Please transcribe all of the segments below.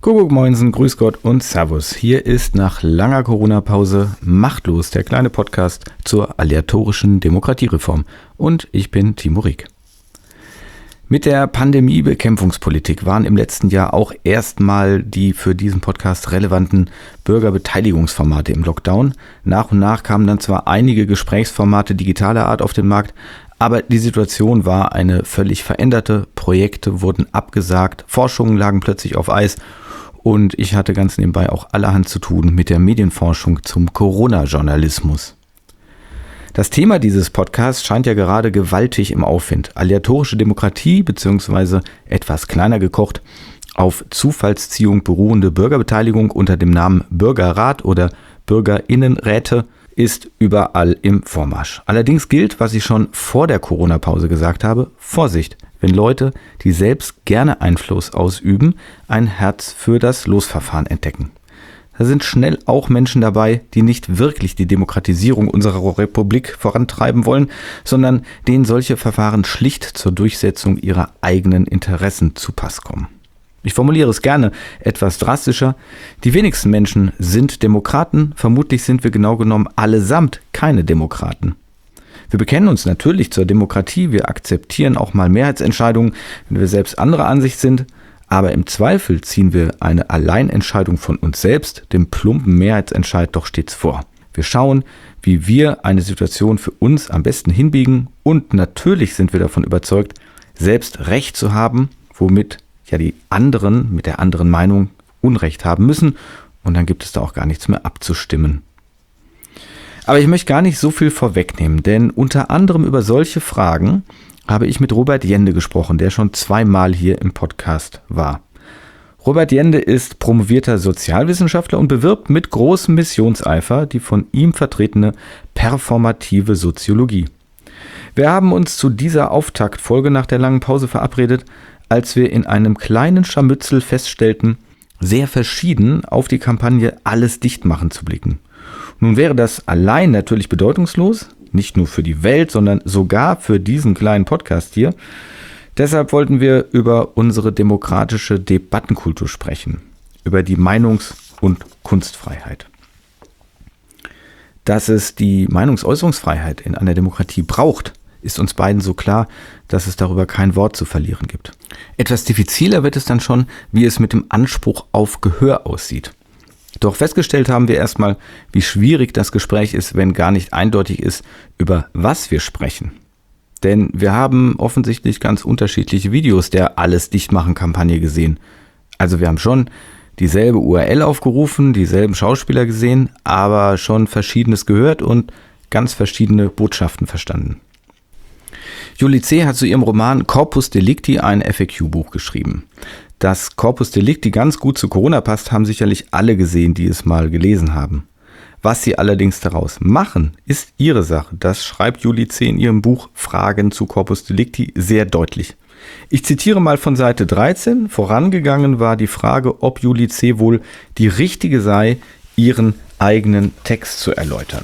Kuckuck, Moinsen, Grüß Gott und Servus. Hier ist nach langer Corona-Pause Machtlos, der kleine Podcast zur aleatorischen Demokratiereform. Und ich bin Timo Rieck. Mit der Pandemiebekämpfungspolitik waren im letzten Jahr auch erstmal die für diesen Podcast relevanten Bürgerbeteiligungsformate im Lockdown. Nach und nach kamen dann zwar einige Gesprächsformate digitaler Art auf den Markt, aber die Situation war eine völlig veränderte. Projekte wurden abgesagt, Forschungen lagen plötzlich auf Eis und ich hatte ganz nebenbei auch allerhand zu tun mit der Medienforschung zum Corona-Journalismus. Das Thema dieses Podcasts scheint ja gerade gewaltig im Aufwind. Aleatorische Demokratie bzw. etwas kleiner gekocht, auf Zufallsziehung beruhende Bürgerbeteiligung unter dem Namen Bürgerrat oder Bürgerinnenräte ist überall im Vormarsch. Allerdings gilt, was ich schon vor der Corona-Pause gesagt habe, Vorsicht, wenn Leute, die selbst gerne Einfluss ausüben, ein Herz für das Losverfahren entdecken. Da sind schnell auch Menschen dabei, die nicht wirklich die Demokratisierung unserer Republik vorantreiben wollen, sondern denen solche Verfahren schlicht zur Durchsetzung ihrer eigenen Interessen zu Pass kommen. Ich formuliere es gerne etwas drastischer. Die wenigsten Menschen sind Demokraten, vermutlich sind wir genau genommen allesamt keine Demokraten. Wir bekennen uns natürlich zur Demokratie, wir akzeptieren auch mal Mehrheitsentscheidungen, wenn wir selbst anderer Ansicht sind, aber im Zweifel ziehen wir eine Alleinentscheidung von uns selbst, dem plumpen Mehrheitsentscheid doch stets vor. Wir schauen, wie wir eine Situation für uns am besten hinbiegen und natürlich sind wir davon überzeugt, selbst Recht zu haben, womit ja die anderen mit der anderen Meinung Unrecht haben müssen und dann gibt es da auch gar nichts mehr abzustimmen. Aber ich möchte gar nicht so viel vorwegnehmen, denn unter anderem über solche Fragen habe ich mit Robert Jende gesprochen, der schon 2-mal hier im Podcast war. Robert Jende ist promovierter Sozialwissenschaftler und bewirbt mit großem Missionseifer die von ihm vertretene performative Soziologie. Wir haben uns zu dieser Auftaktfolge nach der langen Pause verabredet, als wir in einem kleinen Scharmützel feststellten, sehr verschieden auf die Kampagne Alles dicht machen zu blicken. Nun wäre das allein natürlich bedeutungslos, nicht nur für die Welt, sondern sogar für diesen kleinen Podcast hier. Deshalb wollten wir über unsere demokratische Debattenkultur sprechen, über die Meinungs- und Kunstfreiheit. Dass es die Meinungsäußerungsfreiheit in einer Demokratie braucht, ist uns beiden so klar, dass es darüber kein Wort zu verlieren gibt. Etwas diffiziler wird es dann schon, wie es mit dem Anspruch auf Gehör aussieht. Doch festgestellt haben wir erstmal, wie schwierig das Gespräch ist, wenn gar nicht eindeutig ist, über was wir sprechen. Denn wir haben offensichtlich ganz unterschiedliche Videos der Alles-Dicht-Machen-Kampagne gesehen. Also wir haben schon dieselbe URL aufgerufen, dieselben Schauspieler gesehen, aber schon Verschiedenes gehört und ganz verschiedene Botschaften verstanden. Julie C. hat zu ihrem Roman Corpus Delicti ein FAQ-Buch geschrieben. Dass Corpus Delicti ganz gut zu Corona passt, haben sicherlich alle gesehen, die es mal gelesen haben. Was sie allerdings daraus machen, ist ihre Sache. Das schreibt Julie C. in ihrem Buch Fragen zu Corpus Delicti sehr deutlich. Ich zitiere mal von Seite 13. Vorangegangen war die Frage, ob Julie C. wohl die richtige sei, ihren eigenen Text zu erläutern.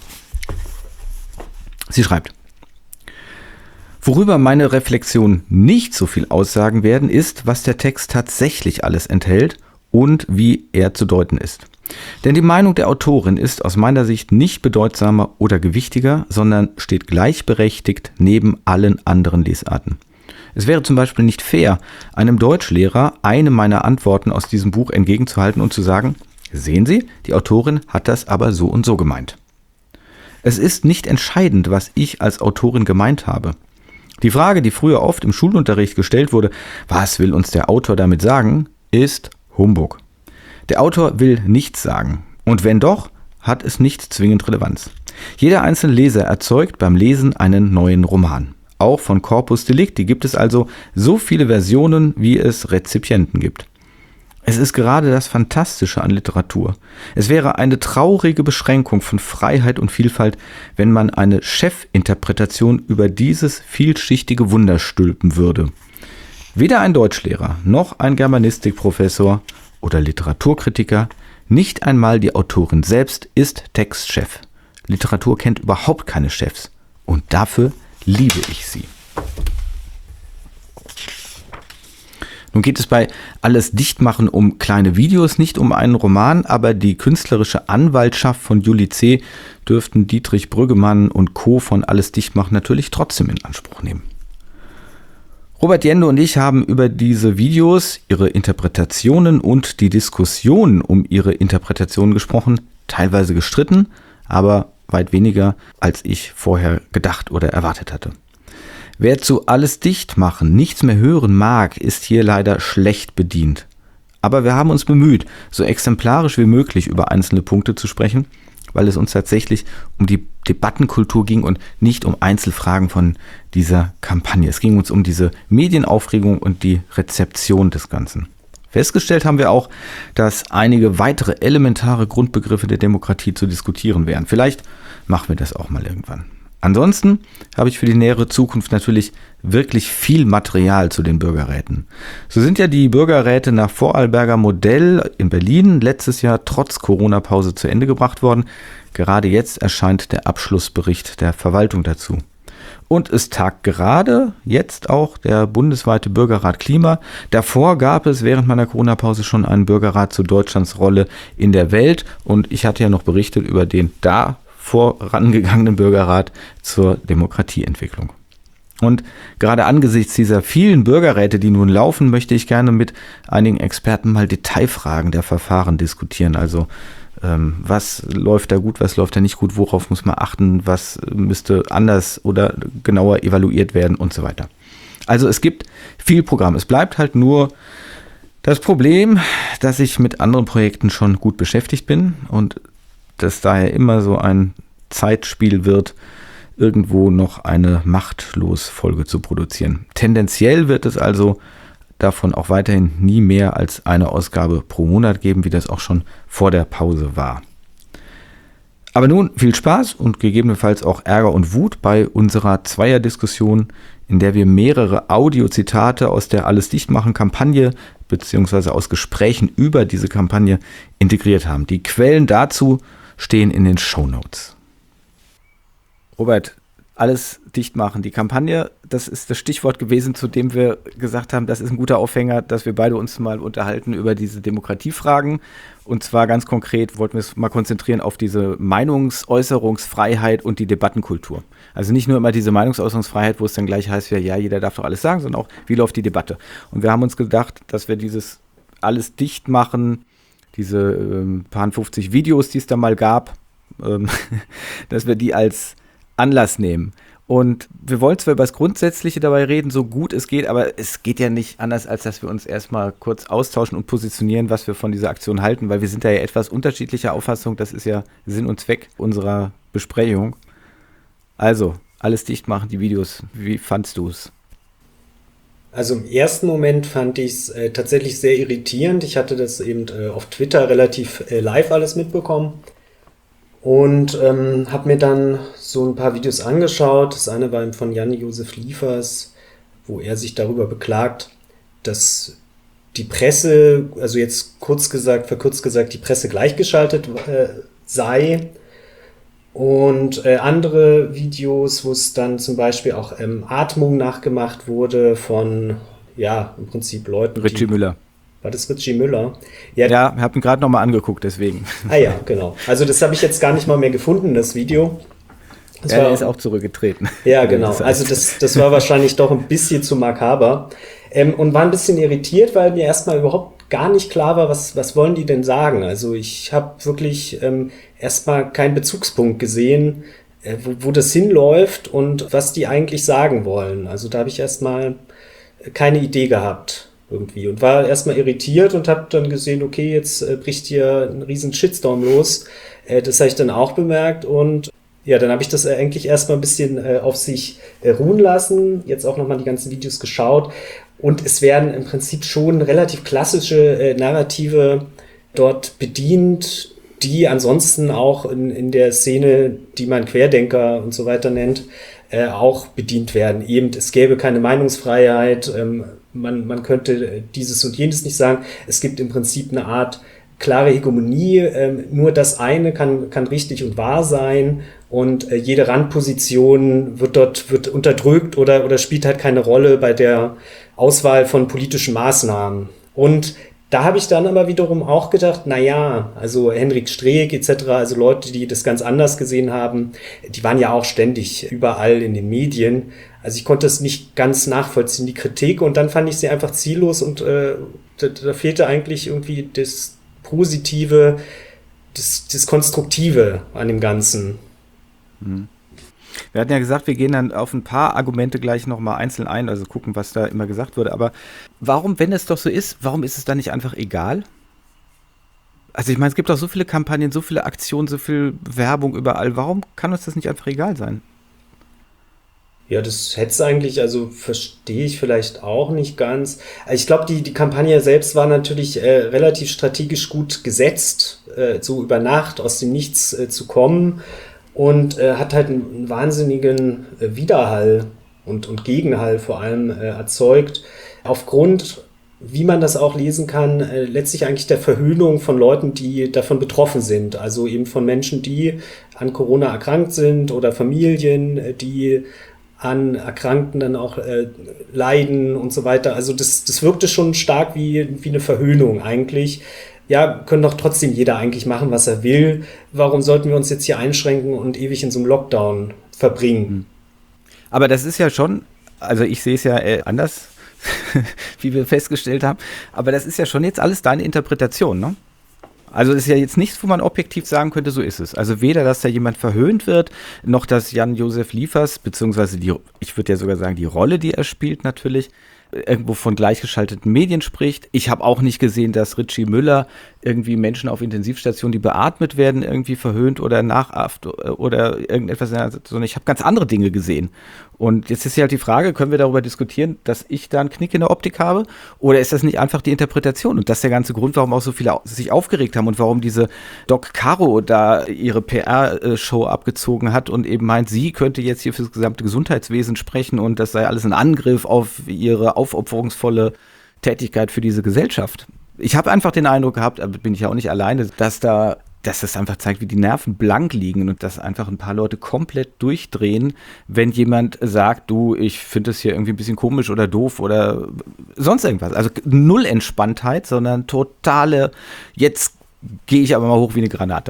Sie schreibt: Worüber meine Reflexionen nicht so viel aussagen werden, ist, was der Text tatsächlich alles enthält und wie er zu deuten ist. Denn die Meinung der Autorin ist aus meiner Sicht nicht bedeutsamer oder gewichtiger, sondern steht gleichberechtigt neben allen anderen Lesarten. Es wäre zum Beispiel nicht fair, einem Deutschlehrer eine meiner Antworten aus diesem Buch entgegenzuhalten und zu sagen, sehen Sie, die Autorin hat das aber so und so gemeint. Es ist nicht entscheidend, was ich als Autorin gemeint habe. Die Frage, die früher oft im Schulunterricht gestellt wurde, was will uns der Autor damit sagen, ist Humbug. Der Autor will nichts sagen. Und wenn doch, hat es nicht zwingend Relevanz. Jeder einzelne Leser erzeugt beim Lesen einen neuen Roman. Auch von Corpus Delicti gibt es also so viele Versionen, wie es Rezipienten gibt. Es ist gerade das Fantastische an Literatur. Es wäre eine traurige Beschränkung von Freiheit und Vielfalt, wenn man eine Chefinterpretation über dieses vielschichtige Wunder stülpen würde. Weder ein Deutschlehrer, noch ein Germanistikprofessor oder Literaturkritiker, nicht einmal die Autorin selbst ist Textchef. Literatur kennt überhaupt keine Chefs. Und dafür liebe ich sie. Nun geht es bei Alles Dichtmachen um kleine Videos, nicht um einen Roman, aber die künstlerische Anwaltschaft von Juli C. dürften Dietrich Brüggemann und Co. von Alles Dichtmachen natürlich trotzdem in Anspruch nehmen. Robert Jende und ich haben über diese Videos, ihre Interpretationen und die Diskussionen um ihre Interpretationen gesprochen, teilweise gestritten, aber weit weniger, als ich vorher gedacht oder erwartet hatte. Wer zu Alles Dichtmachen nichts mehr hören mag, ist hier leider schlecht bedient. Aber wir haben uns bemüht, so exemplarisch wie möglich über einzelne Punkte zu sprechen, weil es uns tatsächlich um die Debattenkultur ging und nicht um Einzelfragen von dieser Kampagne. Es ging uns um diese Medienaufregung und die Rezeption des Ganzen. Festgestellt haben wir auch, dass einige weitere elementare Grundbegriffe der Demokratie zu diskutieren wären. Vielleicht machen wir das auch mal irgendwann. Ansonsten habe ich für die nähere Zukunft natürlich wirklich viel Material zu den Bürgerräten. So sind ja die Bürgerräte nach Vorarlberger Modell in Berlin letztes Jahr trotz Corona-Pause zu Ende gebracht worden. Gerade jetzt erscheint der Abschlussbericht der Verwaltung dazu. Und es tagt gerade jetzt auch der bundesweite Bürgerrat Klima. Davor gab es während meiner Corona-Pause schon einen Bürgerrat zu Deutschlands Rolle in der Welt. Und ich hatte ja noch berichtet über den da vorangegangenen Bürgerrat zur Demokratieentwicklung. Und gerade angesichts dieser vielen Bürgerräte, die nun laufen, möchte ich gerne mit einigen Experten mal Detailfragen der Verfahren diskutieren. Also was läuft da gut, was läuft da nicht gut, worauf muss man achten, was müsste anders oder genauer evaluiert werden und so weiter. Also es gibt viel Programm. Es bleibt halt nur das Problem, dass ich mit anderen Projekten schon gut beschäftigt bin und dass daher immer so ein Zeitspiel wird, irgendwo noch eine Machtlos-Folge zu produzieren. Tendenziell wird es also davon auch weiterhin nie mehr als eine Ausgabe pro Monat geben, wie das auch schon vor der Pause war. Aber nun viel Spaß und gegebenenfalls auch Ärger und Wut bei unserer Zweierdiskussion, in der wir mehrere Audiozitate aus der Alles Dichtmachen-Kampagne bzw. aus Gesprächen über diese Kampagne integriert haben. Die Quellen dazu stehen in den Shownotes. Robert, Alles Dichtmachen, die Kampagne, das ist das Stichwort gewesen, zu dem wir gesagt haben, das ist ein guter Aufhänger, dass wir beide uns mal unterhalten über diese Demokratiefragen. Und zwar ganz konkret wollten wir es mal konzentrieren auf diese Meinungsäußerungsfreiheit und die Debattenkultur. Also nicht nur immer diese Meinungsäußerungsfreiheit, wo es dann gleich heißt, ja, jeder darf doch alles sagen, sondern auch, wie läuft die Debatte. Und wir haben uns gedacht, dass wir dieses Alles Dichtmachen, diese paar 50 Videos, die es da mal gab, dass wir die als Anlass nehmen. Und wir wollen zwar über das Grundsätzliche dabei reden, so gut es geht, aber es geht ja nicht anders, als dass wir uns erstmal kurz austauschen und positionieren, was wir von dieser Aktion halten, weil wir sind da ja etwas unterschiedlicher Auffassung. Das ist ja Sinn und Zweck unserer Besprechung. Also, Alles Dichtmachen, die Videos. Wie fandst du es? Also im ersten Moment fand ich es tatsächlich sehr irritierend. Ich hatte das eben auf Twitter relativ live alles mitbekommen. Und habe mir dann so ein paar Videos angeschaut. Das eine war von Jan-Josef Liefers, wo er sich darüber beklagt, dass die Presse, also jetzt verkürzt gesagt, die Presse gleichgeschaltet sei. Und andere Videos, wo es dann zum Beispiel auch Atmung nachgemacht wurde von, ja, im Prinzip Leuten. Richie Müller. War das Richie Müller? Ja, ich habe ihn gerade nochmal angeguckt, deswegen. Ah ja, genau. Also das habe ich jetzt gar nicht mal mehr gefunden, das Video. Er ist auch zurückgetreten. Ja, genau. Also das war wahrscheinlich doch ein bisschen zu makaber. Und war ein bisschen irritiert, weil mir erstmal überhaupt gar nicht klar war, was wollen die denn sagen. Also ich habe wirklich erstmal keinen Bezugspunkt gesehen, wo das hinläuft und was die eigentlich sagen wollen. Also da habe ich erstmal keine Idee gehabt. Irgendwie und war erstmal irritiert und habe dann gesehen, okay, jetzt bricht hier ein riesen Shitstorm los. Das habe ich dann auch bemerkt und ja, dann habe ich das eigentlich erstmal ein bisschen auf sich ruhen lassen, jetzt auch nochmal die ganzen Videos geschaut und es werden im Prinzip schon relativ klassische Narrative dort bedient, die ansonsten auch in der Szene, die man Querdenker und so weiter nennt, auch bedient werden. Eben, es gäbe keine Meinungsfreiheit, man könnte dieses und jenes nicht sagen. Es gibt im Prinzip eine Art klare Hegemonie. Nur das eine kann richtig und wahr sein und jede Randposition wird unterdrückt oder spielt halt keine Rolle bei der Auswahl von politischen Maßnahmen. Und da habe ich dann aber wiederum auch gedacht, na ja, also Henrik Streeck etc., also Leute, die das ganz anders gesehen haben, die waren ja auch ständig überall in den Medien. Also ich konnte es nicht ganz nachvollziehen, die Kritik, und dann fand ich sie einfach ziellos und da fehlte eigentlich irgendwie das Positive, das Konstruktive an dem Ganzen. Wir hatten ja gesagt, wir gehen dann auf ein paar Argumente gleich nochmal einzeln ein, also gucken, was da immer gesagt wurde. Aber warum, wenn es doch so ist, warum ist es dann nicht einfach egal? Also ich meine, es gibt doch so viele Kampagnen, so viele Aktionen, so viel Werbung überall. Warum kann uns das nicht einfach egal sein? Ja, das hätte es eigentlich, also verstehe ich vielleicht auch nicht ganz. Ich glaube, die Kampagne selbst war natürlich relativ strategisch gut gesetzt, so über Nacht aus dem Nichts zu kommen. Und hat halt einen wahnsinnigen Widerhall und Gegenhall vor allem erzeugt. Aufgrund, wie man das auch lesen kann, letztlich eigentlich der Verhöhnung von Leuten, die davon betroffen sind. Also eben von Menschen, die an Corona erkrankt sind oder Familien, die an Erkrankten dann auch leiden und so weiter. Also das wirkte schon stark wie eine Verhöhnung eigentlich. Ja, können doch trotzdem jeder eigentlich machen, was er will. Warum sollten wir uns jetzt hier einschränken und ewig in so einem Lockdown verbringen? Aber das ist ja schon, also ich sehe es ja anders, wie wir festgestellt haben, aber das ist ja schon jetzt alles deine Interpretation, ne? Also es ist ja jetzt nichts, wo man objektiv sagen könnte, so ist es. Also weder, dass da jemand verhöhnt wird, noch dass Jan-Josef Liefers, beziehungsweise ich würde ja sogar sagen, die Rolle, die er spielt natürlich, irgendwo von gleichgeschalteten Medien spricht. Ich habe auch nicht gesehen, dass Richie Müller irgendwie Menschen auf Intensivstationen, die beatmet werden, irgendwie verhöhnt oder nachahmt oder irgendetwas, sondern ich habe ganz andere Dinge gesehen. Und jetzt ist ja halt die Frage, können wir darüber diskutieren, dass ich da einen Knick in der Optik habe? Oder ist das nicht einfach die Interpretation? Und das ist der ganze Grund, warum auch so viele sich aufgeregt haben und warum diese Doc Caro da ihre PR-Show abgezogen hat und eben meint, sie könnte jetzt hier für das gesamte Gesundheitswesen sprechen und das sei alles ein Angriff auf ihre aufopferungsvolle Tätigkeit für diese Gesellschaft. Ich habe einfach den Eindruck gehabt, aber bin ich ja auch nicht alleine, dass das einfach zeigt, wie die Nerven blank liegen und dass einfach ein paar Leute komplett durchdrehen, wenn jemand sagt, du, ich finde das hier irgendwie ein bisschen komisch oder doof oder sonst irgendwas. Also null Entspanntheit, sondern totale, jetzt gehe ich aber mal hoch wie eine Granate.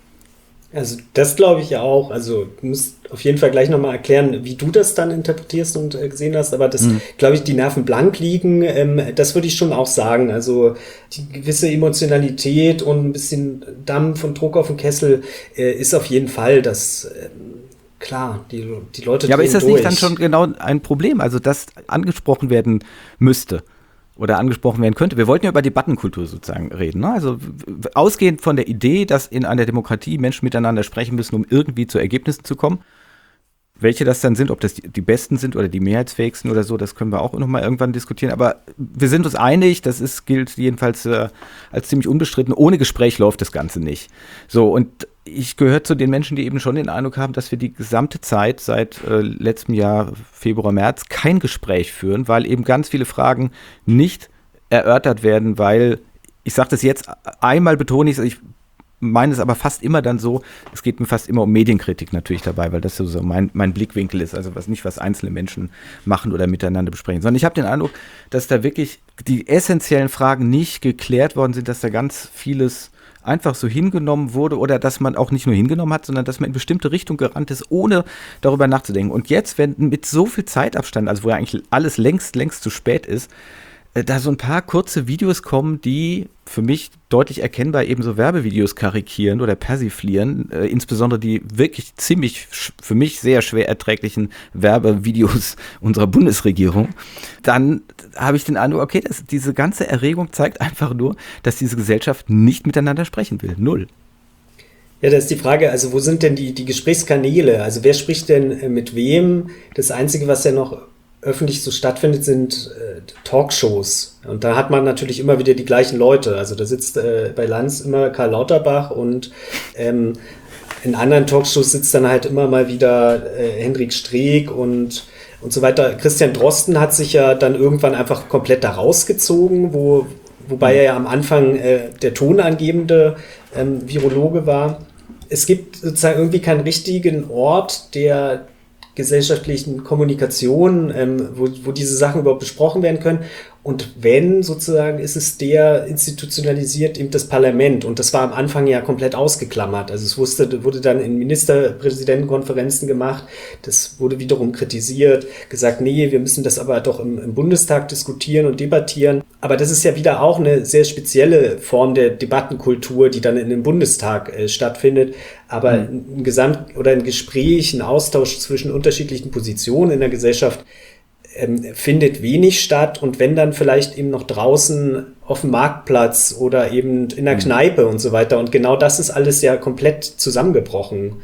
Also das glaube ich auch. Also du musst auf jeden Fall gleich nochmal erklären, wie du das dann interpretierst und gesehen hast. Aber das, glaube ich, die Nerven blank liegen, das würde ich schon auch sagen. Also die gewisse Emotionalität und ein bisschen Dampf und Druck auf den Kessel ist auf jeden Fall das, klar, die Leute. Ja, aber ist das durch. nicht dann schon genau ein Problem? Also das angesprochen werden müsste. Oder angesprochen werden könnte. Wir wollten ja über Debattenkultur sozusagen reden. Ne? Also ausgehend von der Idee, dass in einer Demokratie Menschen miteinander sprechen müssen, um irgendwie zu Ergebnissen zu kommen. Welche das dann sind, ob das die besten sind oder die mehrheitsfähigsten oder so, das können wir auch nochmal irgendwann diskutieren. Aber wir sind uns einig, gilt jedenfalls als ziemlich unbestritten. Ohne Gespräch läuft das Ganze nicht. So, und ich gehöre zu den Menschen, die eben schon den Eindruck haben, dass wir die gesamte Zeit seit letztem Jahr, Februar, März, kein Gespräch führen, weil eben ganz viele Fragen nicht erörtert werden, weil, ich sage das jetzt einmal, betone ich meine es aber fast immer dann so, es geht mir fast immer um Medienkritik natürlich dabei, weil das so mein Blickwinkel ist, also was einzelne Menschen machen oder miteinander besprechen, sondern ich habe den Eindruck, dass da wirklich die essentiellen Fragen nicht geklärt worden sind, dass da ganz vieles einfach so hingenommen wurde oder dass man auch nicht nur hingenommen hat, sondern dass man in bestimmte Richtung gerannt ist, ohne darüber nachzudenken. Und jetzt, wenn mit so viel Zeitabstand, also wo ja eigentlich alles längst zu spät ist, da so ein paar kurze Videos kommen, die für mich deutlich erkennbar eben so Werbevideos karikieren oder persiflieren, insbesondere die wirklich ziemlich für mich sehr schwer erträglichen Werbevideos unserer Bundesregierung, dann habe ich den Eindruck, okay, diese ganze Erregung zeigt einfach nur, dass diese Gesellschaft nicht miteinander sprechen will. Null. Ja, da ist die Frage, also wo sind denn die Gesprächskanäle? Also wer spricht denn mit wem? Das Einzige, was ja noch öffentlich so stattfindet, sind Talkshows. Und da hat man natürlich immer wieder die gleichen Leute. Also da sitzt bei Lanz immer Karl Lauterbach und in anderen Talkshows sitzt dann halt immer mal wieder Henrik Streeck und so weiter. Christian Drosten hat sich ja dann irgendwann einfach komplett da rausgezogen, wobei er ja am Anfang der tonangebende Virologe war. es gibt sozusagen irgendwie keinen richtigen Ort der gesellschaftlichen Kommunikation, wo diese Sachen überhaupt besprochen werden können. Und wenn sozusagen ist es der institutionalisiert eben das Parlament. Und das war am Anfang ja komplett ausgeklammert. Also es wurde dann in Ministerpräsidentenkonferenzen gemacht. Das wurde wiederum kritisiert, gesagt, nee, wir müssen das aber doch im Bundestag diskutieren und debattieren. Aber das ist ja wieder auch eine sehr spezielle Form der Debattenkultur, die dann in dem Bundestag stattfindet. Aber ein Gespräch, ein Austausch zwischen unterschiedlichen Positionen in der Gesellschaft findet wenig statt, und wenn dann vielleicht eben noch draußen auf dem Marktplatz oder eben in der Kneipe und so weiter. Und genau das ist alles ja komplett zusammengebrochen.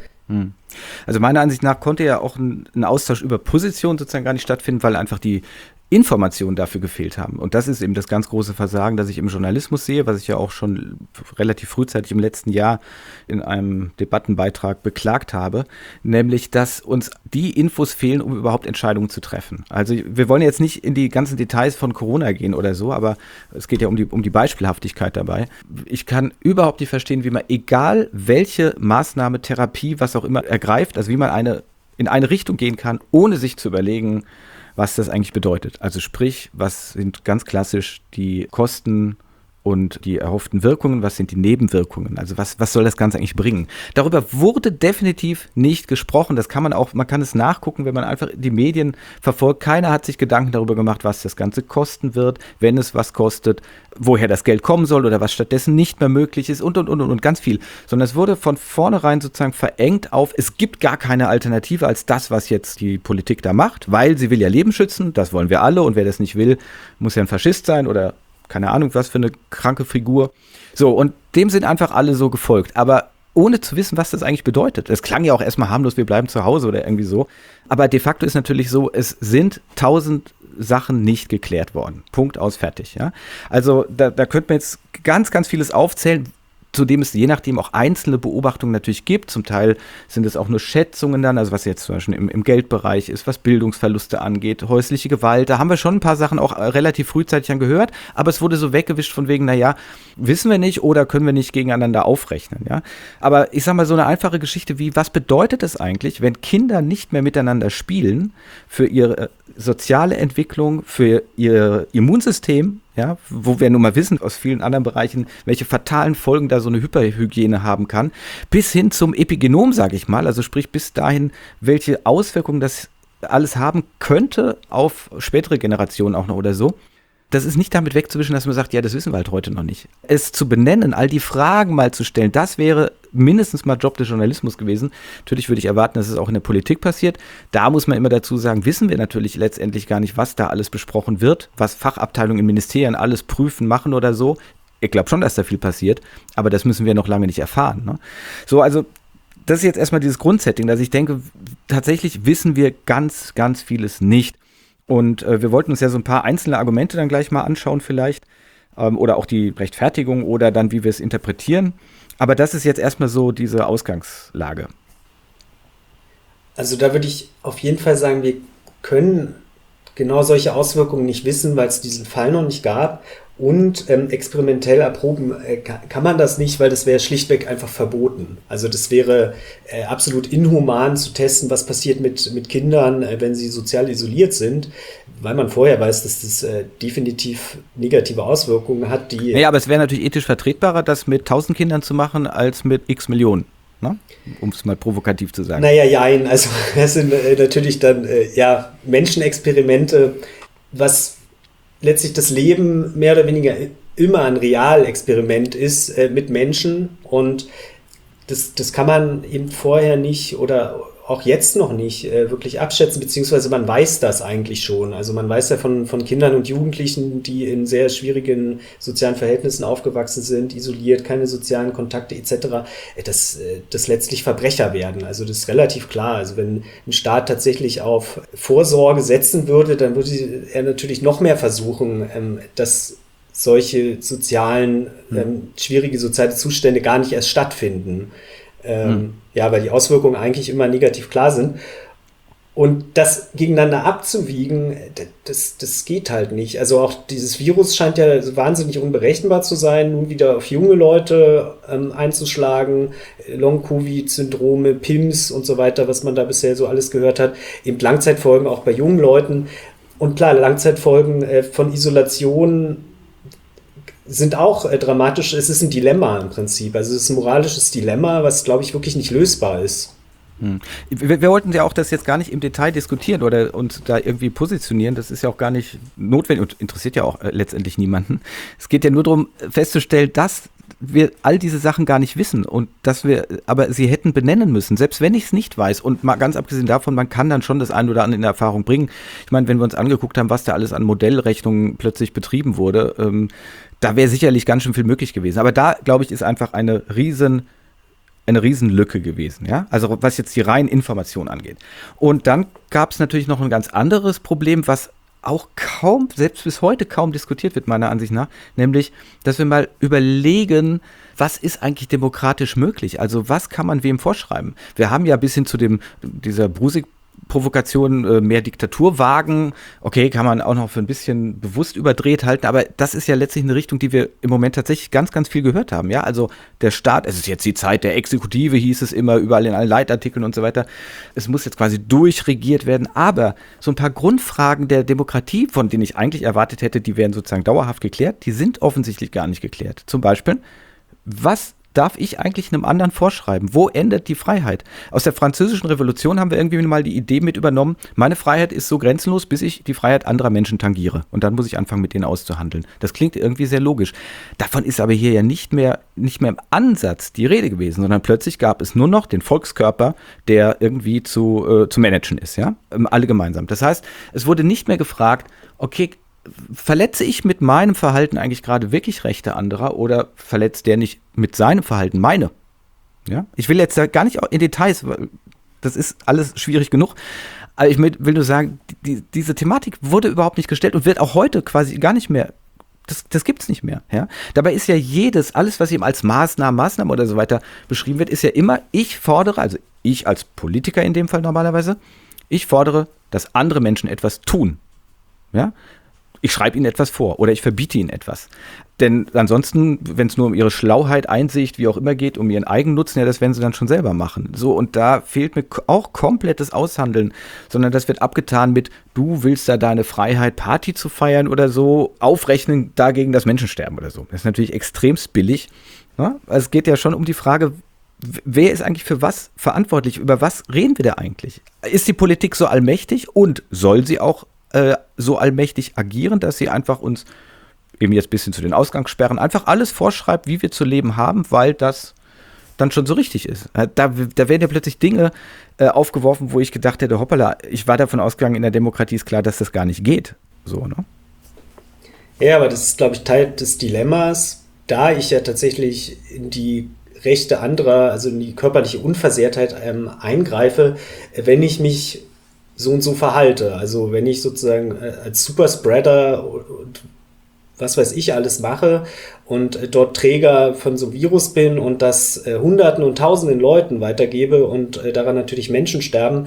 Also meiner Ansicht nach konnte ja auch ein Austausch über Positionen sozusagen gar nicht stattfinden, weil einfach die Informationen dafür gefehlt haben. Und das ist eben das ganz große Versagen, das ich im Journalismus sehe, was ich ja auch schon relativ frühzeitig im letzten Jahr in einem Debattenbeitrag beklagt habe, nämlich, dass uns die Infos fehlen, um überhaupt Entscheidungen zu treffen. Also wir wollen jetzt nicht in die ganzen Details von Corona gehen oder so, aber es geht ja um die Beispielhaftigkeit dabei. Ich kann überhaupt nicht verstehen, wie man, egal welche Maßnahme, Therapie, was auch immer ergreift, also wie man in eine Richtung gehen kann, ohne sich zu überlegen, was das eigentlich bedeutet. Also sprich, was sind ganz klassisch die Kosten und die erhofften Wirkungen, was sind die Nebenwirkungen, also was soll das Ganze eigentlich bringen? Darüber wurde definitiv nicht gesprochen, man kann es nachgucken, wenn man einfach die Medien verfolgt. Keiner hat sich Gedanken darüber gemacht, was das Ganze kosten wird, wenn es was kostet, woher das Geld kommen soll oder was stattdessen nicht mehr möglich ist und ganz viel. Sondern es wurde von vornherein sozusagen verengt auf, es gibt gar keine Alternative als das, was jetzt die Politik da macht, weil sie will ja Leben schützen, das wollen wir alle, und wer das nicht will, muss ja ein Faschist sein oder keine Ahnung, was für eine kranke Figur. So, und dem sind einfach alle so gefolgt. Aber ohne zu wissen, was das eigentlich bedeutet. Es klang ja auch erstmal harmlos, wir bleiben zu Hause oder irgendwie so. Aber de facto ist natürlich so, es sind 1000 Sachen nicht geklärt worden. Punkt, aus, fertig. Ja? Also da könnte man jetzt ganz, ganz vieles aufzählen, zu dem es je nachdem auch einzelne Beobachtungen natürlich gibt. Zum Teil sind es auch nur Schätzungen dann, also was jetzt zum Beispiel im Geldbereich ist, was Bildungsverluste angeht, häusliche Gewalt. Da haben wir schon ein paar Sachen auch relativ frühzeitig gehört, aber es wurde so weggewischt von wegen, naja, wissen wir nicht oder können wir nicht gegeneinander aufrechnen. Ja? Aber ich sag mal, so eine einfache Geschichte wie, was bedeutet es eigentlich, wenn Kinder nicht mehr miteinander spielen, für ihre soziale Entwicklung, für ihr Immunsystem, ja, wo wir nun mal wissen aus vielen anderen Bereichen, welche fatalen Folgen da so eine Hyperhygiene haben kann, bis hin zum Epigenom, sage ich mal, also sprich bis dahin, welche Auswirkungen das alles haben könnte auf spätere Generationen auch noch oder so. Das ist nicht damit wegzuwischen, dass man sagt, ja, das wissen wir halt heute noch nicht. Es zu benennen, all die Fragen mal zu stellen, das wäre mindestens mal Job des Journalismus gewesen. Natürlich würde ich erwarten, dass es auch in der Politik passiert. Da muss man immer dazu sagen, wissen wir natürlich letztendlich gar nicht, was da alles besprochen wird, was Fachabteilungen in Ministerien alles prüfen, machen oder so. Ich glaube schon, dass da viel passiert, aber das müssen wir noch lange nicht erfahren. Ne? So, also das ist jetzt erstmal dieses Grundsetting, dass ich denke, tatsächlich wissen wir ganz, ganz vieles nicht. Und wir wollten uns ja so ein paar einzelne Argumente dann gleich mal anschauen vielleicht oder auch die Rechtfertigung oder dann, wie wir es interpretieren. Aber das ist jetzt erstmal so diese Ausgangslage. Also da würde ich auf jeden Fall sagen, wir können genau solche Auswirkungen nicht wissen, weil es diesen Fall noch nicht gab. Und experimentell erproben kann man das nicht, weil das wäre schlichtweg einfach verboten. Also das wäre absolut inhuman zu testen, was passiert mit Kindern, wenn sie sozial isoliert sind, weil man vorher weiß, dass das definitiv negative Auswirkungen hat. Naja, aber es wäre natürlich ethisch vertretbarer, das mit 1000 Kindern zu machen, als mit x Millionen. Ne? Um es mal provokativ zu sagen. Naja, jein, also das sind natürlich dann Menschenexperimente, was letztlich das Leben mehr oder weniger immer ein Realexperiment ist mit Menschen, und das kann man eben vorher nicht oder auch jetzt noch nicht wirklich abschätzen, beziehungsweise man weiß das eigentlich schon. Also man weiß ja von Kindern und Jugendlichen, die in sehr schwierigen sozialen Verhältnissen aufgewachsen sind, isoliert, keine sozialen Kontakte etc., dass letztlich Verbrecher werden. Also das ist relativ klar. Also wenn ein Staat tatsächlich auf Vorsorge setzen würde, dann würde er natürlich noch mehr versuchen, dass solche schwierige soziale Zustände gar nicht erst stattfinden. Ja, weil die Auswirkungen eigentlich immer negativ klar sind. Und das gegeneinander abzuwiegen, das geht halt nicht. Also auch dieses Virus scheint ja wahnsinnig unberechenbar zu sein, nun wieder auf junge Leute einzuschlagen, Long-Covid-Syndrome, PIMS und so weiter, was man da bisher so alles gehört hat, eben Langzeitfolgen auch bei jungen Leuten. Und klar, Langzeitfolgen von Isolation sind auch dramatisch. Es ist ein Dilemma im Prinzip. Also es ist ein moralisches Dilemma, was, glaube ich, wirklich nicht lösbar ist. Wir wollten ja auch das jetzt gar nicht im Detail diskutieren oder uns da irgendwie positionieren. Das ist ja auch gar nicht notwendig und interessiert ja auch letztendlich niemanden. Es geht ja nur darum festzustellen, dass wir all diese Sachen gar nicht wissen und dass wir aber sie hätten benennen müssen, selbst wenn ich es nicht weiß. Und mal ganz abgesehen davon, man kann dann schon das ein oder andere in Erfahrung bringen. Ich meine, wenn wir uns angeguckt haben, was da alles an Modellrechnungen plötzlich betrieben wurde, da wäre sicherlich ganz schön viel möglich gewesen. Aber da, glaube ich, ist einfach eine Riesenlücke gewesen, ja, also was jetzt die reinen Informationen angeht. Und dann gab es natürlich noch ein ganz anderes Problem, was auch selbst bis heute kaum diskutiert wird, meiner Ansicht nach, nämlich, dass wir mal überlegen, was ist eigentlich demokratisch möglich? Also was kann man wem vorschreiben? Wir haben ja bis hin zu dieser Brusig-Provokation mehr Diktatur wagen. Okay, kann man auch noch für ein bisschen bewusst überdreht halten, aber das ist ja letztlich eine Richtung, die wir im Moment tatsächlich ganz, ganz viel gehört haben. Ja, also der Staat, es ist jetzt die Zeit der Exekutive, hieß es immer, überall in allen Leitartikeln und so weiter. Es muss jetzt quasi durchregiert werden, aber so ein paar Grundfragen der Demokratie, von denen ich eigentlich erwartet hätte, die wären sozusagen dauerhaft geklärt, die sind offensichtlich gar nicht geklärt. Zum Beispiel, was darf ich eigentlich einem anderen vorschreiben? Wo endet die Freiheit? Aus der Französischen Revolution haben wir irgendwie mal die Idee mit übernommen, meine Freiheit ist so grenzenlos, bis ich die Freiheit anderer Menschen tangiere. Und dann muss ich anfangen, mit denen auszuhandeln. Das klingt irgendwie sehr logisch. Davon ist aber hier ja nicht mehr im Ansatz die Rede gewesen, sondern plötzlich gab es nur noch den Volkskörper, der irgendwie zu managen ist, ja? Alle gemeinsam. Das heißt, es wurde nicht mehr gefragt, okay, verletze ich mit meinem Verhalten eigentlich gerade wirklich Rechte anderer oder verletzt der nicht mit seinem Verhalten meine? Ja? Ich will jetzt da gar nicht in Details, weil das ist alles schwierig genug, aber ich will nur sagen, diese Thematik wurde überhaupt nicht gestellt und wird auch heute quasi gar nicht mehr, das gibt es nicht mehr. Ja? Dabei ist ja alles, was eben als Maßnahme oder so weiter beschrieben wird, ist ja immer, ich fordere, also ich als Politiker in dem Fall normalerweise, ich fordere, dass andere Menschen etwas tun. Ja? Ich schreibe ihnen etwas vor oder ich verbiete ihnen etwas. Denn ansonsten, wenn es nur um ihre Schlauheit, Einsicht, wie auch immer geht, um ihren Eigennutzen, ja, das werden sie dann schon selber machen. So, und da fehlt mir auch komplettes Aushandeln, sondern das wird abgetan mit, du willst da deine Freiheit, Party zu feiern oder so, aufrechnen dagegen das Menschensterben oder so. Das ist natürlich extremst billig. Ja? Also es geht ja schon um die Frage, wer ist eigentlich für was verantwortlich? Über was reden wir da eigentlich? Ist die Politik so allmächtig und soll sie auch so allmächtig agieren, dass sie einfach uns eben jetzt ein bisschen zu den Ausgangssperren einfach alles vorschreibt, wie wir zu leben haben, weil das dann schon so richtig ist. Da werden ja plötzlich Dinge aufgeworfen, wo ich gedacht hätte, hoppala, ich war davon ausgegangen, in der Demokratie ist klar, dass das gar nicht geht. So, ne? Ja, aber das ist, glaube ich, Teil des Dilemmas, da ich ja tatsächlich in die Rechte anderer, also in die körperliche Unversehrtheit eingreife, wenn ich mich so und so verhalte. Also wenn ich sozusagen als Superspreader und was weiß ich alles mache und dort Träger von so einem Virus bin und das Hunderten und Tausenden Leuten weitergebe und daran natürlich Menschen sterben,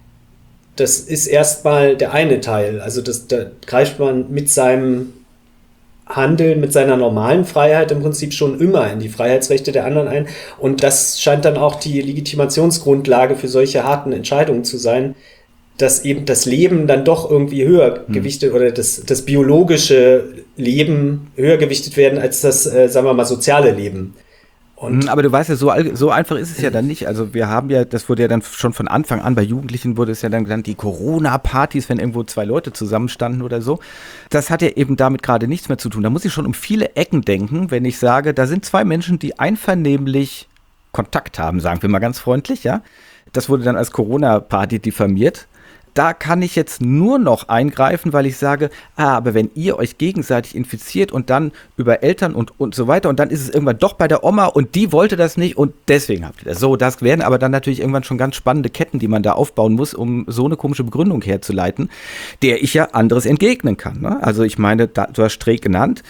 das ist erstmal der eine Teil. Also da greift man mit seinem Handeln, mit seiner normalen Freiheit im Prinzip schon immer in die Freiheitsrechte der anderen ein. Und das scheint dann auch die Legitimationsgrundlage für solche harten Entscheidungen zu sein, dass eben das Leben dann doch irgendwie höher gewichtet oder das biologische Leben höher gewichtet werden als das, sagen wir mal, soziale Leben. Aber du weißt ja, so einfach ist es ja dann nicht. Also wir haben ja, das wurde ja dann schon von Anfang an, bei Jugendlichen wurde es ja dann genannt, die Corona-Partys, wenn irgendwo 2 Leute zusammenstanden oder so. Das hat ja eben damit gerade nichts mehr zu tun. Da muss ich schon um viele Ecken denken, wenn ich sage, da sind 2 Menschen, die einvernehmlich Kontakt haben, sagen wir mal ganz freundlich, ja. Das wurde dann als Corona-Party diffamiert. Da kann ich jetzt nur noch eingreifen, weil ich sage, aber wenn ihr euch gegenseitig infiziert und dann über Eltern und so weiter und dann ist es irgendwann doch bei der Oma und die wollte das nicht und deswegen habt ihr das. So, das wären aber dann natürlich irgendwann schon ganz spannende Ketten, die man da aufbauen muss, um so eine komische Begründung herzuleiten, der ich ja anderes entgegnen kann. Ne? Also ich meine, du hast Streeck genannt,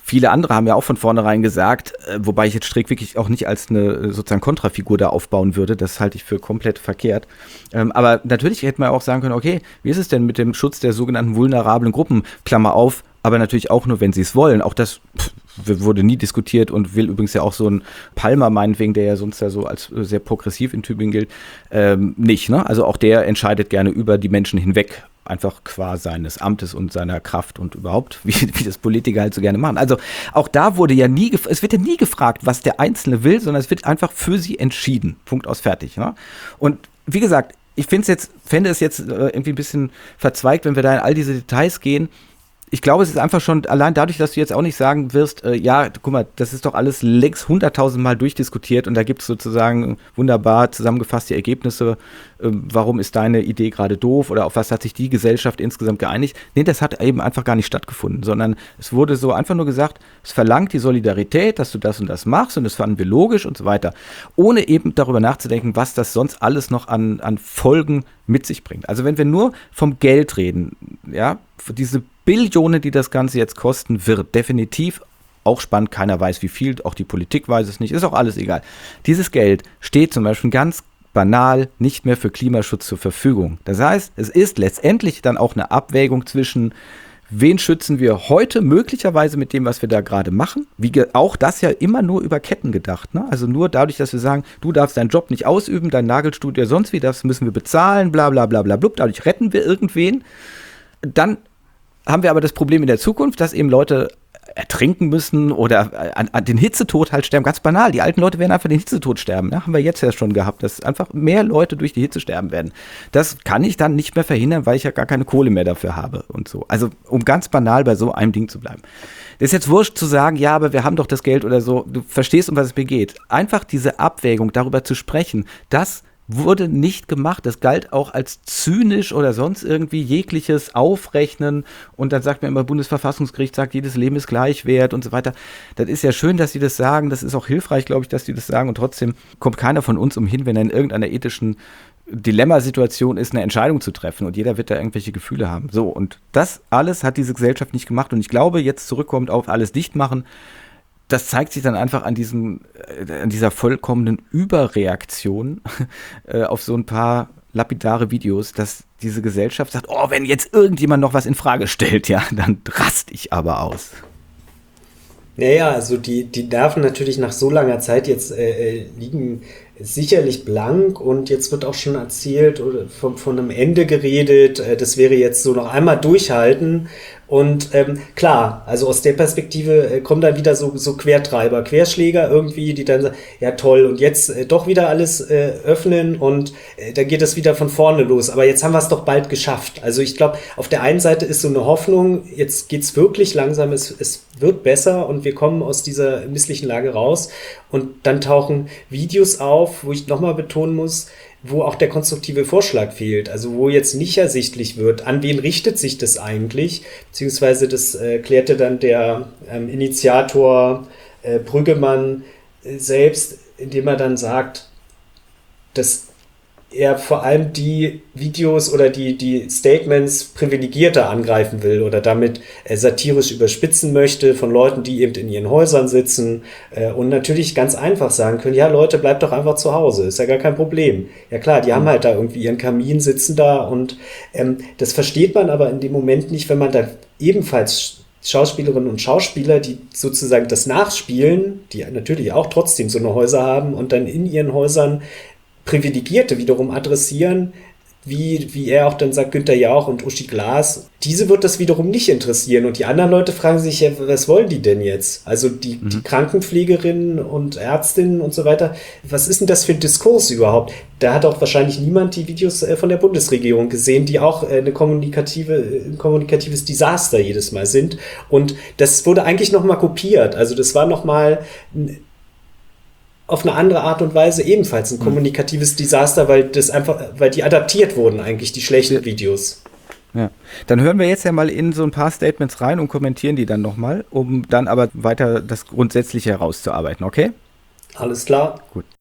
viele andere haben ja auch von vornherein gesagt, wobei ich jetzt Streeck wirklich auch nicht als eine sozusagen Kontrafigur da aufbauen würde, das halte ich für komplett verkehrt. Aber natürlich hätte man auch sagen können, okay, wie ist es denn mit dem Schutz der sogenannten vulnerablen Gruppen, Klammer auf, aber natürlich auch nur, wenn sie es wollen. Auch das wurde nie diskutiert und will übrigens ja auch so ein Palmer meinetwegen, der ja sonst ja so als sehr progressiv in Tübingen gilt, nicht. Ne? Also auch der entscheidet gerne über die Menschen hinweg, einfach qua seines Amtes und seiner Kraft und überhaupt, wie das Politiker halt so gerne machen. Also auch da wurde ja es wird ja nie gefragt, was der Einzelne will, sondern es wird einfach für sie entschieden. Punkt aus, fertig. Ne? Und wie gesagt, ich fände es jetzt irgendwie ein bisschen verzweigt, wenn wir da in all diese Details gehen. Ich glaube, es ist einfach schon, allein dadurch, dass du jetzt auch nicht sagen wirst, ja, guck mal, das ist doch alles längst 100.000 Mal durchdiskutiert und da gibt es sozusagen wunderbar zusammengefasste Ergebnisse, warum ist deine Idee gerade doof oder auf was hat sich die Gesellschaft insgesamt geeinigt. Nee, das hat eben einfach gar nicht stattgefunden, sondern es wurde so einfach nur gesagt, es verlangt die Solidarität, dass du das und das machst und das fanden wir logisch und so weiter, ohne eben darüber nachzudenken, was das sonst alles noch an Folgen mit sich bringt. Also wenn wir nur vom Geld reden, ja, diese Billionen, die das Ganze jetzt kosten wird, definitiv auch spannend. Keiner weiß, wie viel, auch die Politik weiß es nicht, ist auch alles egal. Dieses Geld steht zum Beispiel ganz banal nicht mehr für Klimaschutz zur Verfügung. Das heißt, es ist letztendlich dann auch eine Abwägung zwischen, wen schützen wir heute möglicherweise mit dem, was wir da gerade machen? Auch das ja immer nur über Ketten gedacht. Ne? Also nur dadurch, dass wir sagen, du darfst deinen Job nicht ausüben, dein Nagelstudio sonst wie, das müssen wir bezahlen, bla bla bla bla blub. Dadurch retten wir irgendwen. Dann haben wir aber das Problem in der Zukunft, dass eben Leute ertrinken müssen oder an den Hitzetod halt sterben. Ganz banal, die alten Leute werden einfach den Hitzetod sterben. Ne? Haben wir jetzt ja schon gehabt, dass einfach mehr Leute durch die Hitze sterben werden. Das kann ich dann nicht mehr verhindern, weil ich ja gar keine Kohle mehr dafür habe und so. Also um ganz banal bei so einem Ding zu bleiben. Das ist jetzt wurscht zu sagen, ja, aber wir haben doch das Geld oder so. Du verstehst, um was es mir geht. Einfach diese Abwägung, darüber zu sprechen, das wurde nicht gemacht. Das galt auch als zynisch oder sonst irgendwie jegliches Aufrechnen. Und dann sagt man immer, Bundesverfassungsgericht sagt, jedes Leben ist gleich wert und so weiter. Das ist ja schön, dass sie das sagen. Das ist auch hilfreich, glaube ich, dass sie das sagen. Und trotzdem kommt keiner von uns umhin, wenn er in irgendeiner ethischen Dilemmasituation ist, eine Entscheidung zu treffen. Und jeder wird da irgendwelche Gefühle haben. So, und das alles hat diese Gesellschaft nicht gemacht. Und ich glaube, jetzt zurückkommt auf alles dicht machen. Das zeigt sich dann einfach an dieser vollkommenen Überreaktion auf so ein paar lapidare Videos, dass diese Gesellschaft sagt, oh, wenn jetzt irgendjemand noch was in Frage stellt, ja, dann raste ich aber aus. Naja, also die Nerven natürlich nach so langer Zeit jetzt liegen sicherlich blank und jetzt wird auch schon erzählt oder von einem Ende geredet, das wäre jetzt so noch einmal durchhalten. Und klar, also aus der Perspektive kommen dann wieder so Quertreiber, Querschläger irgendwie, die dann sagen, ja toll, und jetzt doch wieder alles öffnen und dann geht es wieder von vorne los. Aber jetzt haben wir es doch bald geschafft. Also ich glaube, auf der einen Seite ist so eine Hoffnung, jetzt geht's wirklich langsam, es wird besser und wir kommen aus dieser misslichen Lage raus. Und dann tauchen Videos auf, wo ich nochmal betonen muss, wo auch der konstruktive Vorschlag fehlt, also wo jetzt nicht ersichtlich wird, an wen richtet sich das eigentlich, beziehungsweise das klärte dann der Initiator Brüggemann selbst, indem er dann sagt, dass er vor allem die Videos oder die Statements Privilegierter angreifen will oder damit satirisch überspitzen möchte von Leuten, die eben in ihren Häusern sitzen und natürlich ganz einfach sagen können, ja Leute, bleibt doch einfach zu Hause, ist ja gar kein Problem. Ja klar, die haben halt da irgendwie ihren Kamin, sitzen da und das versteht man aber in dem Moment nicht, wenn man da ebenfalls Schauspielerinnen und Schauspieler, die sozusagen das nachspielen, die natürlich auch trotzdem so eine Häuser haben und dann in ihren Häusern Privilegierte wiederum adressieren, wie er auch dann sagt, Günther Jauch und Uschi Glas. Diese wird das wiederum nicht interessieren. Und die anderen Leute fragen sich, ja, was wollen die denn jetzt? Also die Krankenpflegerinnen und Ärztinnen und so weiter. Was ist denn das für ein Diskurs überhaupt? Da hat auch wahrscheinlich niemand die Videos von der Bundesregierung gesehen, die auch ein kommunikatives Desaster jedes Mal sind. Und das wurde eigentlich nochmal kopiert. Also das war nochmal auf eine andere Art und Weise ebenfalls ein kommunikatives Desaster, weil die adaptiert wurden eigentlich, die schlechten Videos. Ja, dann hören wir jetzt ja mal in so ein paar Statements rein und kommentieren die dann nochmal, um dann aber weiter das Grundsätzliche herauszuarbeiten, okay? Alles klar. Gut.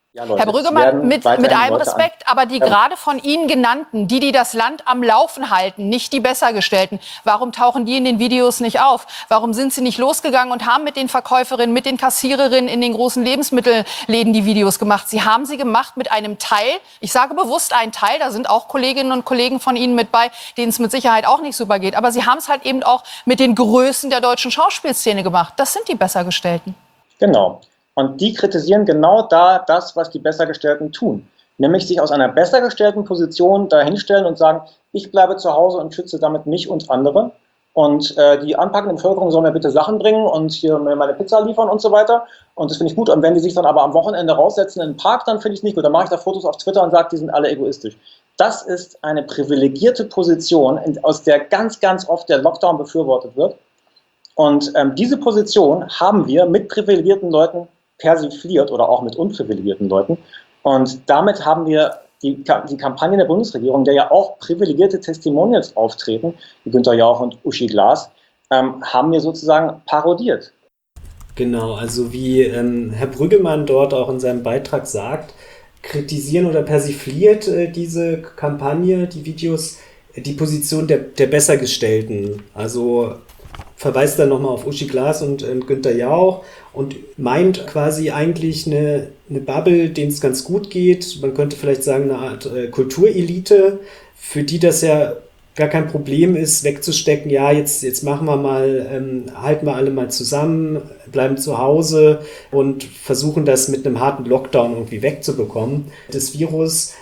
Ja, Leute, Herr Brüggemann, mit allem Leute Respekt, aber die gerade von Ihnen genannten, die das Land am Laufen halten, nicht die Bessergestellten, warum tauchen die in den Videos nicht auf? Warum sind sie nicht losgegangen und haben mit den Verkäuferinnen, mit den Kassiererinnen in den großen Lebensmittelläden die Videos gemacht? Sie haben sie gemacht mit einem Teil, ich sage bewusst einen Teil, da sind auch Kolleginnen und Kollegen von Ihnen mit bei, denen es mit Sicherheit auch nicht super geht, aber Sie haben es halt eben auch mit den Größen der deutschen Schauspielszene gemacht. Das sind die Bessergestellten. Genau. Und die kritisieren genau da das, was die Bessergestellten tun. Nämlich sich aus einer bessergestellten Position dahinstellen und sagen, ich bleibe zu Hause und schütze damit mich und andere. Und die anpackende Bevölkerung soll mir bitte Sachen bringen und hier mir meine Pizza liefern und so weiter. Und das finde ich gut. Und wenn die sich dann aber am Wochenende raussetzen in den Park, dann finde ich es nicht gut. Dann mache ich da Fotos auf Twitter und sage, die sind alle egoistisch. Das ist eine privilegierte Position, aus der ganz, ganz oft der Lockdown befürwortet wird. Und diese Position haben wir mit privilegierten Leuten persifliert oder auch mit unprivilegierten Leuten. Und damit haben wir die Kampagne der Bundesregierung, der ja auch privilegierte Testimonials auftreten, wie Günther Jauch und Uschi Glas, haben wir sozusagen parodiert. Genau, also wie Herr Brüggemann dort auch in seinem Beitrag sagt, kritisieren oder persifliert diese Kampagne, die Videos, die Position der Bessergestellten. Also verweist dann nochmal auf Uschi Glas und Günther Jauch und meint quasi eigentlich eine Bubble, denen es ganz gut geht. Man könnte vielleicht sagen, eine Art Kulturelite, für die das ja gar kein Problem ist, wegzustecken, ja, jetzt machen wir mal, halten wir alle mal zusammen, bleiben zu Hause und versuchen das mit einem harten Lockdown irgendwie wegzubekommen. Das Virus,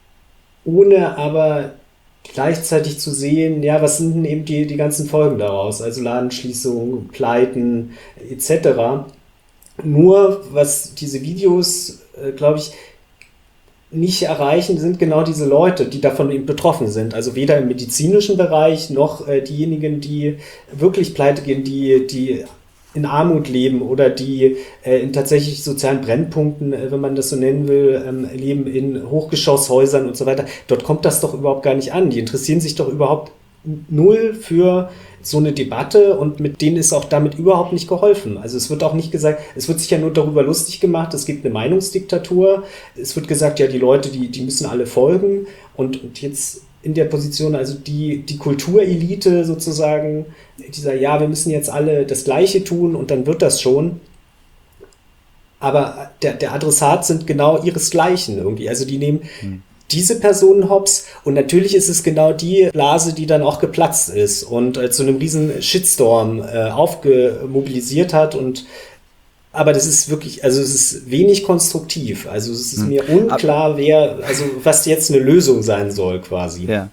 ohne aber gleichzeitig zu sehen, ja, was sind denn eben die ganzen Folgen daraus, also Ladenschließungen, Pleiten etc. Nur, was diese Videos, glaube ich, nicht erreichen, sind genau diese Leute, die davon eben betroffen sind. Also weder im medizinischen Bereich noch diejenigen, die wirklich pleite gehen, die in Armut leben oder die in tatsächlich sozialen Brennpunkten, wenn man das so nennen will, leben in Hochgeschosshäusern und so weiter. Dort kommt das doch überhaupt gar nicht an. Die interessieren sich doch überhaupt null für so eine Debatte und mit denen ist auch damit überhaupt nicht geholfen. Also es wird auch nicht gesagt, es wird sich ja nur darüber lustig gemacht, es gibt eine Meinungsdiktatur, es wird gesagt, ja, die Leute, die müssen alle folgen und jetzt in der Position, also die Kulturelite sozusagen, dieser, ja, wir müssen jetzt alle das Gleiche tun und dann wird das schon. Aber der Adressat sind genau ihresgleichen irgendwie. Also die nehmen diese Personen hops und natürlich ist es genau die Blase, die dann auch geplatzt ist und zu einem riesen Shitstorm aufgemobilisiert hat aber das ist wirklich, also es ist wenig konstruktiv. Also es ist mir unklar, was jetzt eine Lösung sein soll quasi. Ja.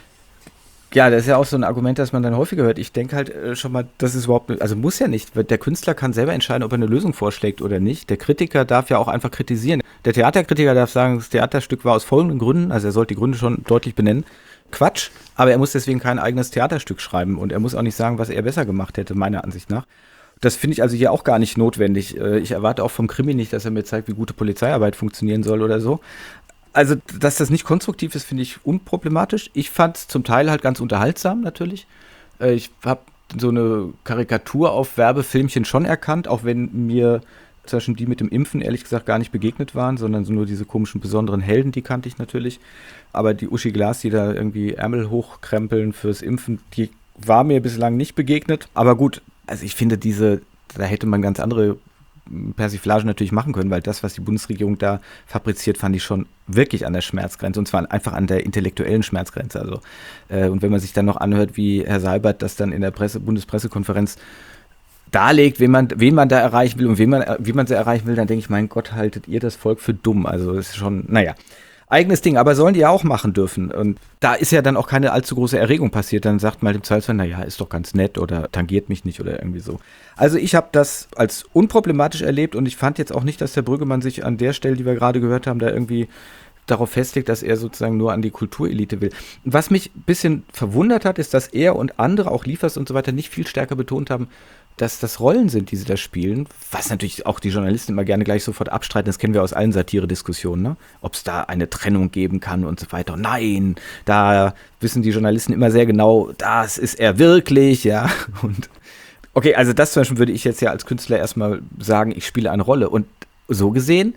Ja, das ist ja auch so ein Argument, das man dann häufiger hört. Ich denke halt schon mal, das ist überhaupt, also muss ja nicht. Der Künstler kann selber entscheiden, ob er eine Lösung vorschlägt oder nicht. Der Kritiker darf ja auch einfach kritisieren. Der Theaterkritiker darf sagen, das Theaterstück war aus folgenden Gründen, also er sollte die Gründe schon deutlich benennen. Quatsch, aber er muss deswegen kein eigenes Theaterstück schreiben und er muss auch nicht sagen, was er besser gemacht hätte, meiner Ansicht nach. Das finde ich also hier auch gar nicht notwendig. Ich erwarte auch vom Krimi nicht, dass er mir zeigt, wie gute Polizeiarbeit funktionieren soll oder so. Also, dass das nicht konstruktiv ist, finde ich unproblematisch. Ich fand es zum Teil halt ganz unterhaltsam natürlich. Ich habe so eine Karikatur auf Werbefilmchen schon erkannt, auch wenn mir zum Beispiel die mit dem Impfen ehrlich gesagt gar nicht begegnet waren, sondern so nur diese komischen besonderen Helden, die kannte ich natürlich. Aber die Uschi Glas, die da irgendwie Ärmel hochkrempeln fürs Impfen, die war mir bislang nicht begegnet. Aber gut, also ich finde da hätte man ganz andere Persiflage natürlich machen können, weil das, was die Bundesregierung da fabriziert, fand ich schon wirklich an der Schmerzgrenze und zwar einfach an der intellektuellen Schmerzgrenze. Also und wenn man sich dann noch anhört, wie Herr Seibert das dann in der Bundespressekonferenz darlegt, wen man da erreichen will und wie man sie erreichen will, dann denke ich, mein Gott, haltet ihr das Volk für dumm. Also das ist schon, naja, eigenes Ding, aber sollen die ja auch machen dürfen. Und da ist ja dann auch keine allzu große Erregung passiert. Dann sagt man dem Zweifelsfall, naja, ist doch ganz nett oder tangiert mich nicht oder irgendwie so. Also ich habe das als unproblematisch erlebt und ich fand jetzt auch nicht, dass der Brüggemann sich an der Stelle, die wir gerade gehört haben, da irgendwie darauf festlegt, dass er sozusagen nur an die Kulturelite will. Was mich ein bisschen verwundert hat, ist, dass er und andere, auch Liefers und so weiter, nicht viel stärker betont haben, dass das Rollen sind, die sie da spielen, was natürlich auch die Journalisten immer gerne gleich sofort abstreiten, das kennen wir aus allen Satire-Diskussionen, ne? Ob es da eine Trennung geben kann und so weiter. Nein, da wissen die Journalisten immer sehr genau, das ist er wirklich, ja. Und okay, also das zum Beispiel würde ich jetzt ja als Künstler erstmal sagen, ich spiele eine Rolle. Und so gesehen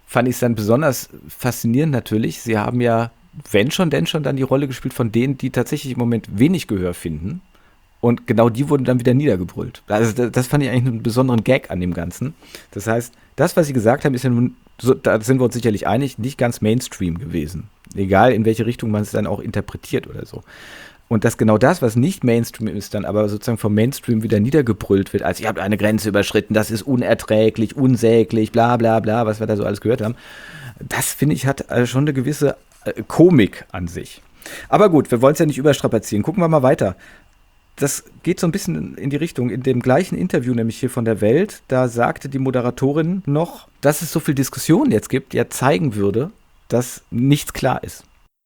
fand ich es dann besonders faszinierend natürlich. Sie haben ja, wenn schon, denn schon, dann die Rolle gespielt von denen, die tatsächlich im Moment wenig Gehör finden. Und genau die wurden dann wieder niedergebrüllt. Also das fand ich eigentlich einen besonderen Gag an dem Ganzen. Das heißt, das, was Sie gesagt haben, ist ja nun, so, da sind wir uns sicherlich einig, nicht ganz Mainstream gewesen. Egal, in welche Richtung man es dann auch interpretiert oder so. Und dass genau das, was nicht Mainstream ist, dann aber sozusagen vom Mainstream wieder niedergebrüllt wird, als ihr habt eine Grenze überschritten, das ist unerträglich, unsäglich, bla bla bla, was wir da so alles gehört haben. Das, finde ich, hat schon eine gewisse Komik an sich. Aber gut, wir wollen es ja nicht überstrapazieren. Gucken wir mal weiter. Das geht so ein bisschen in die Richtung. In dem gleichen Interview, nämlich hier von der Welt, da sagte die Moderatorin noch, dass es so viel Diskussion jetzt gibt, ja zeigen würde, dass nichts klar ist.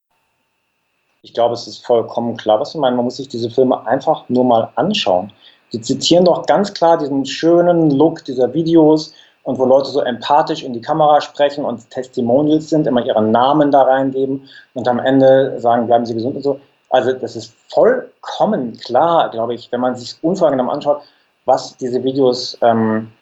Ich glaube, es ist vollkommen klar, was ich meine. Man muss sich diese Filme einfach nur mal anschauen. Die zitieren doch ganz klar diesen schönen Look dieser Videos und wo Leute so empathisch in die Kamera sprechen und Testimonials sind, immer ihren Namen da reingeben und am Ende sagen, bleiben Sie gesund und so. Also das ist vollkommen klar, glaube ich, wenn man sich unvoreingenommen anschaut, was diese Videos meinen.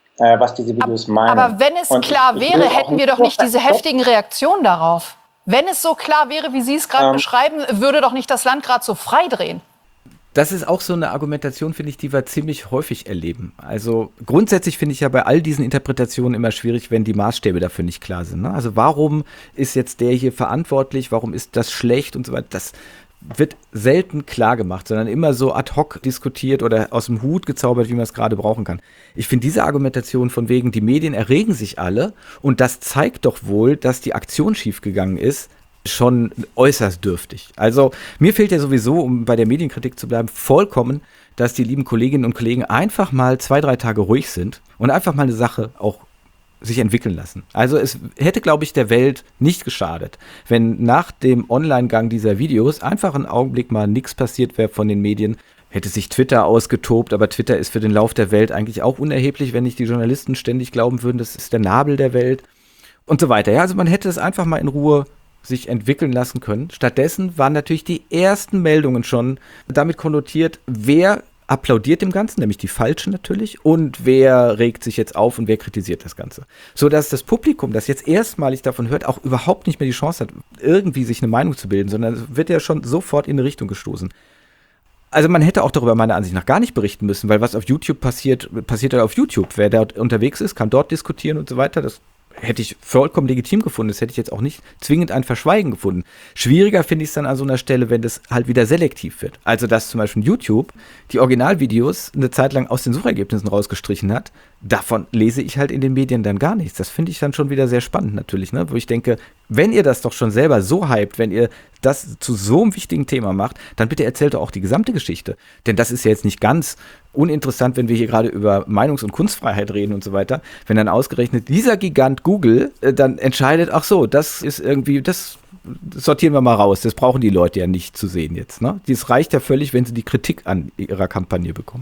Aber wenn es klar wäre, hätten wir doch nicht diese heftigen Reaktionen darauf. Wenn es so klar wäre, wie Sie es gerade beschreiben, würde doch nicht das Land gerade so freidrehen. Das ist auch so eine Argumentation, finde ich, die wir ziemlich häufig erleben. Also grundsätzlich finde ich ja bei all diesen Interpretationen immer schwierig, wenn die Maßstäbe dafür nicht klar sind. Ne? Also warum ist jetzt der hier verantwortlich, warum ist das schlecht und so weiter. Das wird selten klar gemacht, sondern immer so ad hoc diskutiert oder aus dem Hut gezaubert, wie man es gerade brauchen kann. Ich finde diese Argumentation von wegen, die Medien erregen sich alle und das zeigt doch wohl, dass die Aktion schiefgegangen ist, schon äußerst dürftig. Also mir fehlt ja sowieso, um bei der Medienkritik zu bleiben, vollkommen, dass die lieben Kolleginnen und Kollegen einfach mal 2-3 Tage ruhig sind und einfach mal eine Sache auch sich entwickeln lassen. Also es hätte, glaube ich, der Welt nicht geschadet, wenn nach dem Online-Gang dieser Videos einfach einen Augenblick mal nichts passiert wäre von den Medien. Hätte sich Twitter ausgetobt, aber Twitter ist für den Lauf der Welt eigentlich auch unerheblich, wenn nicht die Journalisten ständig glauben würden, das ist der Nabel der Welt und so weiter. Ja, also man hätte es einfach mal in Ruhe sich entwickeln lassen können. Stattdessen waren natürlich die ersten Meldungen schon damit konnotiert, wer applaudiert dem Ganzen, nämlich die Falschen natürlich, und wer regt sich jetzt auf und wer kritisiert das Ganze. So dass das Publikum, das jetzt erstmalig davon hört, auch überhaupt nicht mehr die Chance hat, irgendwie sich eine Meinung zu bilden, sondern es wird ja schon sofort in eine Richtung gestoßen. Also man hätte auch darüber meiner Ansicht nach gar nicht berichten müssen, weil was auf YouTube passiert, passiert ja auf YouTube. Wer dort unterwegs ist, kann dort diskutieren und so weiter. Das hätte ich vollkommen legitim gefunden. Das hätte ich jetzt auch nicht zwingend ein Verschweigen gefunden. Schwieriger finde ich es dann an so einer Stelle, wenn das halt wieder selektiv wird. Also, dass zum Beispiel YouTube die Originalvideos eine Zeit lang aus den Suchergebnissen rausgestrichen hat, davon lese ich halt in den Medien dann gar nichts. Das finde ich dann schon wieder sehr spannend natürlich, ne? Wo ich denke, wenn ihr das doch schon selber so hypt, wenn ihr das zu so einem wichtigen Thema macht, dann bitte erzählt doch auch die gesamte Geschichte. Denn das ist ja jetzt nicht ganz uninteressant, wenn wir hier gerade über Meinungs- und Kunstfreiheit reden und so weiter. Wenn dann ausgerechnet dieser Gigant Google dann entscheidet, ach so, das ist irgendwie, das sortieren wir mal raus. Das brauchen die Leute ja nicht zu sehen jetzt. Ne? Das reicht ja völlig, wenn sie die Kritik an ihrer Kampagne bekommen.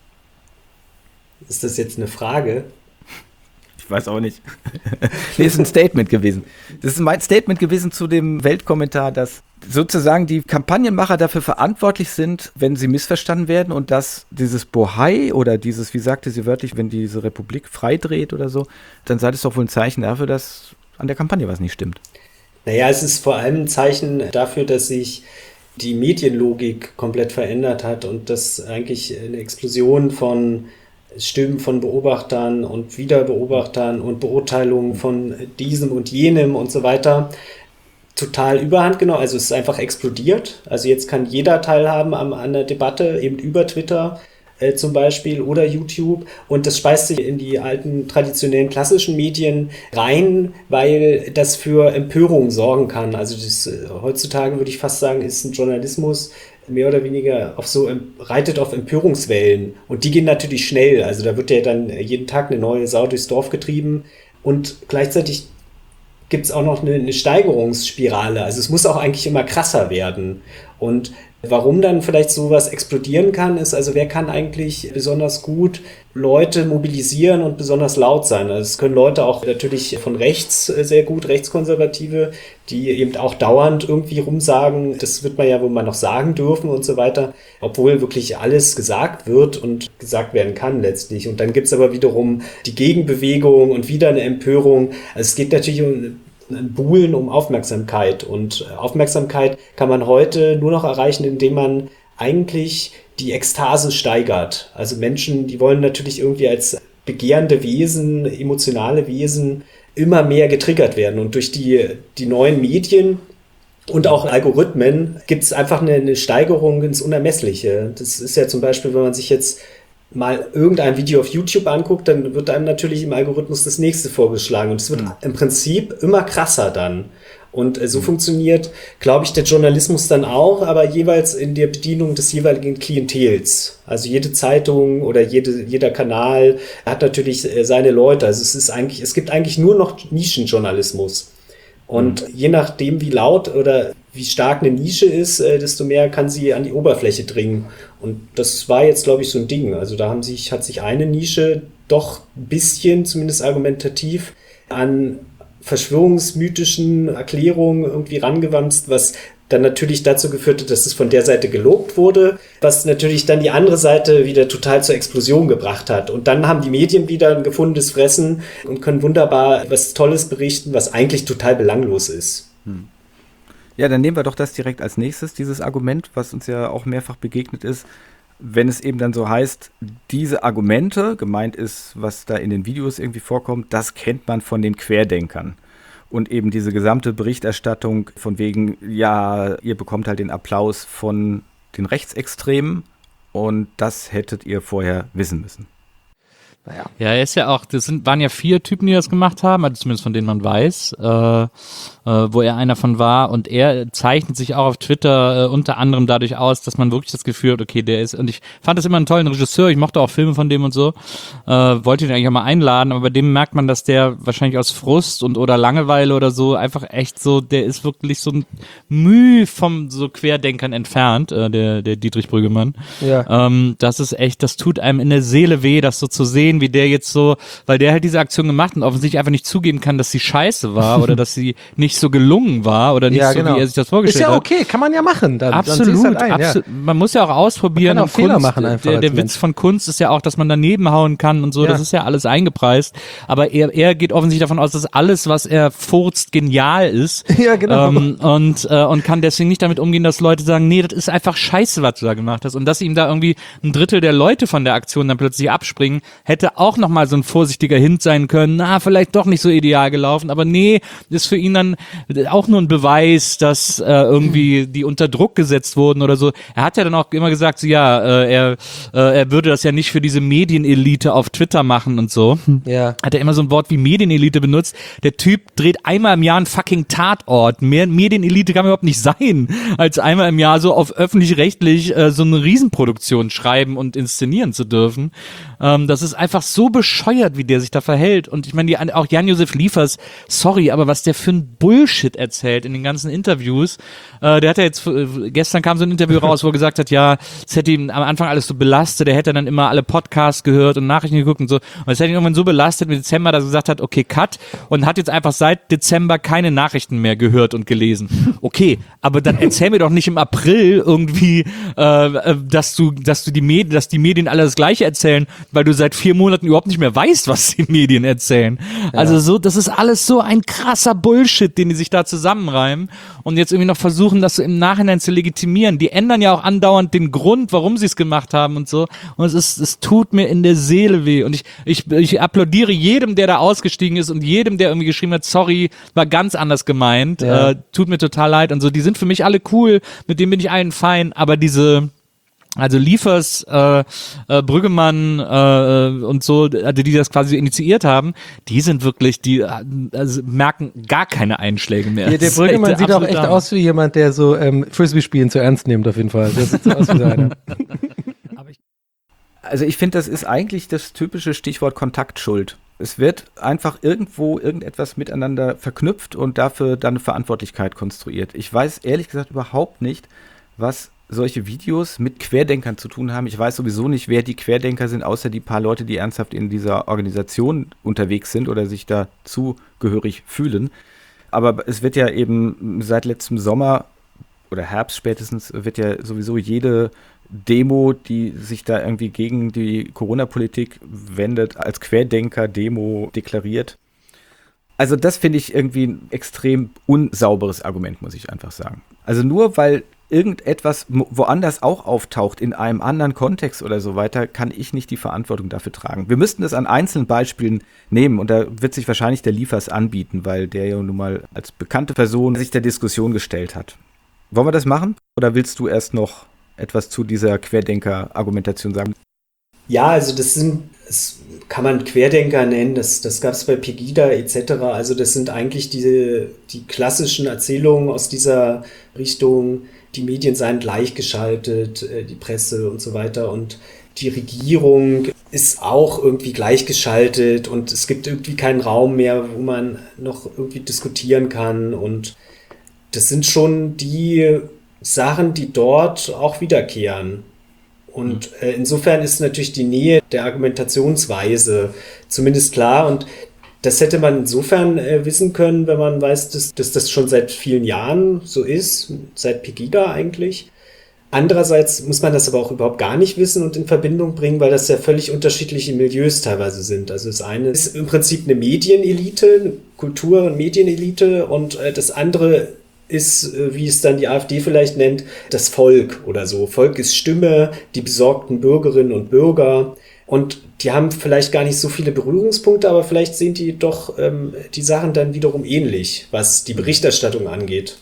Ist das jetzt eine Frage? Ich weiß auch nicht. Nee, ist ein Statement gewesen. Das ist mein Statement gewesen zu dem Weltkommentar, dass sozusagen die Kampagnenmacher dafür verantwortlich sind, wenn sie missverstanden werden und dass dieses Bohai oder dieses, wie sagte sie wörtlich, wenn diese Republik freidreht oder so, dann sei das doch wohl ein Zeichen dafür, dass an der Kampagne was nicht stimmt. Naja, es ist vor allem ein Zeichen dafür, dass sich die Medienlogik komplett verändert hat und dass eigentlich eine Explosion von Stimmen von Beobachtern und Wiederbeobachtern und Beurteilungen von diesem und jenem und so weiter total überhand genommen. Also es ist einfach explodiert. Also jetzt kann jeder teilhaben an der Debatte, eben über Twitter zum Beispiel oder YouTube. Und das speist sich in die alten, traditionellen, klassischen Medien rein, weil das für Empörung sorgen kann. Also das, heutzutage würde ich fast sagen, ist ein Journalismus mehr oder weniger reitet auf Empörungswellen. Und die gehen natürlich schnell. Also da wird ja dann jeden Tag eine neue Sau durchs Dorf getrieben. Und gleichzeitig gibt es auch noch eine Steigerungsspirale. Also es muss auch eigentlich immer krasser werden. Und Warum dann vielleicht sowas explodieren kann, ist, also wer kann eigentlich besonders gut Leute mobilisieren und besonders laut sein? Also es können Leute auch natürlich von rechts sehr gut, Rechtskonservative, die eben auch dauernd irgendwie rumsagen, das wird man ja wohl mal noch sagen dürfen und so weiter, obwohl wirklich alles gesagt wird und gesagt werden kann letztlich. Und dann gibt's aber wiederum die Gegenbewegung und wieder eine Empörung. Also es geht natürlich um ein Buhlen um Aufmerksamkeit. Und Aufmerksamkeit kann man heute nur noch erreichen, indem man eigentlich die Ekstase steigert. Also Menschen, die wollen natürlich irgendwie als begehrende Wesen, emotionale Wesen immer mehr getriggert werden. Und durch die neuen Medien und auch Algorithmen gibt es einfach eine Steigerung ins Unermessliche. Das ist ja zum Beispiel, wenn man sich jetzt mal irgendein Video auf YouTube anguckt, dann wird einem natürlich im Algorithmus das nächste vorgeschlagen. Und es wird im Prinzip immer krasser dann. Und so funktioniert, glaube ich, der Journalismus dann auch, aber jeweils in der Bedienung des jeweiligen Klientels. Also jede Zeitung oder jeder Kanal hat natürlich seine Leute. Also es gibt eigentlich nur noch Nischenjournalismus. Und je nachdem, wie laut oder wie stark eine Nische ist, desto mehr kann sie an die Oberfläche dringen. Und das war jetzt, glaube ich, so ein Ding. Also da hat sich eine Nische doch ein bisschen, zumindest argumentativ, an verschwörungsmythischen Erklärungen irgendwie rangewanzt, was dann natürlich dazu geführt hat, dass es von der Seite gelobt wurde, was natürlich dann die andere Seite wieder total zur Explosion gebracht hat. Und dann haben die Medien wieder ein gefundenes Fressen und können wunderbar was Tolles berichten, was eigentlich total belanglos ist. Ja, dann nehmen wir doch das direkt als nächstes, dieses Argument, was uns ja auch mehrfach begegnet ist, wenn es eben dann so heißt, diese Argumente, gemeint ist, was da in den Videos irgendwie vorkommt, das kennt man von den Querdenkern. Und eben diese gesamte Berichterstattung von wegen, ja, ihr bekommt halt den Applaus von den Rechtsextremen und das hättet ihr vorher wissen müssen. Naja. Ja, er ist ja auch, waren ja 4 Typen, die das gemacht haben, also zumindest von denen man weiß, wo er einer von war, und er zeichnet sich auch auf Twitter unter anderem dadurch aus, dass man wirklich das Gefühl hat, okay, der ist, und ich fand das immer einen tollen Regisseur, ich mochte auch Filme von dem und so, wollte ihn eigentlich auch mal einladen, aber bei dem merkt man, dass der wahrscheinlich aus Frust oder Langeweile oder so einfach echt so, der ist wirklich so ein Mühe vom so Querdenkern entfernt, der Dietrich Brüggemann. Ja. Das ist echt, das tut einem in der Seele weh, das so zu sehen, wie der jetzt so, weil der halt diese Aktion gemacht und offensichtlich einfach nicht zugeben kann, dass sie scheiße war oder dass sie nicht so gelungen war oder nicht so, wie er sich das vorgestellt hat. Ist ja okay, kann man ja machen. Absolut, halt absolut. Ja. Man muss ja auch ausprobieren. Man kann auch Fehler machen einfach. Der Witz von Kunst ist ja auch, dass man daneben hauen kann und so, das ist ja alles eingepreist. Aber er geht offensichtlich davon aus, dass alles, was er furzt, genial ist. Ja, genau. Und kann deswegen nicht damit umgehen, dass Leute sagen, nee, das ist einfach scheiße, was du da gemacht hast. Und dass ihm da irgendwie ein Drittel der Leute von der Aktion dann plötzlich abspringen, hätte auch nochmal so ein vorsichtiger Hint sein können, vielleicht doch nicht so ideal gelaufen, aber nee, ist für ihn dann auch nur ein Beweis, dass irgendwie die unter Druck gesetzt wurden oder so. Er hat ja dann auch immer gesagt, so, er würde das ja nicht für diese Medienelite auf Twitter machen und so. Ja. Hat er immer so ein Wort wie Medienelite benutzt. Der Typ dreht einmal im Jahr einen fucking Tatort. Mehr Medienelite kann überhaupt nicht sein, als einmal im Jahr so auf öffentlich-rechtlich so eine Riesenproduktion schreiben und inszenieren zu dürfen. Das ist einfach so bescheuert, wie der sich da verhält. Und ich meine, auch Jan-Josef Liefers, sorry, aber was der für ein Bullshit erzählt in den ganzen Interviews. Der hat ja jetzt, gestern kam so ein Interview raus, wo er gesagt hat, ja, es hätte ihn am Anfang alles so belastet, er hätte dann immer alle Podcasts gehört und Nachrichten geguckt und so. Und es hätte ihn irgendwann so belastet mit Dezember, dass er gesagt hat, okay, cut, und hat jetzt einfach seit Dezember keine Nachrichten mehr gehört und gelesen. Okay, aber dann erzähl mir doch nicht im April irgendwie, dass die Medien alle das Gleiche erzählen, weil du seit 4 Monaten überhaupt nicht mehr weißt, was die Medien erzählen. Ja. Also so, das ist alles so ein krasser Bullshit, den die sich da zusammenreimen und jetzt irgendwie noch versuchen, das so im Nachhinein zu legitimieren. Die ändern ja auch andauernd den Grund, warum sie es gemacht haben und so. Und es tut mir in der Seele weh. Und ich applaudiere jedem, der da ausgestiegen ist und jedem, der irgendwie geschrieben hat, sorry, war ganz anders gemeint. Ja. Tut mir total leid und so. Die sind für mich alle cool, mit denen bin ich allen fein, aber also Liefers, Brüggemann und so, also die das quasi initiiert haben, die sind wirklich, also merken gar keine Einschläge mehr. Ja, der Brüggemann sieht auch echt aus wie jemand, der so Frisbee-Spielen zu ernst nimmt auf jeden Fall. Der sieht so aus wie einer. Also ich finde, das ist eigentlich das typische Stichwort Kontaktschuld. Es wird einfach irgendwo irgendetwas miteinander verknüpft und dafür dann eine Verantwortlichkeit konstruiert. Ich weiß ehrlich gesagt überhaupt nicht, was solche Videos mit Querdenkern zu tun haben. Ich weiß sowieso nicht, wer die Querdenker sind, außer die paar Leute, die ernsthaft in dieser Organisation unterwegs sind oder sich da zugehörig fühlen. Aber es wird ja eben seit letztem Sommer oder Herbst spätestens, wird ja sowieso jede Demo, die sich da irgendwie gegen die Corona-Politik wendet, als Querdenker-Demo deklariert. Also das finde ich irgendwie ein extrem unsauberes Argument, muss ich einfach sagen. Also nur weil irgendetwas woanders auch auftaucht, in einem anderen Kontext oder so weiter, kann ich nicht die Verantwortung dafür tragen. Wir müssten das an einzelnen Beispielen nehmen und da wird sich wahrscheinlich der Liefers anbieten, weil der ja nun mal als bekannte Person sich der Diskussion gestellt hat. Wollen wir das machen oder willst du erst noch etwas zu dieser Querdenker-Argumentation sagen? Ja, also das kann man Querdenker nennen, das gab es bei Pegida etc. Also das sind eigentlich die klassischen Erzählungen aus dieser Richtung, die Medien seien gleichgeschaltet, die Presse und so weiter und die Regierung ist auch irgendwie gleichgeschaltet und es gibt irgendwie keinen Raum mehr, wo man noch irgendwie diskutieren kann und das sind schon die Sachen, die dort auch wiederkehren. Und insofern ist natürlich die Nähe der Argumentationsweise zumindest klar. Und das hätte man insofern wissen können, wenn man weiß, dass das schon seit vielen Jahren so ist, seit Pegida eigentlich. Andererseits muss man das aber auch überhaupt gar nicht wissen und in Verbindung bringen, weil das ja völlig unterschiedliche Milieus teilweise sind. Also das eine ist im Prinzip eine Medienelite, eine Kultur- und Medienelite und das andere ist, wie es dann die AfD vielleicht nennt, das Volk oder so. Volk ist Stimme, die besorgten Bürgerinnen und Bürger. Und die haben vielleicht gar nicht so viele Berührungspunkte, aber vielleicht sehen die doch die Sachen dann wiederum ähnlich, was die Berichterstattung angeht.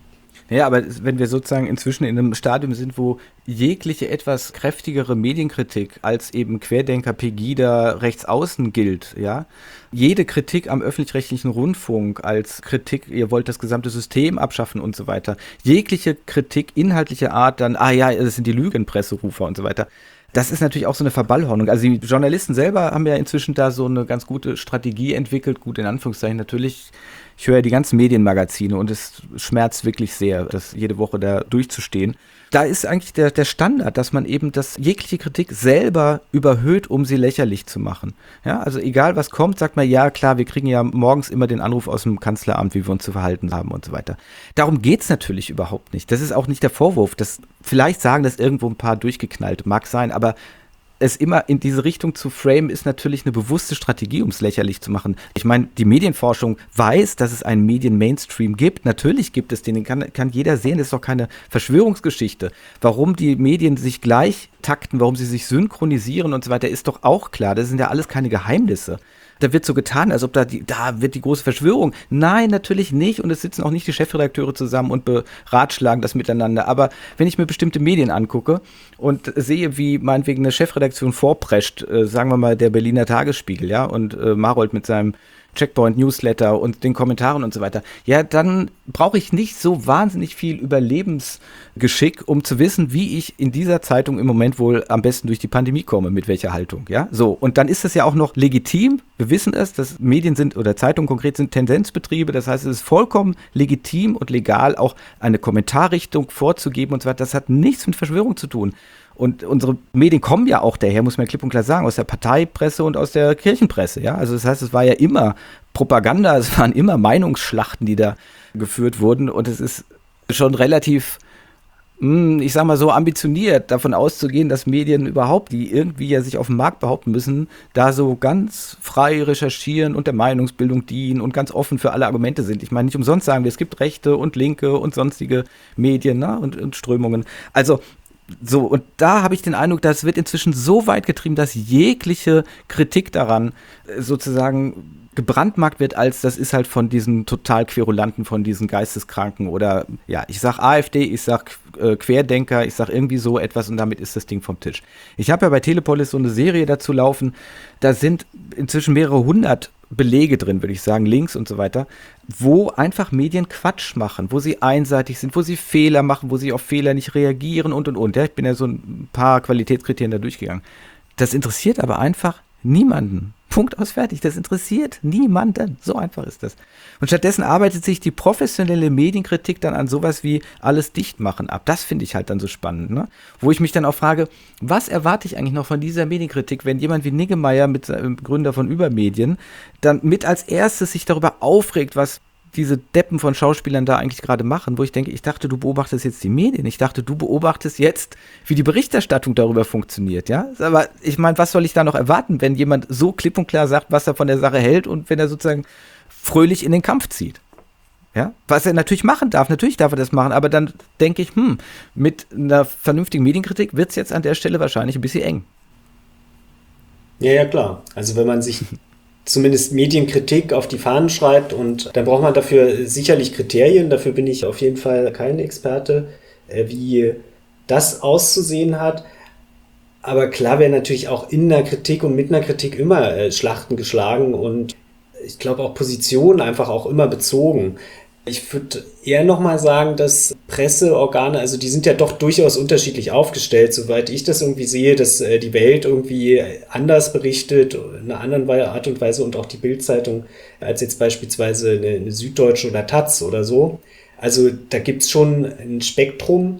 Ja, aber wenn wir sozusagen inzwischen in einem Stadium sind, wo jegliche etwas kräftigere Medienkritik als eben Querdenker, Pegida, Rechtsaußen gilt, ja, jede Kritik am öffentlich-rechtlichen Rundfunk als Kritik, ihr wollt das gesamte System abschaffen und so weiter, jegliche Kritik inhaltlicher Art dann, das sind die Lügenpresserufer und so weiter. Das ist natürlich auch so eine Verballhornung. Also die Journalisten selber haben ja inzwischen da so eine ganz gute Strategie entwickelt, gut in Anführungszeichen natürlich. Ich höre ja die ganzen Medienmagazine und es schmerzt wirklich sehr, das jede Woche da durchzustehen. Da ist eigentlich der Standard, dass man eben jegliche Kritik selber überhöht, um sie lächerlich zu machen. Ja, also egal was kommt, sagt man, ja klar, wir kriegen ja morgens immer den Anruf aus dem Kanzleramt, wie wir uns zu verhalten haben und so weiter. Darum geht's natürlich überhaupt nicht. Das ist auch nicht der Vorwurf. Vielleicht sagen das irgendwo ein paar durchgeknallt, mag sein, aber es immer in diese Richtung zu framen, ist natürlich eine bewusste Strategie, um es lächerlich zu machen. Ich meine, die Medienforschung weiß, dass es einen Medien-Mainstream gibt. Natürlich gibt es den kann jeder sehen. Das ist doch keine Verschwörungsgeschichte. Warum die Medien sich gleich takten, warum sie sich synchronisieren und so weiter, ist doch auch klar. Das sind ja alles keine Geheimnisse. Da wird so getan, als ob da wird die große Verschwörung. Nein, natürlich nicht. Und es sitzen auch nicht die Chefredakteure zusammen und beratschlagen das miteinander. Aber wenn ich mir bestimmte Medien angucke und sehe, wie meinetwegen eine Chefredaktion vorprescht, sagen wir mal der Berliner Tagesspiegel, ja, und Marold mit seinem Checkpoint-Newsletter und den Kommentaren und so weiter, ja, dann brauche ich nicht so wahnsinnig viel Überlebensgeschick, um zu wissen, wie ich in dieser Zeitung im Moment wohl am besten durch die Pandemie komme, mit welcher Haltung, ja, so. Und dann ist das ja auch noch legitim, wir wissen es, dass Medien sind, oder Zeitungen konkret sind Tendenzbetriebe, das heißt, es ist vollkommen legitim und legal, auch eine Kommentarrichtung vorzugeben und so weiter, das hat nichts mit Verschwörung zu tun. Und unsere Medien kommen ja auch daher, muss man klipp und klar sagen, aus der Parteipresse und aus der Kirchenpresse, ja. Also das heißt, es war ja immer Propaganda, es waren immer Meinungsschlachten, die da geführt wurden. Und es ist schon relativ, ich sag mal so, ambitioniert, davon auszugehen, dass Medien überhaupt, die irgendwie ja sich auf dem Markt behaupten müssen, da so ganz frei recherchieren und der Meinungsbildung dienen und ganz offen für alle Argumente sind. Ich meine, nicht umsonst sagen wir, es gibt rechte und linke und sonstige Medien, ne, und Strömungen. Also so, und da habe ich den Eindruck, das wird inzwischen so weit getrieben, dass jegliche Kritik daran sozusagen gebrandmarkt wird, als das ist halt von diesen total Querulanten, von diesen Geisteskranken oder, ja, ich sag AfD, ich sag Querdenker, ich sag irgendwie so etwas und damit ist das Ding vom Tisch. Ich habe ja bei Telepolis so eine Serie dazu laufen, da sind inzwischen mehrere hundert Belege drin, würde ich sagen, Links und so weiter, wo einfach Medien Quatsch machen, wo sie einseitig sind, wo sie Fehler machen, wo sie auf Fehler nicht reagieren und. Ja, ich bin ja so ein paar Qualitätskriterien da durchgegangen. Das interessiert aber einfach Niemanden. Punkt aus, fertig. Das interessiert niemanden. So einfach ist das. Und stattdessen arbeitet sich die professionelle Medienkritik dann an sowas wie alles dicht machen ab. Das finde ich halt dann so spannend, ne? Wo ich mich dann auch frage, was erwarte ich eigentlich noch von dieser Medienkritik, wenn jemand wie Niggemeier, Gründer von Übermedien, dann mit als erstes sich darüber aufregt, was diese Deppen von Schauspielern da eigentlich gerade machen, wo ich denke, ich dachte, du beobachtest jetzt die Medien, ich dachte, du beobachtest jetzt, wie die Berichterstattung darüber funktioniert, ja? Aber ich meine, was soll ich da noch erwarten, wenn jemand so klipp und klar sagt, was er von der Sache hält und wenn er sozusagen fröhlich in den Kampf zieht? Ja? Was er natürlich machen darf, natürlich darf er das machen, aber dann denke ich, mit einer vernünftigen Medienkritik wird es jetzt an der Stelle wahrscheinlich ein bisschen eng. Ja, klar. Also wenn man sich zumindest Medienkritik auf die Fahnen schreibt und dann braucht man dafür sicherlich Kriterien, dafür bin ich auf jeden Fall kein Experte, wie das auszusehen hat. Aber klar werden natürlich auch in der Kritik und mit einer Kritik immer Schlachten geschlagen und ich glaube auch Positionen einfach auch immer bezogen. Ich würde eher nochmal sagen, dass Presseorgane, also die sind ja doch durchaus unterschiedlich aufgestellt, soweit ich das irgendwie sehe, dass die Welt irgendwie anders berichtet, in einer anderen Art und Weise und auch die Bild-Zeitung als jetzt beispielsweise eine Süddeutsche oder Taz oder so. Also da gibt's schon ein Spektrum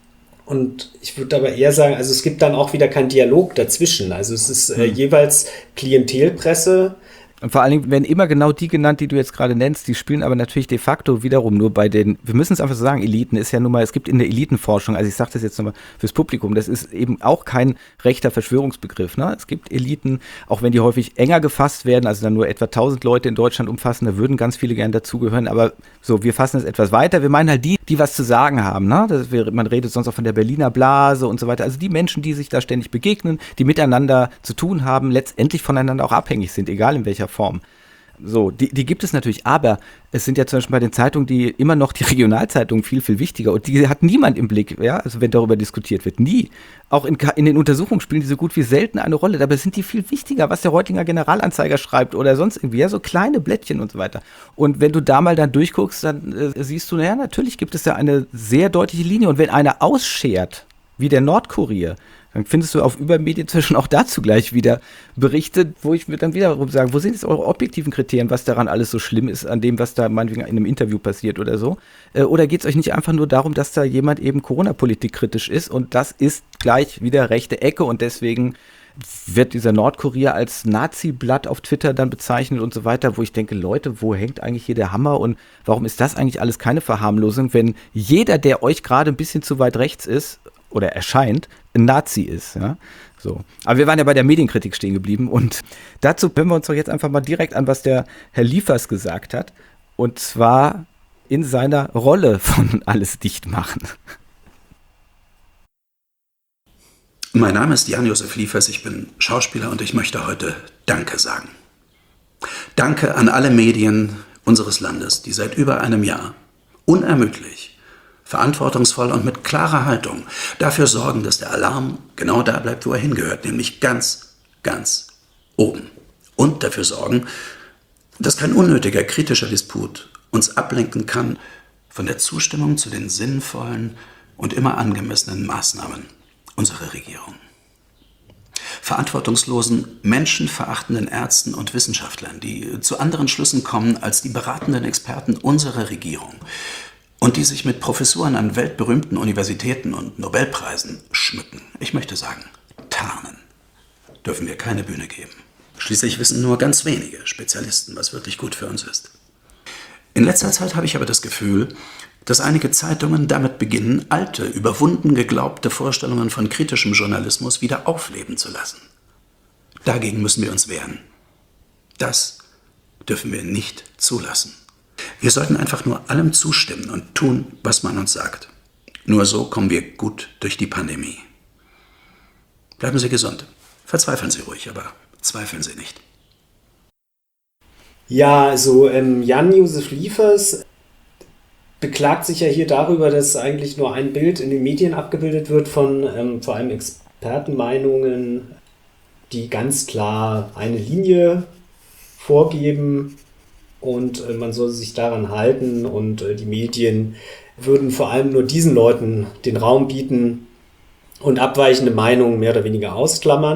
und ich würde aber eher sagen, also es gibt dann auch wieder keinen Dialog dazwischen. Also es ist jeweils Klientelpresse. Und vor allen Dingen werden immer genau die genannt, die du jetzt gerade nennst, die spielen aber natürlich de facto wiederum nur bei den, wir müssen es einfach so sagen, Eliten ist ja nun mal, es gibt in der Elitenforschung, also ich sage das jetzt nochmal fürs Publikum, das ist eben auch kein rechter Verschwörungsbegriff, ne? Es gibt Eliten, auch wenn die häufig enger gefasst werden, also dann nur etwa 1000 Leute in Deutschland umfassen, da würden ganz viele gerne dazugehören, aber so, wir fassen es etwas weiter, wir meinen halt die was zu sagen haben, ne? Man redet sonst auch von der Berliner Blase und so weiter, also die Menschen, die sich da ständig begegnen, die miteinander zu tun haben, letztendlich voneinander auch abhängig sind, egal in welcher Form. So, die gibt es natürlich, aber es sind ja zum Beispiel bei den Zeitungen, die immer noch die Regionalzeitungen viel, viel wichtiger und die hat niemand im Blick, ja, also wenn darüber diskutiert wird, nie. Auch in den Untersuchungen spielen die so gut wie selten eine Rolle, dabei sind die viel wichtiger, was der Reutlinger Generalanzeiger schreibt oder sonst irgendwie, ja, so kleine Blättchen und so weiter. Und wenn du da mal dann durchguckst, dann siehst du, naja, natürlich gibt es da eine sehr deutliche Linie und wenn einer ausschert, wie der Nordkurier, dann findest du auf Übermedien zwischen auch dazu gleich wieder berichtet, wo ich mir dann wiederum sage, wo sind jetzt eure objektiven Kriterien, was daran alles so schlimm ist, an dem, was da meinetwegen in einem Interview passiert oder so? Oder geht es euch nicht einfach nur darum, dass da jemand eben Corona-Politik kritisch ist und das ist gleich wieder rechte Ecke und deswegen wird dieser Nordkurier als Nazi-Blatt auf Twitter dann bezeichnet und so weiter, wo ich denke, Leute, wo hängt eigentlich hier der Hammer und warum ist das eigentlich alles keine Verharmlosung, wenn jeder, der euch gerade ein bisschen zu weit rechts ist, oder erscheint, ein Nazi ist. Ja? So. Aber wir waren ja bei der Medienkritik stehen geblieben und dazu hören wir uns doch jetzt einfach mal direkt an, was der Herr Liefers gesagt hat und zwar in seiner Rolle von alles dicht machen. Mein Name ist Jan-Josef Liefers, ich bin Schauspieler und ich möchte heute Danke sagen. Danke an alle Medien unseres Landes, die seit über einem Jahr unermüdlich, verantwortungsvoll und mit klarer Haltung dafür sorgen, dass der Alarm genau da bleibt, wo er hingehört, nämlich ganz, ganz oben. Und dafür sorgen, dass kein unnötiger kritischer Disput uns ablenken kann von der Zustimmung zu den sinnvollen und immer angemessenen Maßnahmen unserer Regierung. Verantwortungslosen, menschenverachtenden Ärzten und Wissenschaftlern, die zu anderen Schlüssen kommen als die beratenden Experten unserer Regierung, und die sich mit Professuren an weltberühmten Universitäten und Nobelpreisen schmücken. Ich möchte sagen, tarnen dürfen wir keine Bühne geben. Schließlich wissen nur ganz wenige Spezialisten, was wirklich gut für uns ist. In letzter Zeit habe ich aber das Gefühl, dass einige Zeitungen damit beginnen, alte, überwunden geglaubte Vorstellungen von kritischem Journalismus wieder aufleben zu lassen. Dagegen müssen wir uns wehren. Das dürfen wir nicht zulassen. Wir sollten einfach nur allem zustimmen und tun, was man uns sagt. Nur so kommen wir gut durch die Pandemie. Bleiben Sie gesund. Verzweifeln Sie ruhig, aber zweifeln Sie nicht. Ja, also Jan-Josef Liefers beklagt sich ja hier darüber, dass eigentlich nur ein Bild in den Medien abgebildet wird von vor allem Expertenmeinungen, die ganz klar eine Linie vorgeben. Und man soll sich daran halten und die Medien würden vor allem nur diesen Leuten den Raum bieten und abweichende Meinungen mehr oder weniger ausklammern.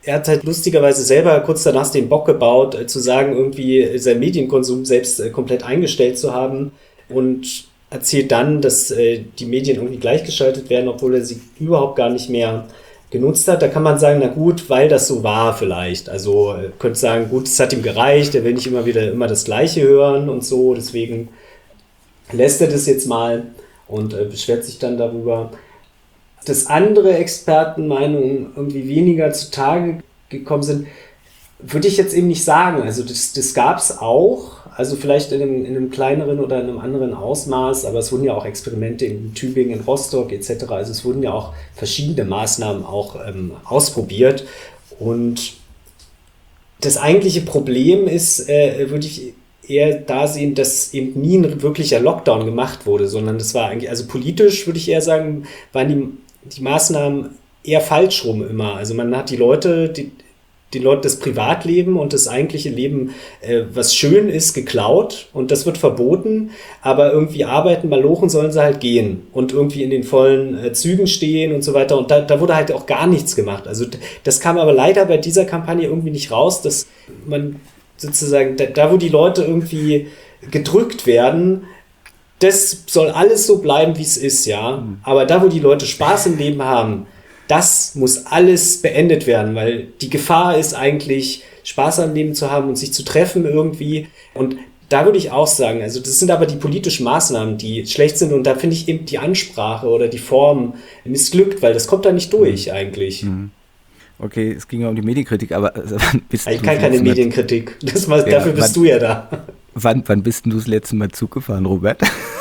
er hat halt lustigerweise selber kurz danach den Bock gebaut, zu sagen, irgendwie seinen Medienkonsum selbst komplett eingestellt zu haben und erzählt dann, dass die Medien irgendwie gleichgeschaltet werden, obwohl er sie überhaupt gar nicht mehr genutzt hat. Da kann man sagen, na gut, weil das so war vielleicht. Also könnte sagen, gut, es hat ihm gereicht, er will nicht immer das Gleiche hören und so, deswegen lässt er das jetzt mal und beschwert sich dann darüber. Dass andere Expertenmeinungen irgendwie weniger zutage gekommen sind, würde ich jetzt eben nicht sagen. Also das gab es auch, also vielleicht in einem kleineren oder in einem anderen Ausmaß, aber es wurden ja auch Experimente in Tübingen, in Rostock etc. Also es wurden ja auch verschiedene Maßnahmen auch ausprobiert. Und das eigentliche Problem ist, würde ich eher da sehen, dass eben nie ein wirklicher Lockdown gemacht wurde, sondern das war eigentlich, also politisch würde ich eher sagen, waren die Maßnahmen eher falsch rum immer. Also man hat den Leuten das Privatleben und das eigentliche Leben, was schön ist, geklaut und das wird verboten, aber irgendwie arbeiten, malochen sollen sie halt gehen und irgendwie in den vollen Zügen stehen und so weiter und da wurde halt auch gar nichts gemacht. Also das kam aber leider bei dieser Kampagne irgendwie nicht raus, dass man sozusagen, da wo die Leute irgendwie gedrückt werden, das soll alles so bleiben, wie es ist, ja. Aber da, wo die Leute Spaß im Leben haben, das muss alles beendet werden, weil die Gefahr ist eigentlich, Spaß am Leben zu haben und sich zu treffen irgendwie. Und da würde ich auch sagen, also das sind aber die politischen Maßnahmen, die schlecht sind. Und da finde ich eben die Ansprache oder die Form missglückt, weil das kommt da nicht durch eigentlich. Okay, es ging ja um die Medienkritik, aber ich kann keine Medienkritik. Dafür bist du ja da. Wann bist denn du das letzte Mal Zug gefahren, Robert?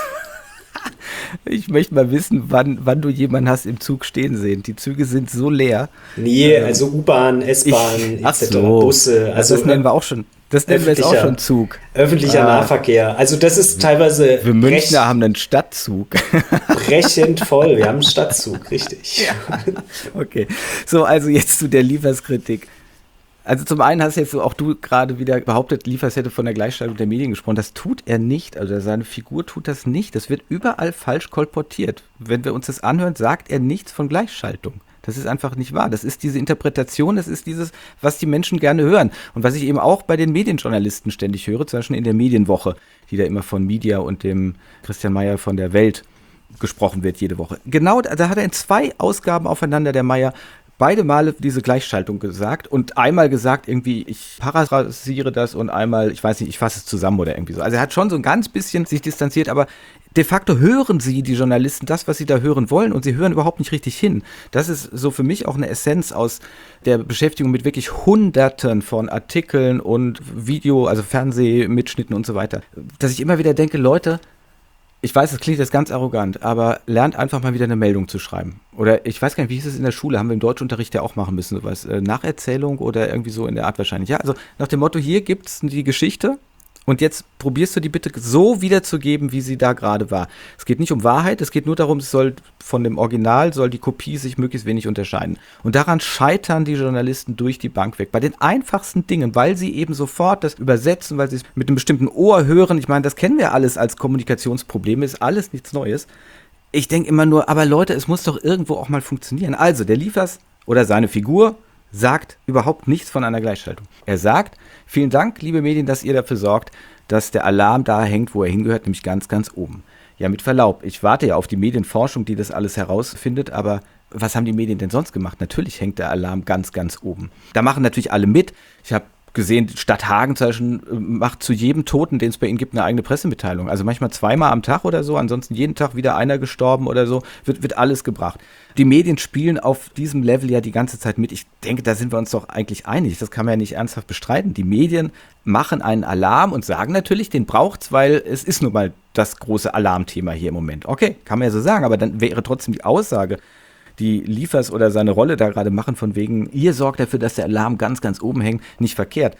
Ich möchte mal wissen, wann du jemanden hast im Zug stehen sehen. Die Züge sind so leer. Nee, also U-Bahn, S-Bahn etc., so. Busse. Also das nennen wir auch schon. Das nennen wir jetzt auch schon Zug. Öffentlicher Nahverkehr. Also das ist teilweise... Wir Münchner haben einen Stadtzug. Brechend voll. Wir haben einen Stadtzug, richtig. Ja. Okay. So, also jetzt zu der Lieferskritik. Also zum einen hast jetzt auch du gerade wieder behauptet, Liefers hätte von der Gleichschaltung der Medien gesprochen. Das tut er nicht, also seine Figur tut das nicht. Das wird überall falsch kolportiert. Wenn wir uns das anhören, sagt er nichts von Gleichschaltung. Das ist einfach nicht wahr. Das ist diese Interpretation, das ist dieses, was die Menschen gerne hören. Und was ich eben auch bei den Medienjournalisten ständig höre, zum Beispiel in der Medienwoche, die da immer von Media und dem Christian Mayer von der Welt gesprochen wird jede Woche. Genau, da hat er in 2 Ausgaben aufeinander, der Mayer, beide Male diese Gleichschaltung gesagt und einmal gesagt, irgendwie, ich paraphrasiere das und einmal, ich weiß nicht, ich fasse es zusammen oder irgendwie so. Also er hat schon so ein ganz bisschen sich distanziert, aber de facto hören sie, die Journalisten, das, was sie da hören wollen und sie hören überhaupt nicht richtig hin. Das ist so für mich auch eine Essenz aus der Beschäftigung mit wirklich Hunderten von Artikeln und Video, also Fernsehmitschnitten und so weiter. Dass ich immer wieder denke, Leute, ich weiß, das klingt jetzt ganz arrogant, aber lernt einfach mal wieder eine Meldung zu schreiben. Oder ich weiß gar nicht, wie hieß es in der Schule, haben wir im Deutschunterricht ja auch machen müssen, sowas, Nacherzählung oder irgendwie so in der Art wahrscheinlich. Ja, also nach dem Motto, hier gibt's die Geschichte und jetzt probierst du die bitte so wiederzugeben, wie sie da gerade war. Es geht nicht um Wahrheit, es geht nur darum, es soll von dem Original, soll die Kopie sich möglichst wenig unterscheiden. Und daran scheitern die Journalisten durch die Bank weg. Bei den einfachsten Dingen, weil sie eben sofort das übersetzen, weil sie es mit einem bestimmten Ohr hören. Ich meine, das kennen wir alles als Kommunikationsprobleme, ist alles nichts Neues. Ich denke immer nur, aber Leute, es muss doch irgendwo auch mal funktionieren. Also, der Liefers oder seine Figur sagt überhaupt nichts von einer Gleichschaltung. Er sagt, vielen Dank, liebe Medien, dass ihr dafür sorgt, dass der Alarm da hängt, wo er hingehört, nämlich ganz, ganz oben. Ja, mit Verlaub, ich warte ja auf die Medienforschung, die das alles herausfindet, aber was haben die Medien denn sonst gemacht? Natürlich hängt der Alarm ganz, ganz oben. Da machen natürlich alle mit. Ich habe gesehen, Stadt Hagen zum Beispiel macht zu jedem Toten, den es bei ihnen gibt, eine eigene Pressemitteilung. Also manchmal 2-mal am Tag oder so, ansonsten jeden Tag wieder einer gestorben oder so, wird alles gebracht. Die Medien spielen auf diesem Level ja die ganze Zeit mit. Ich denke, da sind wir uns doch eigentlich einig. Das kann man ja nicht ernsthaft bestreiten. Die Medien machen einen Alarm und sagen natürlich, den braucht's, weil es ist nun mal das große Alarmthema hier im Moment. Okay, kann man ja so sagen, aber dann wäre trotzdem die Aussage, die Liefers oder seine Rolle da gerade machen, von wegen, ihr sorgt dafür, dass der Alarm ganz, ganz oben hängt, nicht verkehrt.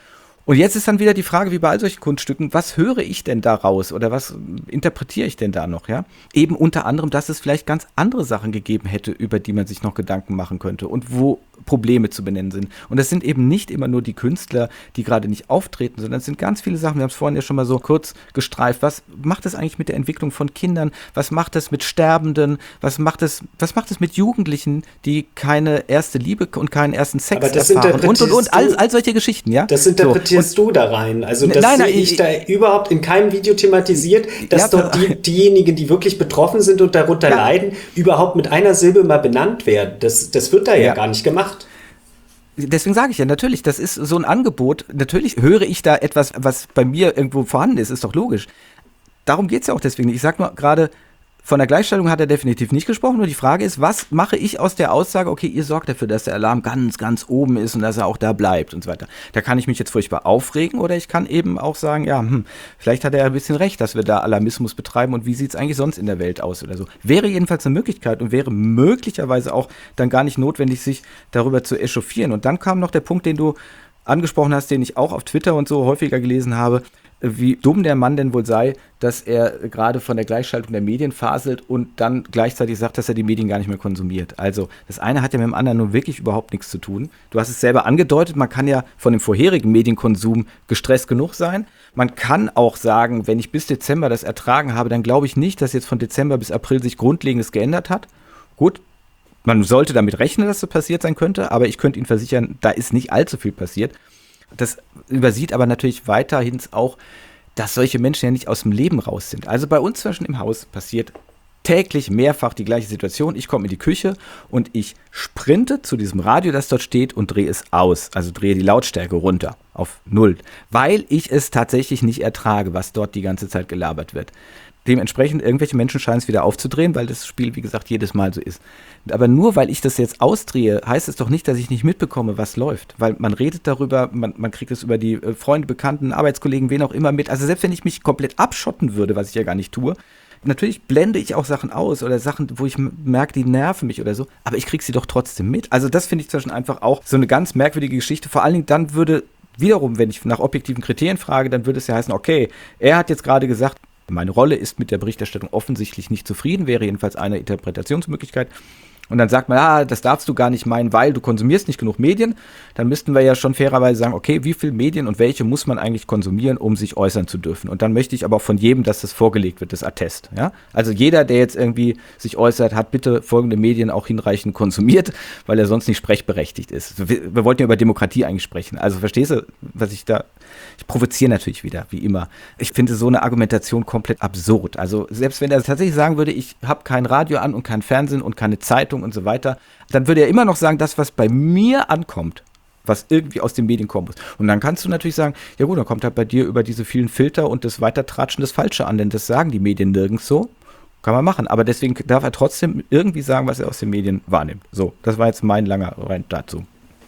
Und jetzt ist dann wieder die Frage, wie bei all solchen Kunststücken, was höre ich denn daraus oder was interpretiere ich denn da noch, ja? Eben unter anderem, dass es vielleicht ganz andere Sachen gegeben hätte, über die man sich noch Gedanken machen könnte und wo Probleme zu benennen sind. Und das sind eben nicht immer nur die Künstler, die gerade nicht auftreten, sondern es sind ganz viele Sachen, wir haben es vorhin ja schon mal so kurz gestreift, was macht es eigentlich mit der Entwicklung von Kindern, was macht es mit Sterbenden, was macht es mit Jugendlichen, die keine erste Liebe und keinen ersten Sex erfahren und all solche Geschichten, ja? Das interpretierst du da rein, also das sehe ich da überhaupt in keinem Video thematisiert, dass dort diejenigen, die wirklich betroffen sind und darunter leiden, überhaupt mit einer Silbe mal benannt werden. Das wird da ja gar nicht gemacht. Deswegen sage ich ja, natürlich, das ist so ein Angebot. Natürlich höre ich da etwas, was bei mir irgendwo vorhanden ist doch logisch. Darum geht es ja auch deswegen nicht. Ich sage nur gerade, von der Gleichstellung hat er definitiv nicht gesprochen. Nur die Frage ist, was mache ich aus der Aussage, okay, ihr sorgt dafür, dass der Alarm ganz, ganz oben ist und dass er auch da bleibt und so weiter. Da kann ich mich jetzt furchtbar aufregen oder ich kann eben auch sagen, ja, vielleicht hat er ein bisschen recht, dass wir da Alarmismus betreiben und wie sieht es eigentlich sonst in der Welt aus oder so. Wäre jedenfalls eine Möglichkeit und wäre möglicherweise auch dann gar nicht notwendig, sich darüber zu echauffieren. Und dann kam noch der Punkt, den du angesprochen hast, den ich auch auf Twitter und so häufiger gelesen habe, wie dumm der Mann denn wohl sei, dass er gerade von der Gleichschaltung der Medien faselt und dann gleichzeitig sagt, dass er die Medien gar nicht mehr konsumiert. Also das eine hat ja mit dem anderen nun wirklich überhaupt nichts zu tun. Du hast es selber angedeutet, man kann ja von dem vorherigen Medienkonsum gestresst genug sein. Man kann auch sagen, wenn ich bis Dezember das ertragen habe, dann glaube ich nicht, dass jetzt von Dezember bis April sich Grundlegendes geändert hat. Gut, man sollte damit rechnen, dass das passiert sein könnte, aber ich könnte Ihnen versichern, da ist nicht allzu viel passiert. Das übersieht aber natürlich weiterhin auch, dass solche Menschen ja nicht aus dem Leben raus sind. Also bei uns zwischen im Haus passiert täglich mehrfach die gleiche Situation. Ich komme in die Küche und ich sprinte zu diesem Radio, das dort steht und drehe es aus. Also drehe die Lautstärke runter auf 0, weil ich es tatsächlich nicht ertrage, was dort die ganze Zeit gelabert wird. Dementsprechend, irgendwelche Menschen scheinen es wieder aufzudrehen, weil das Spiel, wie gesagt, jedes Mal so ist. Aber nur weil ich das jetzt ausdrehe, heißt es doch nicht, dass ich nicht mitbekomme, was läuft. Weil man redet darüber, man kriegt es über die Freunde, Bekannten, Arbeitskollegen, wen auch immer mit. Also selbst wenn ich mich komplett abschotten würde, was ich ja gar nicht tue, natürlich blende ich auch Sachen aus oder Sachen, wo ich merke, die nerven mich oder so, aber ich kriege sie doch trotzdem mit. Also das finde ich zwischen einfach auch so eine ganz merkwürdige Geschichte. Vor allen Dingen dann würde, wiederum, wenn ich nach objektiven Kriterien frage, dann würde es ja heißen, okay, er hat jetzt gerade gesagt, meine Rolle ist mit der Berichterstattung offensichtlich nicht zufrieden, wäre jedenfalls eine Interpretationsmöglichkeit. Und dann sagt man, das darfst du gar nicht meinen, weil du konsumierst nicht genug Medien. Dann müssten wir ja schon fairerweise sagen, okay, wie viele Medien und welche muss man eigentlich konsumieren, um sich äußern zu dürfen? Und dann möchte ich aber auch von jedem, dass das vorgelegt wird, das Attest. Ja? Also jeder, der jetzt irgendwie sich äußert, hat bitte folgende Medien auch hinreichend konsumiert, weil er sonst nicht sprechberechtigt ist. Wir wollten ja über Demokratie eigentlich sprechen. Also verstehst du, was ich provoziere natürlich wieder, wie immer. Ich finde so eine Argumentation komplett absurd. Also selbst wenn er tatsächlich sagen würde, ich habe kein Radio an und kein Fernsehen und keine Zeitung und so weiter, dann würde er immer noch sagen, das, was bei mir ankommt, was irgendwie aus den Medien kommen muss. Und dann kannst du natürlich sagen, ja gut, dann kommt halt bei dir über diese vielen Filter und das Weitertratschen das Falsche an, denn das sagen die Medien nirgends so. Kann man machen, aber deswegen darf er trotzdem irgendwie sagen, was er aus den Medien wahrnimmt. So, das war jetzt mein langer Rein dazu.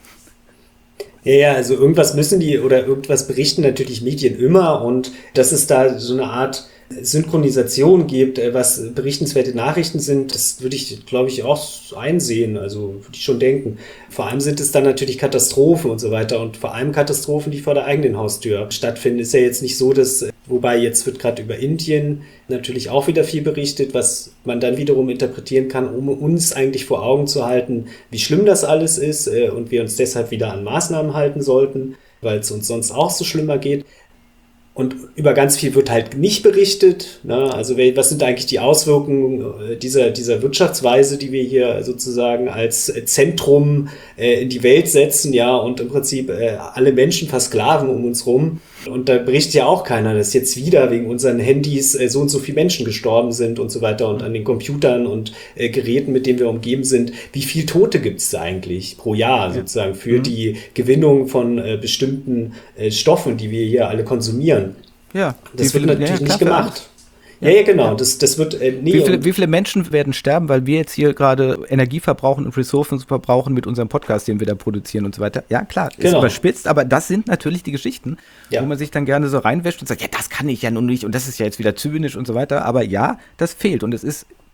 Ja, also irgendwas müssen die oder irgendwas berichten natürlich Medien immer und dass es da so eine Art Synchronisation gibt, was berichtenswerte Nachrichten sind, das würde ich, glaube ich, auch einsehen, also würde ich schon denken. Vor allem sind es dann natürlich Katastrophen und so weiter und vor allem Katastrophen, die vor der eigenen Haustür stattfinden. Ist ja jetzt nicht so, dass, wobei jetzt wird gerade über Indien natürlich auch wieder viel berichtet, was man dann wiederum interpretieren kann, um uns eigentlich vor Augen zu halten, wie schlimm das alles ist und wir uns deshalb wieder an Maßnahmen halten sollten, weil es uns sonst auch so schlimmer geht. Und über ganz viel wird halt nicht berichtet. Ne? Also was sind eigentlich die Auswirkungen dieser Wirtschaftsweise, die wir hier sozusagen als Zentrum in die Welt setzen, ja, und im Prinzip alle Menschen versklaven um uns rum. Und da berichtet ja auch keiner, dass jetzt wieder wegen unseren Handys so und so viele Menschen gestorben sind und so weiter und an den Computern und Geräten, mit denen wir umgeben sind. Wie viel Tote gibt es eigentlich pro Jahr sozusagen für die Gewinnung von bestimmten Stoffen, die wir hier alle konsumieren? Ja. Das wird natürlich nicht gemacht. Ja, genau. Das wird wie viele Menschen werden sterben, weil wir jetzt hier gerade Energie verbrauchen und Ressourcen verbrauchen mit unserem Podcast, den wir da produzieren und so weiter. Ja, klar, ist überspitzt, aber das sind natürlich die Geschichten, wo man sich dann gerne so reinwäscht und sagt, ja, das kann ich ja nun nicht und das ist ja jetzt wieder zynisch und so weiter. Aber ja, das fehlt und es ist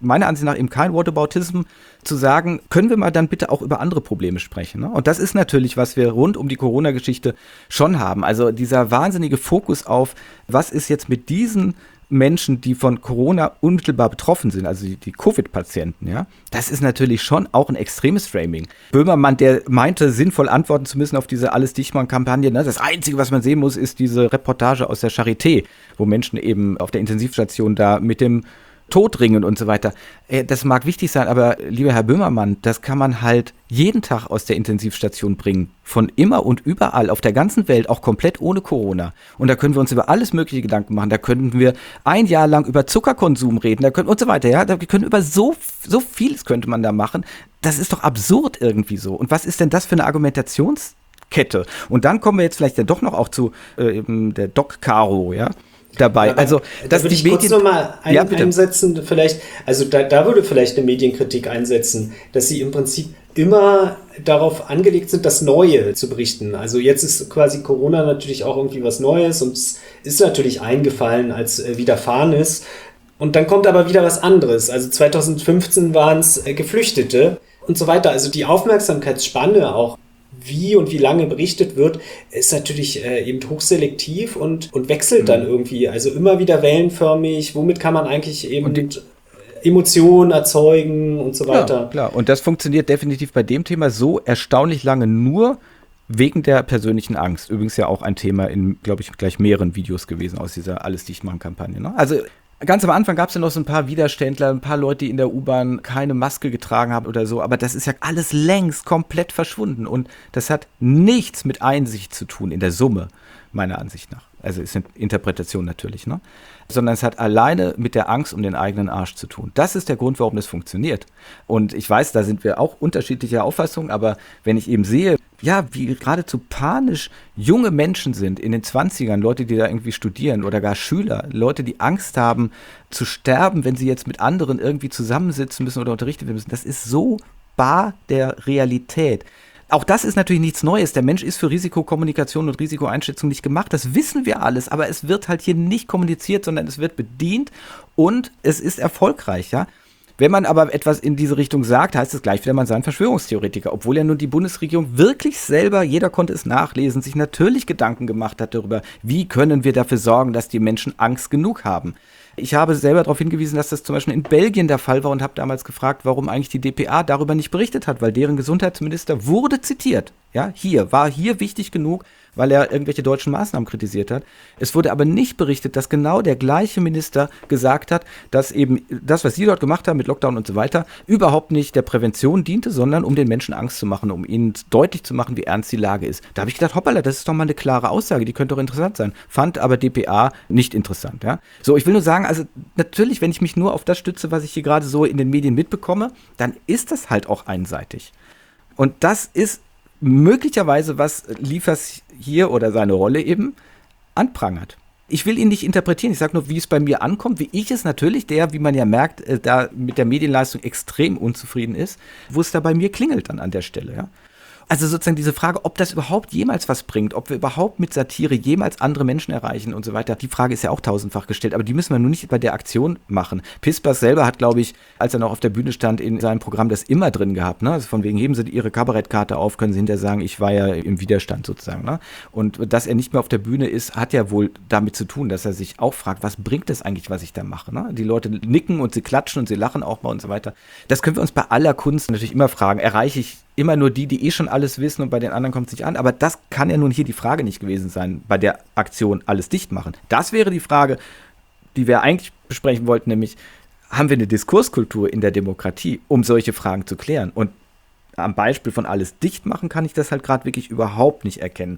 meiner Ansicht nach eben kein Whataboutism, zu sagen, können wir mal dann bitte auch über andere Probleme sprechen. Ne? Und das ist natürlich, was wir rund um die Corona-Geschichte schon haben. Also dieser wahnsinnige Fokus auf, was ist jetzt mit diesen Menschen, die von Corona unmittelbar betroffen sind, also die Covid-Patienten, ja, das ist natürlich schon auch ein extremes Framing. Böhmermann, der meinte, sinnvoll antworten zu müssen auf diese Alles-Dicht-Machen-Kampagne, ne? Das Einzige, was man sehen muss, ist diese Reportage aus der Charité, wo Menschen eben auf der Intensivstation da mit dem Tod ringen und so weiter. Das mag wichtig sein, aber lieber Herr Böhmermann, das kann man halt jeden Tag aus der Intensivstation bringen. Von immer und überall auf der ganzen Welt, auch komplett ohne Corona. Und da können wir uns über alles mögliche Gedanken machen. Da könnten wir ein Jahr lang über Zuckerkonsum reden, da können und so weiter. Ja, wir können über so vieles könnte man da machen. Das ist doch absurd irgendwie so. Und was ist denn das für eine Argumentationskette? Und dann kommen wir jetzt vielleicht ja doch noch auch zu eben der Doc Caro, ja. Dabei. Ja, also, da würde ich kurz nochmal einsetzen, vielleicht, also da würde vielleicht eine Medienkritik einsetzen, dass sie im Prinzip immer darauf angelegt sind, das Neue zu berichten. Also jetzt ist quasi Corona natürlich auch irgendwie was Neues und es ist natürlich eingefallen als Widerfahrenes. Und dann kommt aber wieder was anderes. Also 2015 waren es Geflüchtete und so weiter. Also die Aufmerksamkeitsspanne auch, wie und wie lange berichtet wird, ist natürlich eben hochselektiv und wechselt dann irgendwie. Also immer wieder wellenförmig. Womit kann man eigentlich eben Emotionen erzeugen und so weiter. Ja, klar. Und das funktioniert definitiv bei dem Thema so erstaunlich lange nur wegen der persönlichen Angst. Übrigens ja auch ein Thema in, glaube ich, gleich mehreren Videos gewesen aus dieser Alles-Dicht-Machen-Kampagne. Ne? Also ganz am Anfang gab es ja noch so ein paar Widerständler, ein paar Leute, die in der U-Bahn keine Maske getragen haben oder so, aber das ist ja alles längst komplett verschwunden und das hat nichts mit Einsicht zu tun in der Summe, meiner Ansicht nach. Also ist eine Interpretation natürlich, ne? Sondern es hat alleine mit der Angst um den eigenen Arsch zu tun. Das ist der Grund, warum das funktioniert. Und ich weiß, da sind wir auch unterschiedlicher Auffassung, aber wenn ich eben sehe, ja, wie geradezu panisch junge Menschen sind in den 20ern, Leute, die da irgendwie studieren oder gar Schüler, Leute, die Angst haben zu sterben, wenn sie jetzt mit anderen irgendwie zusammensitzen müssen oder unterrichtet werden müssen, das ist so bar der Realität. Auch das ist natürlich nichts Neues. Der Mensch ist für Risikokommunikation und Risikoeinschätzung nicht gemacht. Das wissen wir alles, aber es wird halt hier nicht kommuniziert, sondern es wird bedient und es ist erfolgreich, ja. Wenn man aber etwas in diese Richtung sagt, heißt es gleich wieder, man sei ein Verschwörungstheoretiker, obwohl ja nun die Bundesregierung wirklich selber, jeder konnte es nachlesen, sich natürlich Gedanken gemacht hat darüber, wie können wir dafür sorgen, dass die Menschen Angst genug haben. Ich habe selber darauf hingewiesen, dass das zum Beispiel in Belgien der Fall war und habe damals gefragt, warum eigentlich die dpa darüber nicht berichtet hat, weil deren Gesundheitsminister wurde zitiert. Ja, war hier wichtig genug, weil er irgendwelche deutschen Maßnahmen kritisiert hat. Es wurde aber nicht berichtet, dass genau der gleiche Minister gesagt hat, dass eben das, was sie dort gemacht haben mit Lockdown und so weiter, überhaupt nicht der Prävention diente, sondern um den Menschen Angst zu machen, um ihnen deutlich zu machen, wie ernst die Lage ist. Da habe ich gedacht, hoppala, das ist doch mal eine klare Aussage, die könnte doch interessant sein. Fand aber dpa nicht interessant. Ja? So, ich will nur sagen, also natürlich, wenn ich mich nur auf das stütze, was ich hier gerade so in den Medien mitbekomme, dann ist das halt auch einseitig. Und das ist möglicherweise, was Liefers hier oder seine Rolle eben anprangert. Ich will ihn nicht interpretieren, ich sage nur, wie es bei mir ankommt, wie ich es natürlich, der, wie man ja merkt, da mit der Medienleistung extrem unzufrieden ist, wo es da bei mir klingelt dann an der Stelle, ja. Also sozusagen diese Frage, ob das überhaupt jemals was bringt, ob wir überhaupt mit Satire jemals andere Menschen erreichen und so weiter, die Frage ist ja auch tausendfach gestellt, aber die müssen wir nur nicht bei der Aktion machen. Pispers selber hat, glaube ich, als er noch auf der Bühne stand, in seinem Programm das immer drin gehabt, ne? Also von wegen, heben Sie Ihre Kabarettkarte auf, können Sie hinterher sagen, ich war ja im Widerstand sozusagen, ne? Und dass er nicht mehr auf der Bühne ist, hat ja wohl damit zu tun, dass er sich auch fragt, was bringt das eigentlich, was ich da mache, ne? Die Leute nicken und sie klatschen und sie lachen auch mal und so weiter. Das können wir uns bei aller Kunst natürlich immer fragen, erreiche ich immer nur die schon alles wissen und bei den anderen kommt es nicht an. Aber das kann ja nun hier die Frage nicht gewesen sein, bei der Aktion alles dicht machen. Das wäre die Frage, die wir eigentlich besprechen wollten, nämlich, haben wir eine Diskurskultur in der Demokratie, um solche Fragen zu klären? Und am Beispiel von alles dicht machen kann ich das halt gerade wirklich überhaupt nicht erkennen.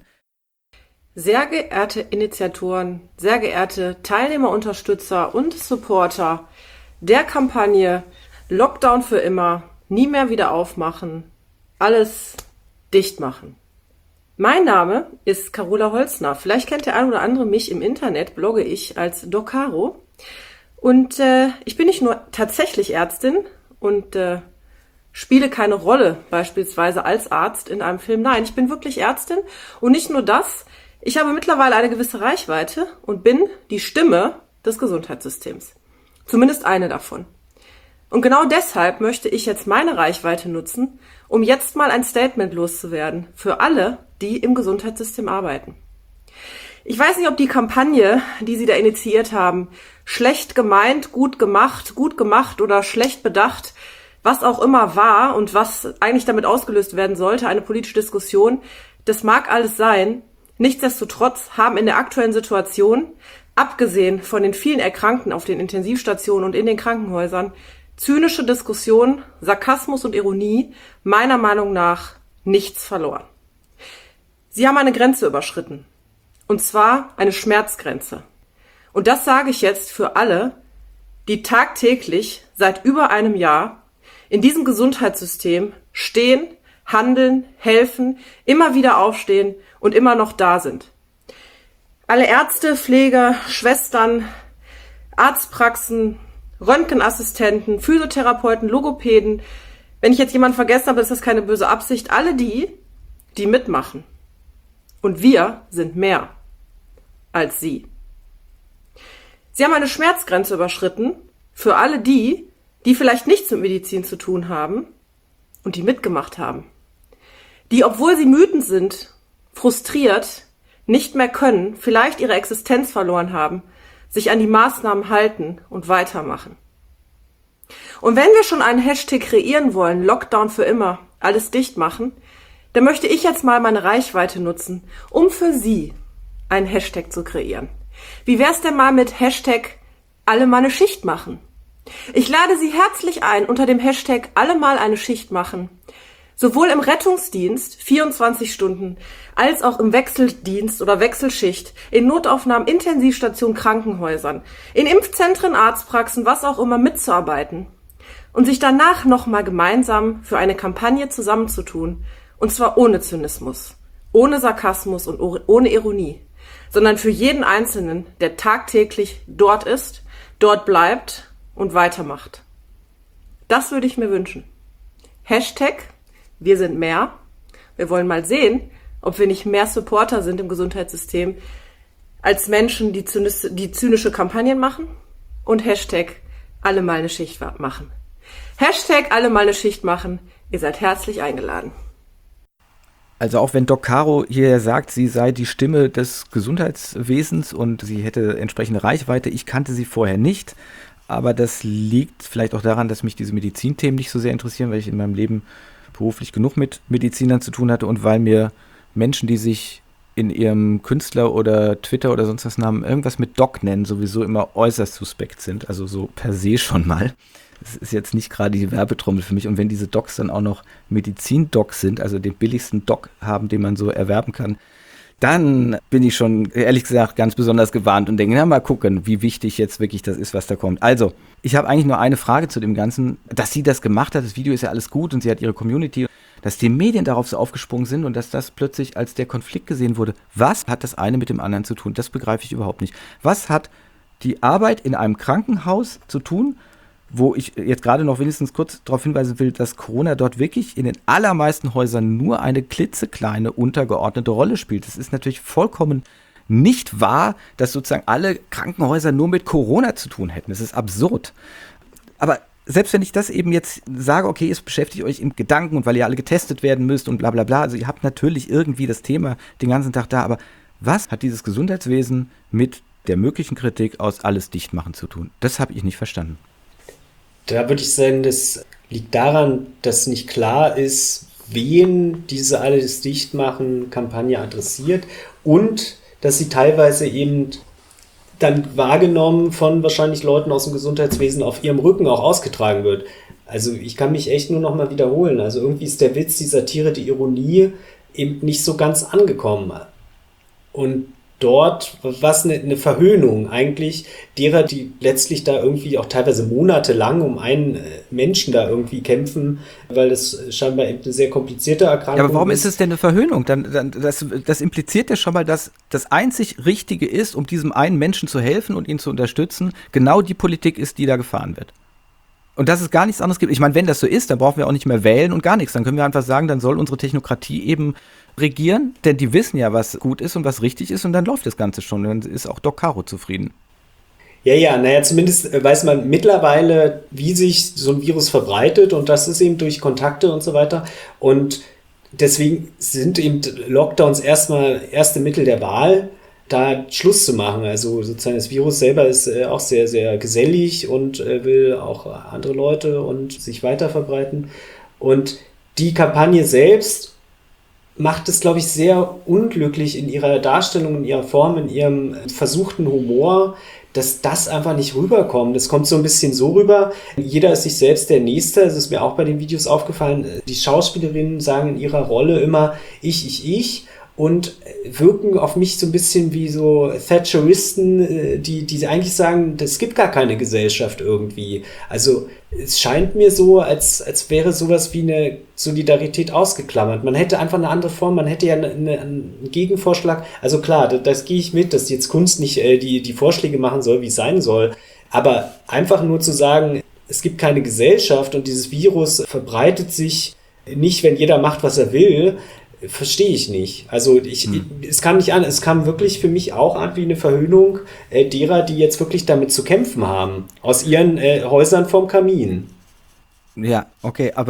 Sehr geehrte Initiatoren, sehr geehrte Teilnehmer, Unterstützer und Supporter der Kampagne Lockdown für immer, nie mehr wieder aufmachen, alles dicht machen. Mein Name ist Carola Holzner. Vielleicht kennt der ein oder andere mich im Internet, blogge ich als Doc Caro. Und ich bin nicht nur tatsächlich Ärztin und spiele keine Rolle beispielsweise als Arzt in einem Film. Nein, ich bin wirklich Ärztin und nicht nur das. Ich habe mittlerweile eine gewisse Reichweite und bin die Stimme des Gesundheitssystems. Zumindest eine davon. Und genau deshalb möchte ich jetzt meine Reichweite nutzen, um jetzt mal ein Statement loszuwerden für alle, die im Gesundheitssystem arbeiten. Ich weiß nicht, ob die Kampagne, die Sie da initiiert haben, schlecht gemeint, gut gemacht oder schlecht bedacht, was auch immer war und was eigentlich damit ausgelöst werden sollte, eine politische Diskussion, das mag alles sein. Nichtsdestotrotz haben in der aktuellen Situation, abgesehen von den vielen Erkrankten auf den Intensivstationen und in den Krankenhäusern, zynische Diskussion, Sarkasmus und Ironie meiner Meinung nach nichts verloren. Sie haben eine Grenze überschritten. Und zwar eine Schmerzgrenze. Und das sage ich jetzt für alle, die tagtäglich seit über einem Jahr in diesem Gesundheitssystem stehen, handeln, helfen, immer wieder aufstehen und immer noch da sind. Alle Ärzte, Pfleger, Schwestern, Arztpraxen, Röntgenassistenten, Physiotherapeuten, Logopäden. Wenn ich jetzt jemanden vergessen habe, ist das keine böse Absicht. Alle die mitmachen. Und wir sind mehr als Sie. Sie haben eine Schmerzgrenze überschritten für alle die vielleicht nichts mit Medizin zu tun haben und die mitgemacht haben. Die, obwohl sie wütend sind, frustriert, nicht mehr können, vielleicht ihre Existenz verloren haben, sich an die Maßnahmen halten und weitermachen. Und wenn wir schon einen Hashtag kreieren wollen, Lockdown für immer, alles dicht machen, dann möchte ich jetzt mal meine Reichweite nutzen, um für Sie einen Hashtag zu kreieren. Wie wär's denn mal mit Hashtag alle mal eine Schicht machen? Ich lade Sie herzlich ein, unter dem Hashtag alle mal eine Schicht machen, sowohl im Rettungsdienst 24 Stunden als auch im Wechseldienst oder Wechselschicht, in Notaufnahmen, Intensivstationen, Krankenhäusern, in Impfzentren, Arztpraxen, was auch immer mitzuarbeiten und sich danach nochmal gemeinsam für eine Kampagne zusammenzutun, und zwar ohne Zynismus, ohne Sarkasmus und ohne Ironie, sondern für jeden Einzelnen, der tagtäglich dort ist, dort bleibt und weitermacht. Das würde ich mir wünschen. Hashtag wir sind mehr. Wir wollen mal sehen, ob wir nicht mehr Supporter sind im Gesundheitssystem als Menschen, die zynische Kampagnen machen. Und Hashtag alle mal eine Schicht machen. Hashtag alle mal eine Schicht machen. Ihr seid herzlich eingeladen. Also auch wenn Doc Caro hier sagt, sie sei die Stimme des Gesundheitswesens und sie hätte entsprechende Reichweite, ich kannte sie vorher nicht, aber das liegt vielleicht auch daran, dass mich diese Medizinthemen nicht so sehr interessieren, weil ich in meinem Leben beruflich genug mit Medizinern zu tun hatte und weil mir Menschen, die sich in ihrem Künstler- oder Twitter- oder sonst was Namen irgendwas mit Doc nennen, sowieso immer äußerst suspekt sind, also so per se schon mal. Das ist jetzt nicht gerade die Werbetrommel für mich. Und wenn diese Docs dann auch noch Medizin-Docs sind, also den billigsten Doc haben, den man so erwerben kann, dann bin ich schon, ehrlich gesagt, ganz besonders gewarnt und denke, na, mal gucken, wie wichtig jetzt wirklich das ist, was da kommt. Also, ich habe eigentlich nur eine Frage zu dem Ganzen. Dass sie das gemacht hat, das Video ist ja alles gut und sie hat ihre Community, dass die Medien darauf so aufgesprungen sind und dass das plötzlich als der Konflikt gesehen wurde. Was hat das eine mit dem anderen zu tun? Das begreife ich überhaupt nicht. Was hat die Arbeit in einem Krankenhaus zu tun, wo ich jetzt gerade noch wenigstens kurz darauf hinweisen will, dass Corona dort wirklich in den allermeisten Häusern nur eine klitzekleine untergeordnete Rolle spielt. Es ist natürlich vollkommen nicht wahr, dass sozusagen alle Krankenhäuser nur mit Corona zu tun hätten. Das ist absurd. Aber selbst wenn ich das eben jetzt sage, okay, es beschäftigt euch im Gedanken und weil ihr alle getestet werden müsst und bla bla bla, also ihr habt natürlich irgendwie das Thema den ganzen Tag da, aber was hat dieses Gesundheitswesen mit der möglichen Kritik aus alles dicht machen zu tun? Das habe ich nicht verstanden. Da würde ich sagen, das liegt daran, dass nicht klar ist, wen diese alles dichtmachen Kampagne adressiert und dass sie teilweise eben dann wahrgenommen von wahrscheinlich Leuten aus dem Gesundheitswesen auf ihrem Rücken auch ausgetragen wird. Also ich kann mich echt nur noch mal wiederholen. Also irgendwie ist der Witz, die Satire, die Ironie eben nicht so ganz angekommen. Und dort war es eine Verhöhnung eigentlich derer, die letztlich da irgendwie auch teilweise monatelang um einen Menschen da irgendwie kämpfen, weil das scheinbar eben eine sehr komplizierte Erkrankung ist. Ja, aber warum ist es denn eine Verhöhnung? Das impliziert ja schon mal, dass das einzig Richtige ist, um diesem einen Menschen zu helfen und ihn zu unterstützen, genau die Politik ist, die da gefahren wird. Und dass es gar nichts anderes gibt. Ich meine, wenn das so ist, dann brauchen wir auch nicht mehr wählen und gar nichts. Dann können wir einfach sagen, dann soll unsere Technokratie eben regieren, denn die wissen ja, was gut ist und was richtig ist und dann läuft das Ganze schon. Und dann ist auch Doc Caro zufrieden. Naja, zumindest weiß man mittlerweile, wie sich so ein Virus verbreitet und das ist eben durch Kontakte und so weiter. Und deswegen sind eben Lockdowns erste Mittel der Wahl, da Schluss zu machen. Also sozusagen das Virus selber ist auch sehr, sehr gesellig und will auch andere Leute und sich weiter verbreiten. Und die Kampagne selbst macht es, glaube ich, sehr unglücklich in ihrer Darstellung, in ihrer Form, in ihrem versuchten Humor, dass das einfach nicht rüberkommt. Das kommt so ein bisschen so rüber, jeder ist sich selbst der Nächste. Das ist mir auch bei den Videos aufgefallen. Die Schauspielerinnen sagen in ihrer Rolle immer ich und wirken auf mich so ein bisschen wie so Thatcheristen, die eigentlich sagen, es gibt gar keine Gesellschaft irgendwie. Also es scheint mir so, als wäre sowas wie eine Solidarität ausgeklammert. Man hätte einfach eine andere Form, man hätte ja einen Gegenvorschlag. Also klar, das gehe ich mit, dass jetzt Kunst nicht die Vorschläge machen soll, wie es sein soll. Aber einfach nur zu sagen, es gibt keine Gesellschaft und dieses Virus verbreitet sich nicht, wenn jeder macht, was er will, verstehe ich nicht. Also es kam nicht an, es kam wirklich für mich auch an wie eine Verhöhnung derer, die jetzt wirklich damit zu kämpfen haben, aus ihren Häusern vorm Kamin. Ja, okay, aber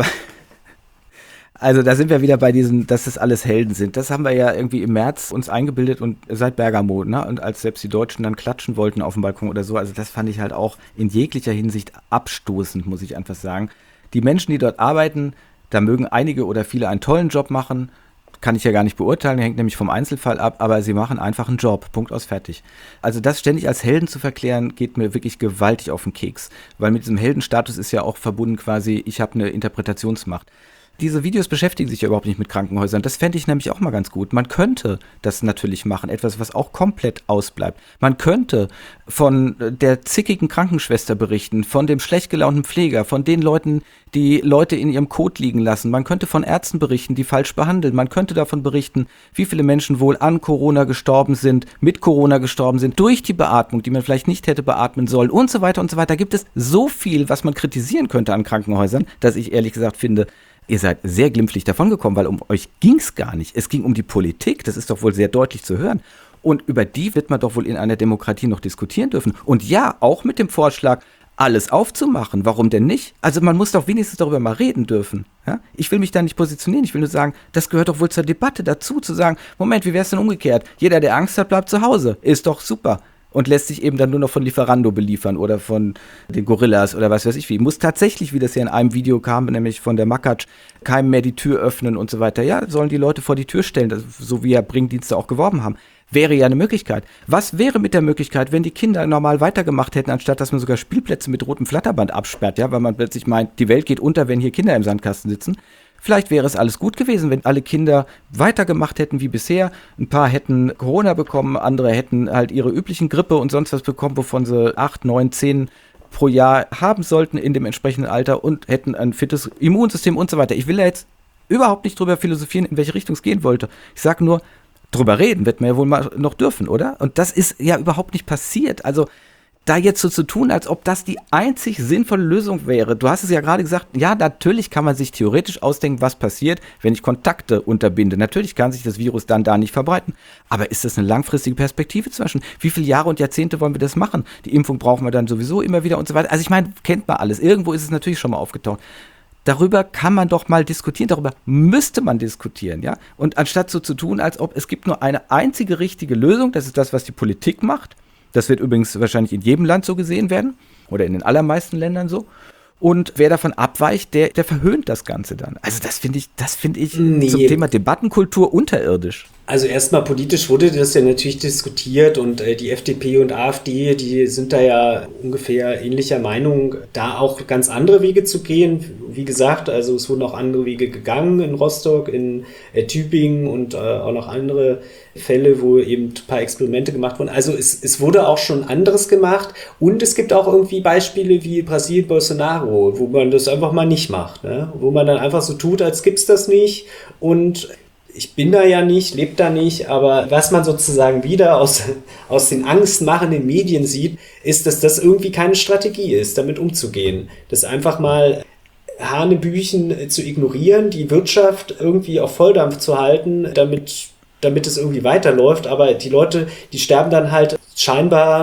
also da sind wir wieder bei diesem, dass das alles Helden sind. Das haben wir ja irgendwie im März uns eingebildet und seit Bergamo, ne? Und als selbst die Deutschen dann klatschen wollten auf dem Balkon oder so, also das fand ich halt auch in jeglicher Hinsicht abstoßend, muss ich einfach sagen. Die Menschen, die dort arbeiten, da mögen einige oder viele einen tollen Job machen, kann ich ja gar nicht beurteilen, hängt nämlich vom Einzelfall ab, aber sie machen einfach einen Job, Punkt aus, fertig. Also das ständig als Helden zu verklären, geht mir wirklich gewaltig auf den Keks, weil mit diesem Heldenstatus ist ja auch verbunden quasi, ich habe eine Interpretationsmacht. Diese Videos beschäftigen sich ja überhaupt nicht mit Krankenhäusern. Das fände ich nämlich auch mal ganz gut. Man könnte das natürlich machen, etwas, was auch komplett ausbleibt. Man könnte von der zickigen Krankenschwester berichten, von dem schlecht gelaunten Pfleger, von den Leuten, die Leute in ihrem Kot liegen lassen. Man könnte von Ärzten berichten, die falsch behandeln. Man könnte davon berichten, wie viele Menschen wohl an Corona gestorben sind, mit Corona gestorben sind, durch die Beatmung, die man vielleicht nicht hätte beatmen sollen und so weiter und so weiter. Da gibt es so viel, was man kritisieren könnte an Krankenhäusern, dass ich ehrlich gesagt finde, ihr seid sehr glimpflich davongekommen, weil um euch ging's gar nicht. Es ging um die Politik, das ist doch wohl sehr deutlich zu hören. Und über die wird man doch wohl in einer Demokratie noch diskutieren dürfen. Und ja, auch mit dem Vorschlag, alles aufzumachen. Warum denn nicht? Also man muss doch wenigstens darüber mal reden dürfen. Ja? Ich will mich da nicht positionieren, ich will nur sagen, das gehört doch wohl zur Debatte dazu, zu sagen, Moment, wie wär's denn umgekehrt? Jeder, der Angst hat, bleibt zu Hause. Ist doch super. Und lässt sich eben dann nur noch von Lieferando beliefern oder von den Gorillas oder was weiß ich wie. Muss tatsächlich, wie das ja in einem Video kam, nämlich von der Makatsch, keinem mehr die Tür öffnen und so weiter. Ja, sollen die Leute vor die Tür stellen, so wie ja Bringdienste auch geworben haben. Wäre ja eine Möglichkeit. Was wäre mit der Möglichkeit, wenn die Kinder normal weitergemacht hätten, anstatt dass man sogar Spielplätze mit rotem Flatterband absperrt, ja, weil man plötzlich meint, die Welt geht unter, wenn hier Kinder im Sandkasten sitzen. Vielleicht wäre es alles gut gewesen, wenn alle Kinder weitergemacht hätten wie bisher. Ein paar hätten Corona bekommen, andere hätten halt ihre üblichen Grippe und sonst was bekommen, wovon sie 8, 9, 10 pro Jahr haben sollten in dem entsprechenden Alter und hätten ein fittes Immunsystem und so weiter. Ich will da jetzt überhaupt nicht drüber philosophieren, in welche Richtung es gehen wollte. Ich sage nur, drüber reden wird man ja wohl mal noch dürfen, oder? Und das ist ja überhaupt nicht passiert. Also da jetzt so zu tun, als ob das die einzig sinnvolle Lösung wäre. Du hast es ja gerade gesagt, ja, natürlich kann man sich theoretisch ausdenken, was passiert, wenn ich Kontakte unterbinde. Natürlich kann sich das Virus dann da nicht verbreiten. Aber ist das eine langfristige Perspektive zwischen? Wie viele Jahre und Jahrzehnte wollen wir das machen? Die Impfung brauchen wir dann sowieso immer wieder und so weiter. Also ich meine, kennt man alles. Irgendwo ist es natürlich schon mal aufgetaucht. Darüber kann man doch mal diskutieren, darüber müsste man diskutieren, ja. Und anstatt so zu tun, als ob es gibt nur eine einzige richtige Lösung, das ist das, was die Politik macht. Das wird übrigens wahrscheinlich in jedem Land so gesehen werden oder in den allermeisten Ländern so. Und wer davon abweicht, der verhöhnt das Ganze dann. Also das finde ich zum Thema Debattenkultur unterirdisch. Also erstmal politisch wurde das ja natürlich diskutiert und die FDP und AfD, die sind da ja ungefähr ähnlicher Meinung, da auch ganz andere Wege zu gehen. Wie gesagt, also es wurden auch andere Wege gegangen in Rostock, in Tübingen und auch noch andere Fälle, wo eben ein paar Experimente gemacht wurden. Also es wurde auch schon anderes gemacht und es gibt auch irgendwie Beispiele wie Brasilien, Bolsonaro, wo man das einfach mal nicht macht, ne? Wo man dann einfach so tut, als gibt's das nicht und ich bin da ja nicht, lebe da nicht, aber was man sozusagen wieder aus den angstmachenden Medien sieht, ist, dass das irgendwie keine Strategie ist, damit umzugehen. Das einfach mal Hanebüchen zu ignorieren, die Wirtschaft irgendwie auf Volldampf zu halten, damit es irgendwie weiterläuft. Aber die Leute, die sterben dann halt scheinbar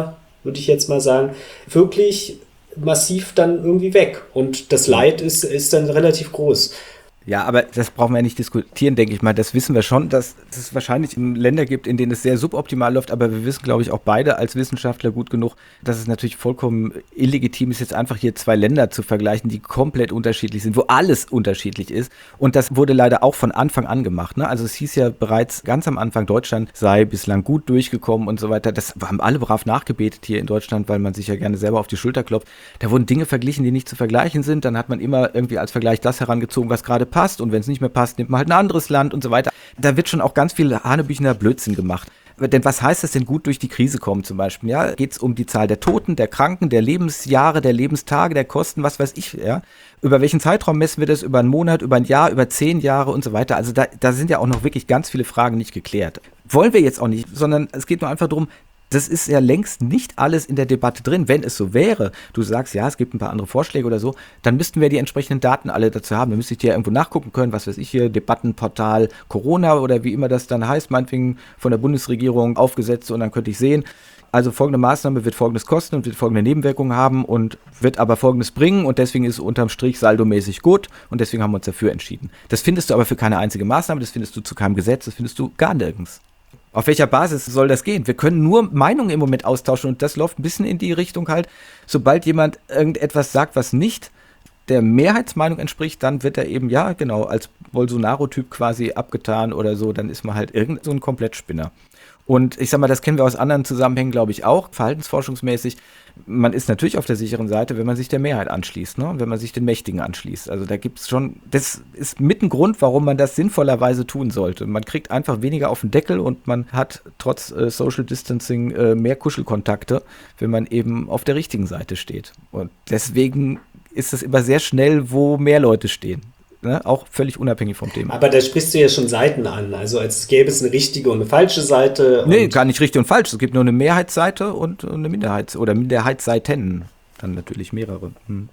würde ich jetzt mal sagen, wirklich massiv dann irgendwie weg. Und das Leid ist dann relativ groß. Ja, aber das brauchen wir ja nicht diskutieren, denke ich mal. Das wissen wir schon, dass es wahrscheinlich Länder gibt, in denen es sehr suboptimal läuft. Aber wir wissen, glaube ich, auch beide als Wissenschaftler gut genug, dass es natürlich vollkommen illegitim ist, jetzt einfach hier zwei Länder zu vergleichen, die komplett unterschiedlich sind, wo alles unterschiedlich ist. Und das wurde leider auch von Anfang an gemacht, ne? Also es hieß ja bereits ganz am Anfang, Deutschland sei bislang gut durchgekommen und so weiter. Das haben alle brav nachgebetet hier in Deutschland, weil man sich ja gerne selber auf die Schulter klopft. Da wurden Dinge verglichen, die nicht zu vergleichen sind. Dann hat man immer irgendwie als Vergleich das herangezogen, was gerade passt, und wenn es nicht mehr passt, nimmt man halt ein anderes Land und so weiter. Da wird schon auch ganz viel hanebüchener Blödsinn gemacht. Denn was heißt das denn, gut durch die Krise kommen zum Beispiel? Ja, geht es um die Zahl der Toten, der Kranken, der Lebensjahre, der Lebenstage, der Kosten, was weiß ich, ja? Über welchen Zeitraum messen wir das? Über einen Monat, über ein Jahr, über 10 Jahre und so weiter. Also da sind ja auch noch wirklich ganz viele Fragen nicht geklärt. Wollen wir jetzt auch nicht, sondern es geht nur einfach darum, das ist ja längst nicht alles in der Debatte drin. Wenn es so wäre, du sagst, ja, es gibt ein paar andere Vorschläge oder so, dann müssten wir die entsprechenden Daten alle dazu haben. Dann müsste ich dir irgendwo nachgucken können, was weiß ich hier, Debattenportal Corona oder wie immer das dann heißt, meinetwegen von der Bundesregierung aufgesetzt, und dann könnte ich sehen, also folgende Maßnahme wird folgendes kosten und wird folgende Nebenwirkungen haben und wird aber folgendes bringen, und deswegen ist es unterm Strich saldomäßig gut und deswegen haben wir uns dafür entschieden. Das findest du aber für keine einzige Maßnahme, das findest du zu keinem Gesetz, das findest du gar nirgends. Auf welcher Basis soll das gehen? Wir können nur Meinungen im Moment austauschen, und das läuft ein bisschen in die Richtung halt, sobald jemand irgendetwas sagt, was nicht der Mehrheitsmeinung entspricht, dann wird er eben, ja genau, als Bolsonaro-Typ quasi abgetan oder so, dann ist man halt irgend so ein Komplettspinner. Und ich sag mal, das kennen wir aus anderen Zusammenhängen, glaube ich, auch, verhaltensforschungsmäßig. Man ist natürlich auf der sicheren Seite, wenn man sich der Mehrheit anschließt, ne? Wenn man sich den Mächtigen anschließt. Also da gibt es schon, das ist mit ein Grund, warum man das sinnvollerweise tun sollte. Man kriegt einfach weniger auf den Deckel und man hat trotz Social Distancing mehr Kuschelkontakte, wenn man eben auf der richtigen Seite steht. Und deswegen ist es immer sehr schnell, wo mehr Leute stehen. Ne? Auch völlig unabhängig vom Thema. Aber da sprichst du ja schon Seiten an, also als gäbe es eine richtige und eine falsche Seite. Nee, gar nicht richtig und falsch. Es gibt nur eine Mehrheitsseite und eine oder Minderheitsseiten. Dann natürlich mehrere.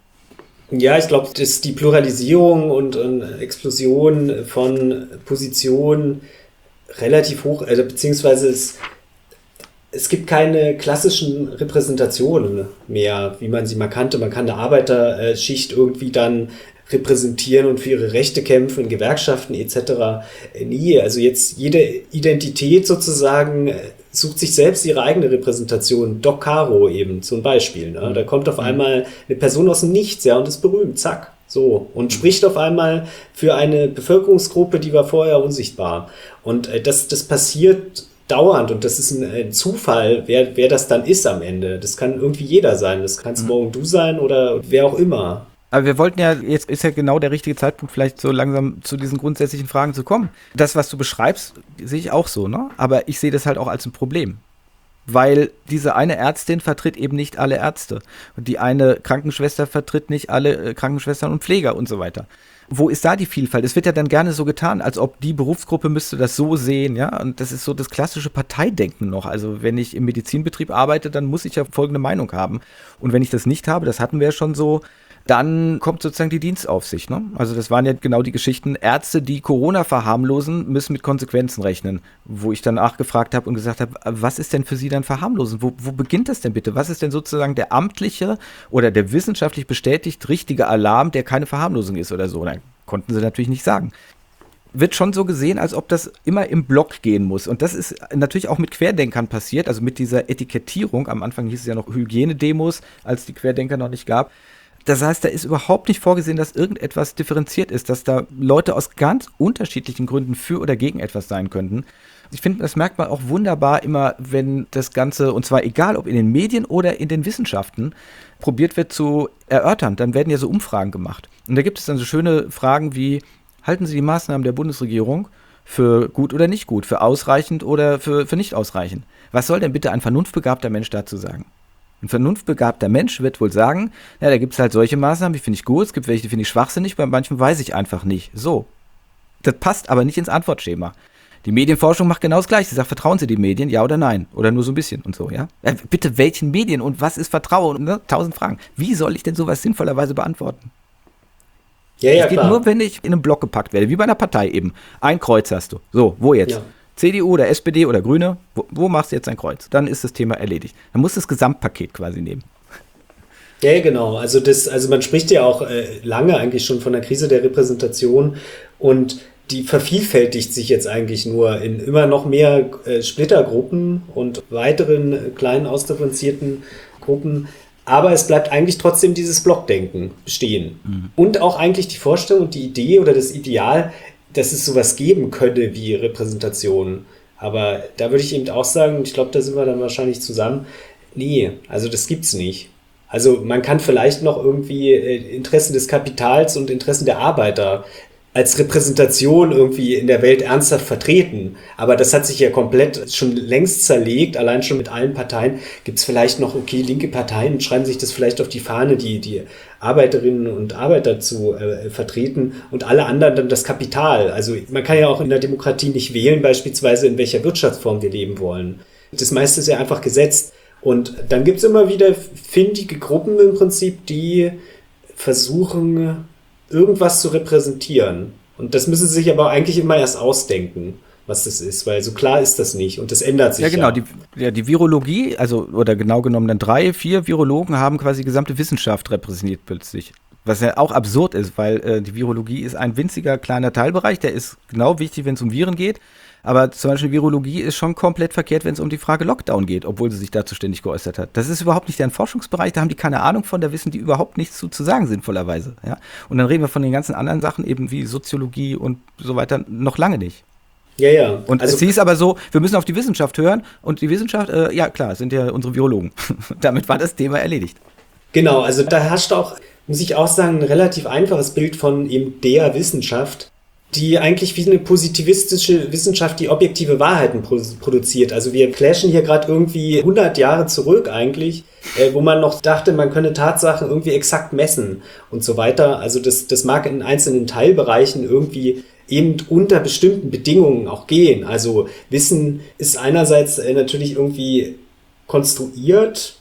Ja, ich glaube, dass die Pluralisierung und Explosion von Positionen relativ hoch, also beziehungsweise es gibt keine klassischen Repräsentationen mehr, wie man sie mal kannte. Man kann eine Arbeiterschicht irgendwie dann repräsentieren und für ihre Rechte kämpfen in Gewerkschaften etc. Nie. Also jetzt jede Identität sozusagen sucht sich selbst ihre eigene Repräsentation. Doc Caro eben zum Beispiel. Ne? Da kommt auf einmal eine Person aus dem Nichts, ja, und ist berühmt, zack, so. Und spricht auf einmal für eine Bevölkerungsgruppe, die war vorher unsichtbar. Und das passiert dauernd, und das ist ein Zufall, wer das dann ist am Ende. Das kann irgendwie jeder sein. Das kannst morgen du sein oder wer auch immer. Aber wir wollten ja, jetzt ist ja genau der richtige Zeitpunkt, vielleicht so langsam zu diesen grundsätzlichen Fragen zu kommen. Das, was du beschreibst, sehe ich auch so, ne? Aber ich sehe das halt auch als ein Problem. Weil diese eine Ärztin vertritt eben nicht alle Ärzte. Und die eine Krankenschwester vertritt nicht alle Krankenschwestern und Pfleger und so weiter. Wo ist da die Vielfalt? Es wird ja dann gerne so getan, als ob die Berufsgruppe müsste das so sehen, ja. Und das ist so das klassische Parteidenken noch. Also wenn ich im Medizinbetrieb arbeite, dann muss ich ja folgende Meinung haben. Und wenn ich das nicht habe, das hatten wir ja schon so, dann kommt sozusagen die Dienstaufsicht. Ne? Also das waren ja genau die Geschichten. Ärzte, die Corona verharmlosen, müssen mit Konsequenzen rechnen. Wo ich dann nachgefragt habe und gesagt habe, was ist denn für Sie dann verharmlosen? Wo beginnt das denn bitte? Was ist denn sozusagen der amtliche oder der wissenschaftlich bestätigt richtige Alarm, der keine Verharmlosung ist oder so? Nein, konnten sie natürlich nicht sagen. Wird schon so gesehen, als ob das immer im Block gehen muss. Und das ist natürlich auch mit Querdenkern passiert, also mit dieser Etikettierung. Am Anfang hieß es ja noch Hygienedemos, als die Querdenker noch nicht gab. Das heißt, da ist überhaupt nicht vorgesehen, dass irgendetwas differenziert ist, dass da Leute aus ganz unterschiedlichen Gründen für oder gegen etwas sein könnten. Ich finde, das merkt man auch wunderbar immer, wenn das Ganze, und zwar egal ob in den Medien oder in den Wissenschaften, probiert wird zu erörtern. Dann werden ja so Umfragen gemacht. Und da gibt es dann so schöne Fragen wie, halten Sie die Maßnahmen der Bundesregierung für gut oder nicht gut, für ausreichend oder für nicht ausreichend? Was soll denn bitte ein vernunftbegabter Mensch dazu sagen? Ein vernunftbegabter Mensch wird wohl sagen, ja, da gibt es halt solche Maßnahmen, die finde ich gut, es gibt welche, die finde ich schwachsinnig, bei manchen weiß ich einfach nicht. So. Das passt aber nicht ins Antwortschema. Die Medienforschung macht genau das Gleiche. Sie sagt, vertrauen Sie den Medien, ja oder nein? Oder nur so ein bisschen und so, ja? Bitte, welchen Medien und was ist Vertrauen? Ne? 1000 Fragen. Wie soll ich denn sowas sinnvollerweise beantworten? Ja, das geht klar. Nur, wenn ich in einen Block gepackt werde, wie bei einer Partei eben. Ein Kreuz hast du. So, wo jetzt? Ja. CDU oder SPD oder Grüne, wo machst du jetzt ein Kreuz? Dann ist das Thema erledigt. Dann musst du das Gesamtpaket quasi nehmen. Ja, genau. Also man spricht ja auch lange eigentlich schon von der Krise der Repräsentation und die vervielfältigt sich jetzt eigentlich nur in immer noch mehr Splittergruppen und weiteren kleinen ausdifferenzierten Gruppen. Aber es bleibt eigentlich trotzdem dieses Blockdenken bestehen. Und auch eigentlich die Vorstellung und die Idee oder das Ideal, dass es sowas geben könnte wie Repräsentation. Aber da würde ich eben auch sagen, und ich glaube, da sind wir dann wahrscheinlich zusammen, nee, also das gibt's nicht. Also man kann vielleicht noch irgendwie Interessen des Kapitals und Interessen der Arbeiter als Repräsentation irgendwie in der Welt ernsthaft vertreten. Aber das hat sich ja komplett schon längst zerlegt. Allein schon mit allen Parteien gibt's vielleicht noch, okay, linke Parteien schreiben sich das vielleicht auf die Fahne, die Arbeiterinnen und Arbeiter zu vertreten und alle anderen dann das Kapital. Also man kann ja auch in der Demokratie nicht wählen, beispielsweise in welcher Wirtschaftsform wir leben wollen. Das meiste ist ja einfach gesetzt. Und dann gibt's immer wieder findige Gruppen im Prinzip, die versuchen, irgendwas zu repräsentieren. Und das müssen sie sich aber eigentlich immer erst ausdenken, was das ist, weil so klar ist das nicht und das ändert sich ja. Genau, die Virologie, oder genau genommen dann 3, 4 Virologen haben quasi die gesamte Wissenschaft repräsentiert plötzlich. Was ja auch absurd ist, weil die Virologie ist ein winziger kleiner Teilbereich, der ist genau wichtig, wenn es um Viren geht. Aber zum Beispiel Virologie ist schon komplett verkehrt, wenn es um die Frage Lockdown geht, obwohl sie sich dazu ständig geäußert hat. Das ist überhaupt nicht deren Forschungsbereich, da haben die keine Ahnung von, da wissen die überhaupt nichts zu sagen, sinnvollerweise. Ja? Und dann reden wir von den ganzen anderen Sachen, eben wie Soziologie und so weiter, noch lange nicht. Ja. Und es hieß aber so, wir müssen auf die Wissenschaft hören und die Wissenschaft, ja klar, sind ja unsere Virologen. Damit war das Thema erledigt. Genau, also da herrscht auch, muss ich auch sagen, ein relativ einfaches Bild von eben der Wissenschaft, die eigentlich wie eine positivistische Wissenschaft, die objektive Wahrheiten produziert. Also wir flashen hier gerade irgendwie 100 Jahre zurück eigentlich, wo man noch dachte, man könne Tatsachen irgendwie exakt messen und so weiter. Also das mag in einzelnen Teilbereichen irgendwie eben unter bestimmten Bedingungen auch gehen. Also Wissen ist einerseits natürlich irgendwie konstruiert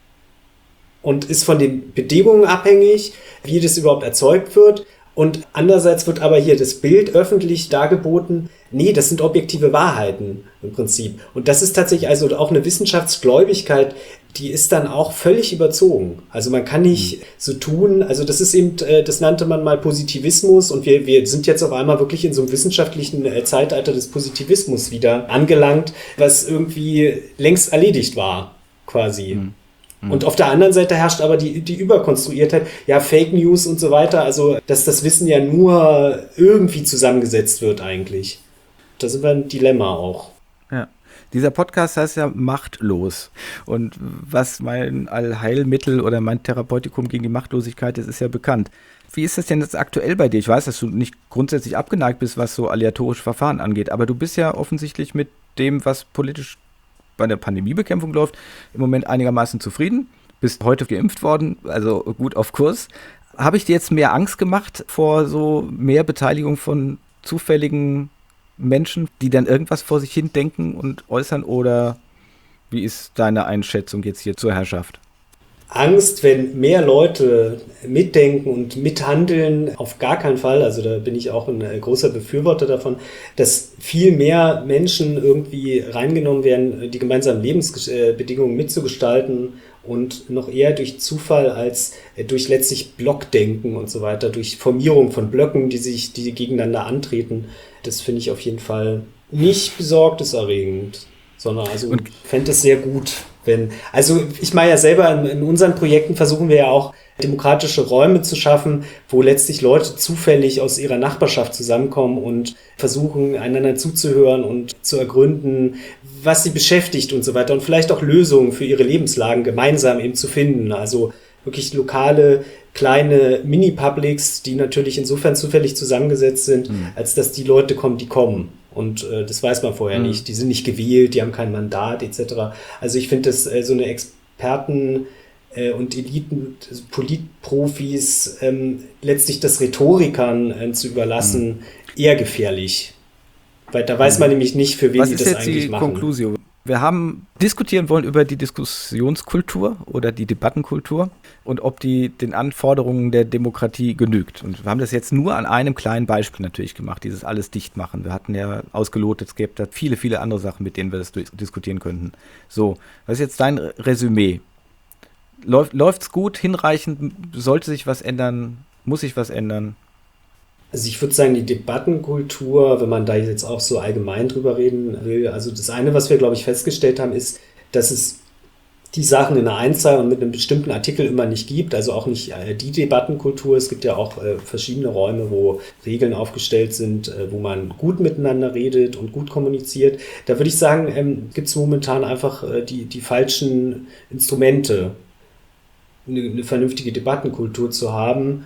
und ist von den Bedingungen abhängig, wie das überhaupt erzeugt wird. Und andererseits wird aber hier das Bild öffentlich dargeboten, nee, das sind objektive Wahrheiten im Prinzip. Und das ist tatsächlich also auch eine Wissenschaftsgläubigkeit, die ist dann auch völlig überzogen. Also man kann nicht so tun, also das ist eben, das nannte man mal Positivismus und wir sind jetzt auf einmal wirklich in so einem wissenschaftlichen Zeitalter des Positivismus wieder angelangt, was irgendwie längst erledigt war, quasi. Und auf der anderen Seite herrscht aber die Überkonstruiertheit, ja, Fake News und so weiter, also dass das Wissen ja nur irgendwie zusammengesetzt wird eigentlich. Da sind wir ein Dilemma auch. Ja. Dieser Podcast heißt ja Machtlos. Und was mein Allheilmittel oder mein Therapeutikum gegen die Machtlosigkeit ist, ist ja bekannt. Wie ist das denn jetzt aktuell bei dir? Ich weiß, dass du nicht grundsätzlich abgeneigt bist, was so aleatorische Verfahren angeht, aber du bist ja offensichtlich mit dem, was politisch bei der Pandemiebekämpfung läuft, im Moment einigermaßen zufrieden. Bist heute geimpft worden, also gut auf Kurs. Habe ich dir jetzt mehr Angst gemacht vor so mehr Beteiligung von zufälligen Menschen, die dann irgendwas vor sich hin denken und äußern? Oder wie ist deine Einschätzung jetzt hier zur Herrschaft? Angst, wenn mehr Leute mitdenken und mithandeln, auf gar keinen Fall. Also da bin ich auch ein großer Befürworter davon, dass viel mehr Menschen irgendwie reingenommen werden, die gemeinsamen Lebensbedingungen mitzugestalten und noch eher durch Zufall als durch letztlich Blockdenken und so weiter, durch Formierung von Blöcken, die gegeneinander antreten. Das finde ich auf jeden Fall nicht besorgniserregend, sondern also fände es sehr gut. Also ich meine ja selber, in unseren Projekten versuchen wir ja auch demokratische Räume zu schaffen, wo letztlich Leute zufällig aus ihrer Nachbarschaft zusammenkommen und versuchen, einander zuzuhören und zu ergründen, was sie beschäftigt und so weiter und vielleicht auch Lösungen für ihre Lebenslagen gemeinsam eben zu finden. Also wirklich lokale, kleine Mini-Publics, die natürlich insofern zufällig zusammengesetzt sind, als dass die Leute kommen, die kommen. Und das weiß man vorher nicht. Die sind nicht gewählt, die haben kein Mandat etc. Also ich finde das so eine Experten- und Eliten, Politprofis, letztlich das Rhetorikern zu überlassen, eher gefährlich. Weil da weiß man nämlich nicht, für wen die das eigentlich machen. Was ist jetzt die Konklusion? Wir haben diskutieren wollen über die Diskussionskultur oder die Debattenkultur und ob die den Anforderungen der Demokratie genügt. Und wir haben das jetzt nur an einem kleinen Beispiel natürlich gemacht, dieses alles dicht machen. Wir hatten ja ausgelotet, es gäbe da viele, viele andere Sachen, mit denen wir das diskutieren könnten. So, was ist jetzt dein Resümee? Läuft's gut, hinreichend? Sollte sich was ändern? Muss sich was ändern? Also ich würde sagen, die Debattenkultur, wenn man da jetzt auch so allgemein drüber reden will, also das eine, was wir, glaube ich, festgestellt haben, ist, dass es die Sachen in einer Einzahl und mit einem bestimmten Artikel immer nicht gibt, also auch nicht die Debattenkultur. Es gibt ja auch verschiedene Räume, wo Regeln aufgestellt sind, wo man gut miteinander redet und gut kommuniziert. Da würde ich sagen, gibt es momentan einfach die falschen Instrumente, eine vernünftige Debattenkultur zu haben.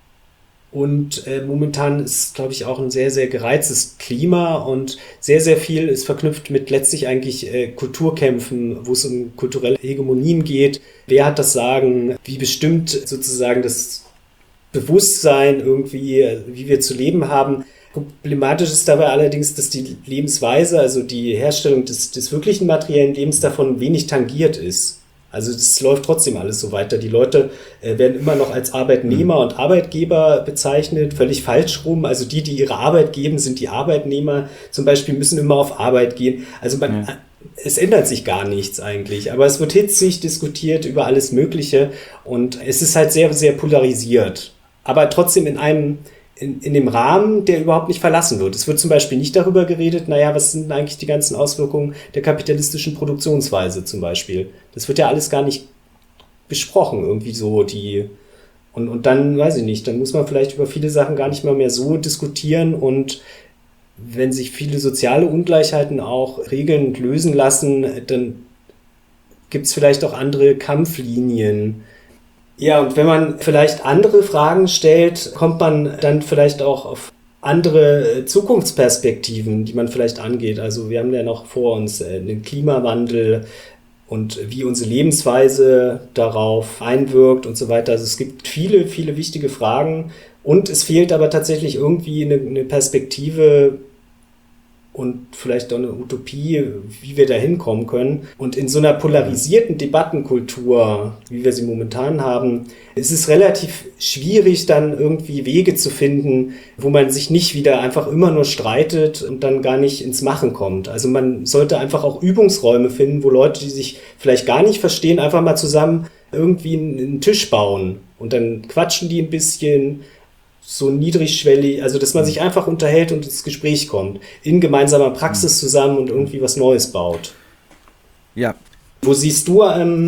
Und momentan ist, glaube ich, auch ein sehr, sehr gereiztes Klima und sehr, sehr viel ist verknüpft mit letztlich eigentlich Kulturkämpfen, wo es um kulturelle Hegemonien geht. Wer hat das Sagen? Wie bestimmt sozusagen das Bewusstsein irgendwie, wie wir zu leben haben? Problematisch ist dabei allerdings, dass die Lebensweise, also die Herstellung des wirklichen materiellen Lebens davon wenig tangiert ist. Also das läuft trotzdem alles so weiter. Die Leute werden immer noch als Arbeitnehmer und Arbeitgeber bezeichnet, völlig falsch rum. Also die ihre Arbeit geben, sind die Arbeitnehmer. Zum Beispiel müssen immer auf Arbeit gehen. Also es ändert sich gar nichts eigentlich. Aber es wird hitzig diskutiert über alles Mögliche und es ist halt sehr, sehr polarisiert. Aber trotzdem in dem Rahmen, der überhaupt nicht verlassen wird. Es wird zum Beispiel nicht darüber geredet, was sind eigentlich die ganzen Auswirkungen der kapitalistischen Produktionsweise zum Beispiel. Das wird ja alles gar nicht besprochen, irgendwie so und dann, weiß ich nicht, dann muss man vielleicht über viele Sachen gar nicht mehr so diskutieren und wenn sich viele soziale Ungleichheiten auch regeln und lösen lassen, dann gibt es vielleicht auch andere Kampflinien. Ja, und wenn man vielleicht andere Fragen stellt, kommt man dann vielleicht auch auf andere Zukunftsperspektiven, die man vielleicht angeht. Also wir haben ja noch vor uns den Klimawandel und wie unsere Lebensweise darauf einwirkt und so weiter. Also es gibt viele, viele wichtige Fragen und es fehlt aber tatsächlich irgendwie eine Perspektive und vielleicht auch eine Utopie, wie wir da hinkommen können. Und in so einer polarisierten Debattenkultur, wie wir sie momentan haben, ist es relativ schwierig, dann irgendwie Wege zu finden, wo man sich nicht wieder einfach immer nur streitet und dann gar nicht ins Machen kommt. Also man sollte einfach auch Übungsräume finden, wo Leute, die sich vielleicht gar nicht verstehen, einfach mal zusammen irgendwie einen Tisch bauen. Und dann quatschen die ein bisschen, so niedrigschwellig, also dass man sich einfach unterhält und ins Gespräch kommt, in gemeinsamer Praxis zusammen und irgendwie was Neues baut. Ja. Wo siehst du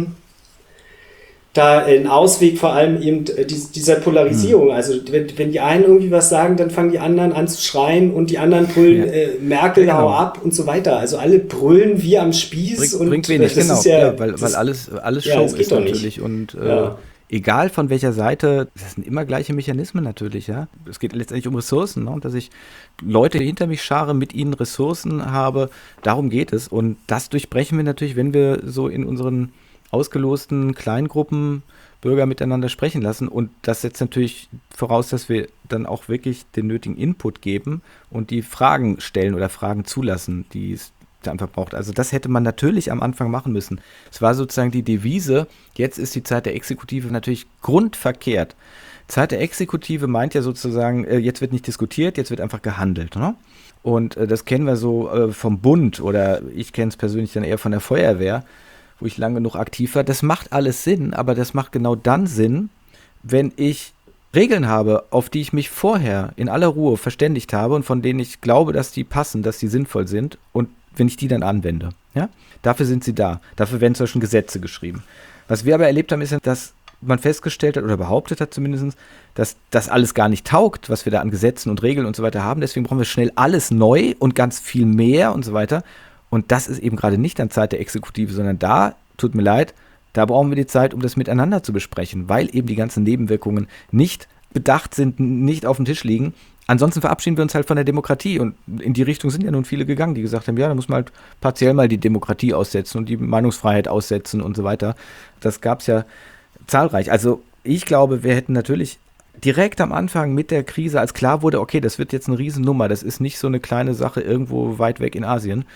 da einen Ausweg vor allem eben dieser Polarisierung? Also wenn die einen irgendwie was sagen, dann fangen die anderen an zu schreien und die anderen brüllen Merkel, hau ab und so weiter. Also alle brüllen wie am Spieß. Bringt wenig, das genau, ist ja, weil alles Show ist natürlich nicht. Und egal von welcher Seite, das sind immer gleiche Mechanismen natürlich, ja. Es geht letztendlich um Ressourcen, ne? Und dass ich Leute hinter mich schare, mit ihnen Ressourcen habe, darum geht es. Und das durchbrechen wir natürlich, wenn wir so in unseren ausgelosten Kleingruppen Bürger miteinander sprechen lassen. Und das setzt natürlich voraus, dass wir dann auch wirklich den nötigen Input geben und die Fragen stellen oder Fragen zulassen, die es einfach braucht. Also das hätte man natürlich am Anfang machen müssen. Es war sozusagen die Devise, jetzt ist die Zeit der Exekutive natürlich grundverkehrt. Zeit der Exekutive meint ja sozusagen, jetzt wird nicht diskutiert, jetzt wird einfach gehandelt. Ne? Und das kennen wir so vom Bund oder ich kenne es persönlich dann eher von der Feuerwehr, wo ich lange genug aktiv war. Das macht alles Sinn, aber das macht genau dann Sinn, wenn ich Regeln habe, auf die ich mich vorher in aller Ruhe verständigt habe und von denen ich glaube, dass die passen, dass die sinnvoll sind und wenn ich die dann anwende. Ja? Dafür sind sie da. Dafür werden zum Beispiel Gesetze geschrieben. Was wir aber erlebt haben, ist, dass man festgestellt hat oder behauptet hat zumindest, dass das alles gar nicht taugt, was wir da an Gesetzen und Regeln und so weiter haben. Deswegen brauchen wir schnell alles neu und ganz viel mehr und so weiter. Und das ist eben gerade nicht an Zeit der Exekutive, sondern da, tut mir leid, da brauchen wir die Zeit, um das miteinander zu besprechen, weil eben die ganzen Nebenwirkungen nicht bedacht sind, nicht auf dem Tisch liegen. Ansonsten verabschieden wir uns halt von der Demokratie und in die Richtung sind ja nun viele gegangen, die gesagt haben, ja, da muss man halt partiell mal die Demokratie aussetzen und die Meinungsfreiheit aussetzen und so weiter. Das gab es ja zahlreich. Also ich glaube, wir hätten natürlich direkt am Anfang mit der Krise, als klar wurde, okay, das wird jetzt eine Riesennummer, das ist nicht so eine kleine Sache irgendwo weit weg in Asien,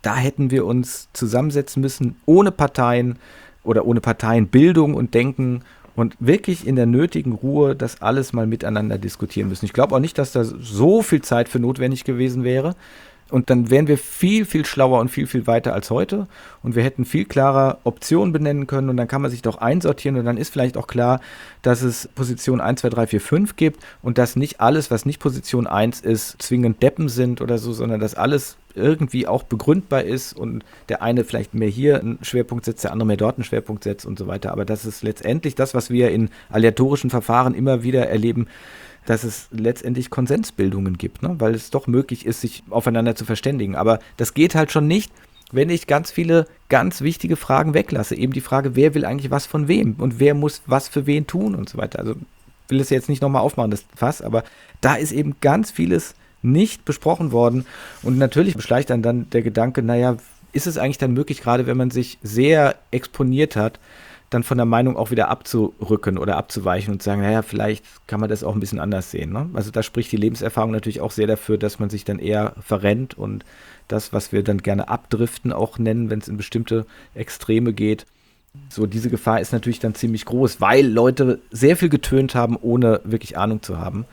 da hätten wir uns zusammensetzen müssen, ohne Parteien oder ohne Parteienbildung und Denken und wirklich in der nötigen Ruhe das alles mal miteinander diskutieren müssen. Ich glaube auch nicht, dass da so viel Zeit für notwendig gewesen wäre. Und dann wären wir viel, viel schlauer und viel, viel weiter als heute. Und wir hätten viel klarer Optionen benennen können. Und dann kann man sich doch einsortieren. Und dann ist vielleicht auch klar, dass es Position 1, 2, 3, 4, 5 gibt. Und dass nicht alles, was nicht Position 1 ist, zwingend Deppen sind oder so, sondern dass alles irgendwie auch begründbar ist. Und der eine vielleicht mehr hier einen Schwerpunkt setzt, der andere mehr dort einen Schwerpunkt setzt und so weiter. Aber das ist letztendlich das, was wir in aleatorischen Verfahren immer wieder erleben, dass es letztendlich Konsensbildungen gibt, ne? Weil es doch möglich ist, sich aufeinander zu verständigen. Aber das geht halt schon nicht, wenn ich ganz viele ganz wichtige Fragen weglasse. Eben die Frage, wer will eigentlich was von wem und wer muss was für wen tun und so weiter. Also will es jetzt nicht nochmal aufmachen, das Fass, aber da ist eben ganz vieles nicht besprochen worden. Und natürlich beschleicht dann der Gedanke, naja, ist es eigentlich dann möglich, gerade wenn man sich sehr exponiert hat, dann von der Meinung auch wieder abzurücken oder abzuweichen und zu sagen, naja, vielleicht kann man das auch ein bisschen anders sehen. Ne? Also da spricht die Lebenserfahrung natürlich auch sehr dafür, dass man sich dann eher verrennt und das, was wir dann gerne abdriften auch nennen, wenn es in bestimmte Extreme geht. So, diese Gefahr ist natürlich dann ziemlich groß, weil Leute sehr viel getönt haben, ohne wirklich Ahnung zu haben.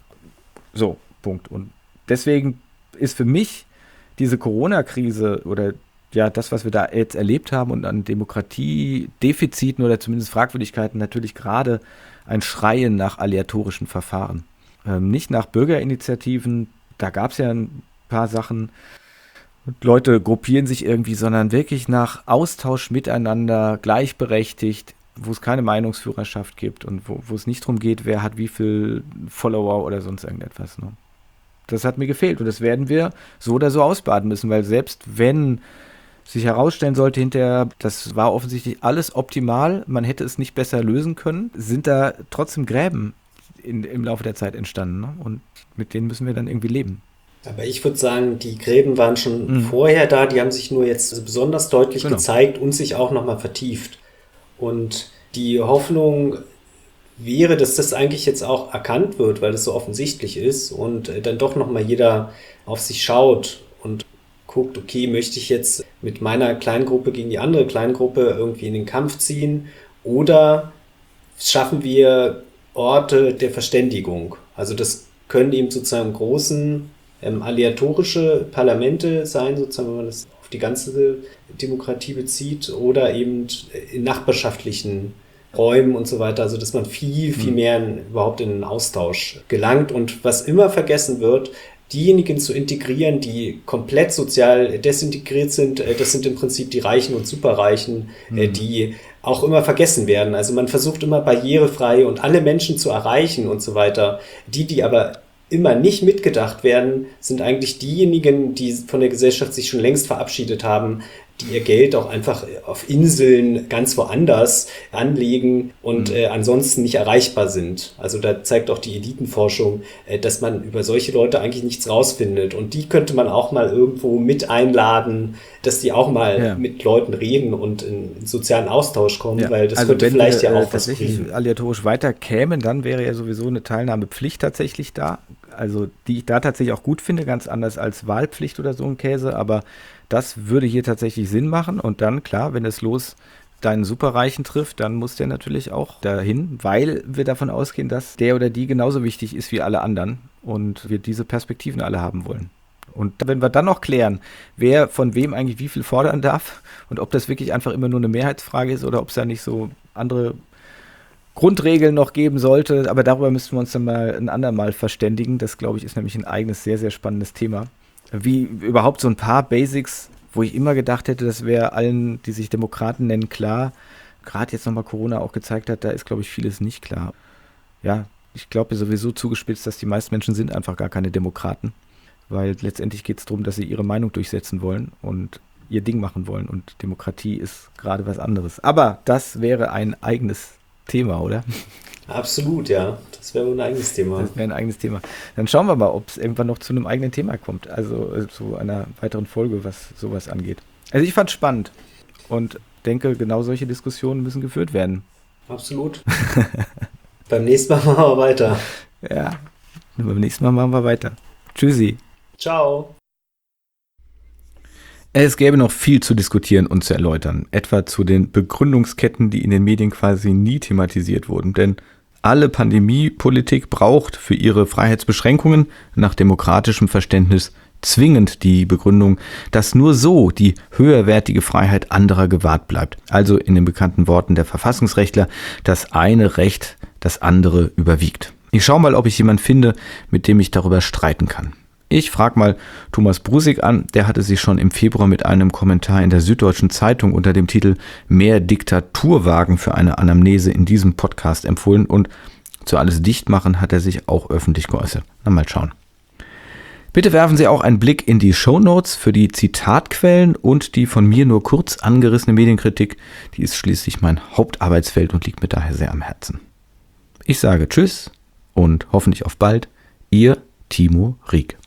So, Punkt. Und deswegen ist für mich diese Corona-Krise oder ja, das, was wir da jetzt erlebt haben und an Demokratiedefiziten oder zumindest Fragwürdigkeiten natürlich gerade ein Schreien nach aleatorischen Verfahren. Nicht nach Bürgerinitiativen, da gab es ja ein paar Sachen und Leute gruppieren sich irgendwie, sondern wirklich nach Austausch miteinander, gleichberechtigt, wo es keine Meinungsführerschaft gibt und wo es nicht darum geht, wer hat wie viel Follower oder sonst irgendetwas. Ne? Das hat mir gefehlt und das werden wir so oder so ausbaden müssen, weil selbst wenn sich herausstellen sollte hinterher, das war offensichtlich alles optimal, man hätte es nicht besser lösen können, sind da trotzdem Gräben im Laufe der Zeit entstanden. Ne? Und mit denen müssen wir dann irgendwie leben. Aber ich würde sagen, die Gräben waren schon vorher da, die haben sich nur jetzt besonders deutlich gezeigt und sich auch nochmal vertieft. Und die Hoffnung wäre, dass das eigentlich jetzt auch erkannt wird, weil es so offensichtlich ist und dann doch nochmal jeder auf sich schaut und guckt, okay, möchte ich jetzt mit meiner Kleingruppe gegen die andere Kleingruppe irgendwie in den Kampf ziehen oder schaffen wir Orte der Verständigung? Also das können eben sozusagen großen aleatorische Parlamente sein, sozusagen, wenn man das auf die ganze Demokratie bezieht oder eben in nachbarschaftlichen Räumen und so weiter, also dass man viel, viel mehr überhaupt in den Austausch gelangt und was immer vergessen wird, diejenigen zu integrieren, die komplett sozial desintegriert sind, das sind im Prinzip die Reichen und Superreichen, die auch immer vergessen werden. Also man versucht immer barrierefrei und alle Menschen zu erreichen und so weiter. Die aber immer nicht mitgedacht werden, sind eigentlich diejenigen, die von der Gesellschaft sich schon längst verabschiedet haben, die ihr Geld auch einfach auf Inseln ganz woanders anlegen und ansonsten nicht erreichbar sind. Also da zeigt auch die Elitenforschung, dass man über solche Leute eigentlich nichts rausfindet. Und die könnte man auch mal irgendwo mit einladen, dass die auch mal mit Leuten reden und in sozialen Austausch kommen, weil das also könnte vielleicht ja auch was bringen. Aleatorisch weiter kämen, dann wäre ja sowieso eine Teilnahmepflicht tatsächlich da. Also die ich da tatsächlich auch gut finde, ganz anders als Wahlpflicht oder so ein Käse, aber das würde hier tatsächlich Sinn machen und dann, klar, wenn es deinen Superreichen trifft, dann muss der natürlich auch dahin, weil wir davon ausgehen, dass der oder die genauso wichtig ist wie alle anderen und wir diese Perspektiven alle haben wollen. Und wenn wir dann noch klären, wer von wem eigentlich wie viel fordern darf und ob das wirklich einfach immer nur eine Mehrheitsfrage ist oder ob es da nicht so andere Grundregeln noch geben sollte, aber darüber müssten wir uns dann mal ein andermal verständigen. Das, glaube ich, ist nämlich ein eigenes, sehr, sehr spannendes Thema. Wie überhaupt so ein paar Basics, wo ich immer gedacht hätte, das wäre allen, die sich Demokraten nennen, klar. Gerade jetzt nochmal Corona auch gezeigt hat, da ist, glaube ich, vieles nicht klar. Ja, ich glaube sowieso zugespitzt, dass die meisten Menschen sind einfach gar keine Demokraten, weil letztendlich geht es darum, dass sie ihre Meinung durchsetzen wollen und ihr Ding machen wollen und Demokratie ist gerade was anderes. Aber das wäre ein eigenes Thema, oder? Absolut, ja. Das wäre ein eigenes Thema. Das wäre ein eigenes Thema. Dann schauen wir mal, ob es irgendwann noch zu einem eigenen Thema kommt. Also zu einer weiteren Folge, was sowas angeht. Also ich fand es spannend und denke, genau solche Diskussionen müssen geführt werden. Absolut. Beim nächsten Mal machen wir weiter. Ja, beim nächsten Mal machen wir weiter. Tschüssi. Ciao. Es gäbe noch viel zu diskutieren und zu erläutern, etwa zu den Begründungsketten, die in den Medien quasi nie thematisiert wurden. Denn alle Pandemiepolitik braucht für ihre Freiheitsbeschränkungen nach demokratischem Verständnis zwingend die Begründung, dass nur so die höherwertige Freiheit anderer gewahrt bleibt. Also in den bekannten Worten der Verfassungsrechtler, das eine Recht, das andere überwiegt. Ich schaue mal, ob ich jemanden finde, mit dem ich darüber streiten kann. Ich frage mal Thomas Brusig an, der hatte sich schon im Februar mit einem Kommentar in der Süddeutschen Zeitung unter dem Titel "Mehr Diktatur wagen" für eine Anamnese in diesem Podcast empfohlen und zu Alles Dichtmachen hat er sich auch öffentlich geäußert. Na, mal schauen. Bitte werfen Sie auch einen Blick in die Shownotes für die Zitatquellen und die von mir nur kurz angerissene Medienkritik. Die ist schließlich mein Hauptarbeitsfeld und liegt mir daher sehr am Herzen. Ich sage Tschüss und hoffentlich auf bald. Ihr Timo Rieck.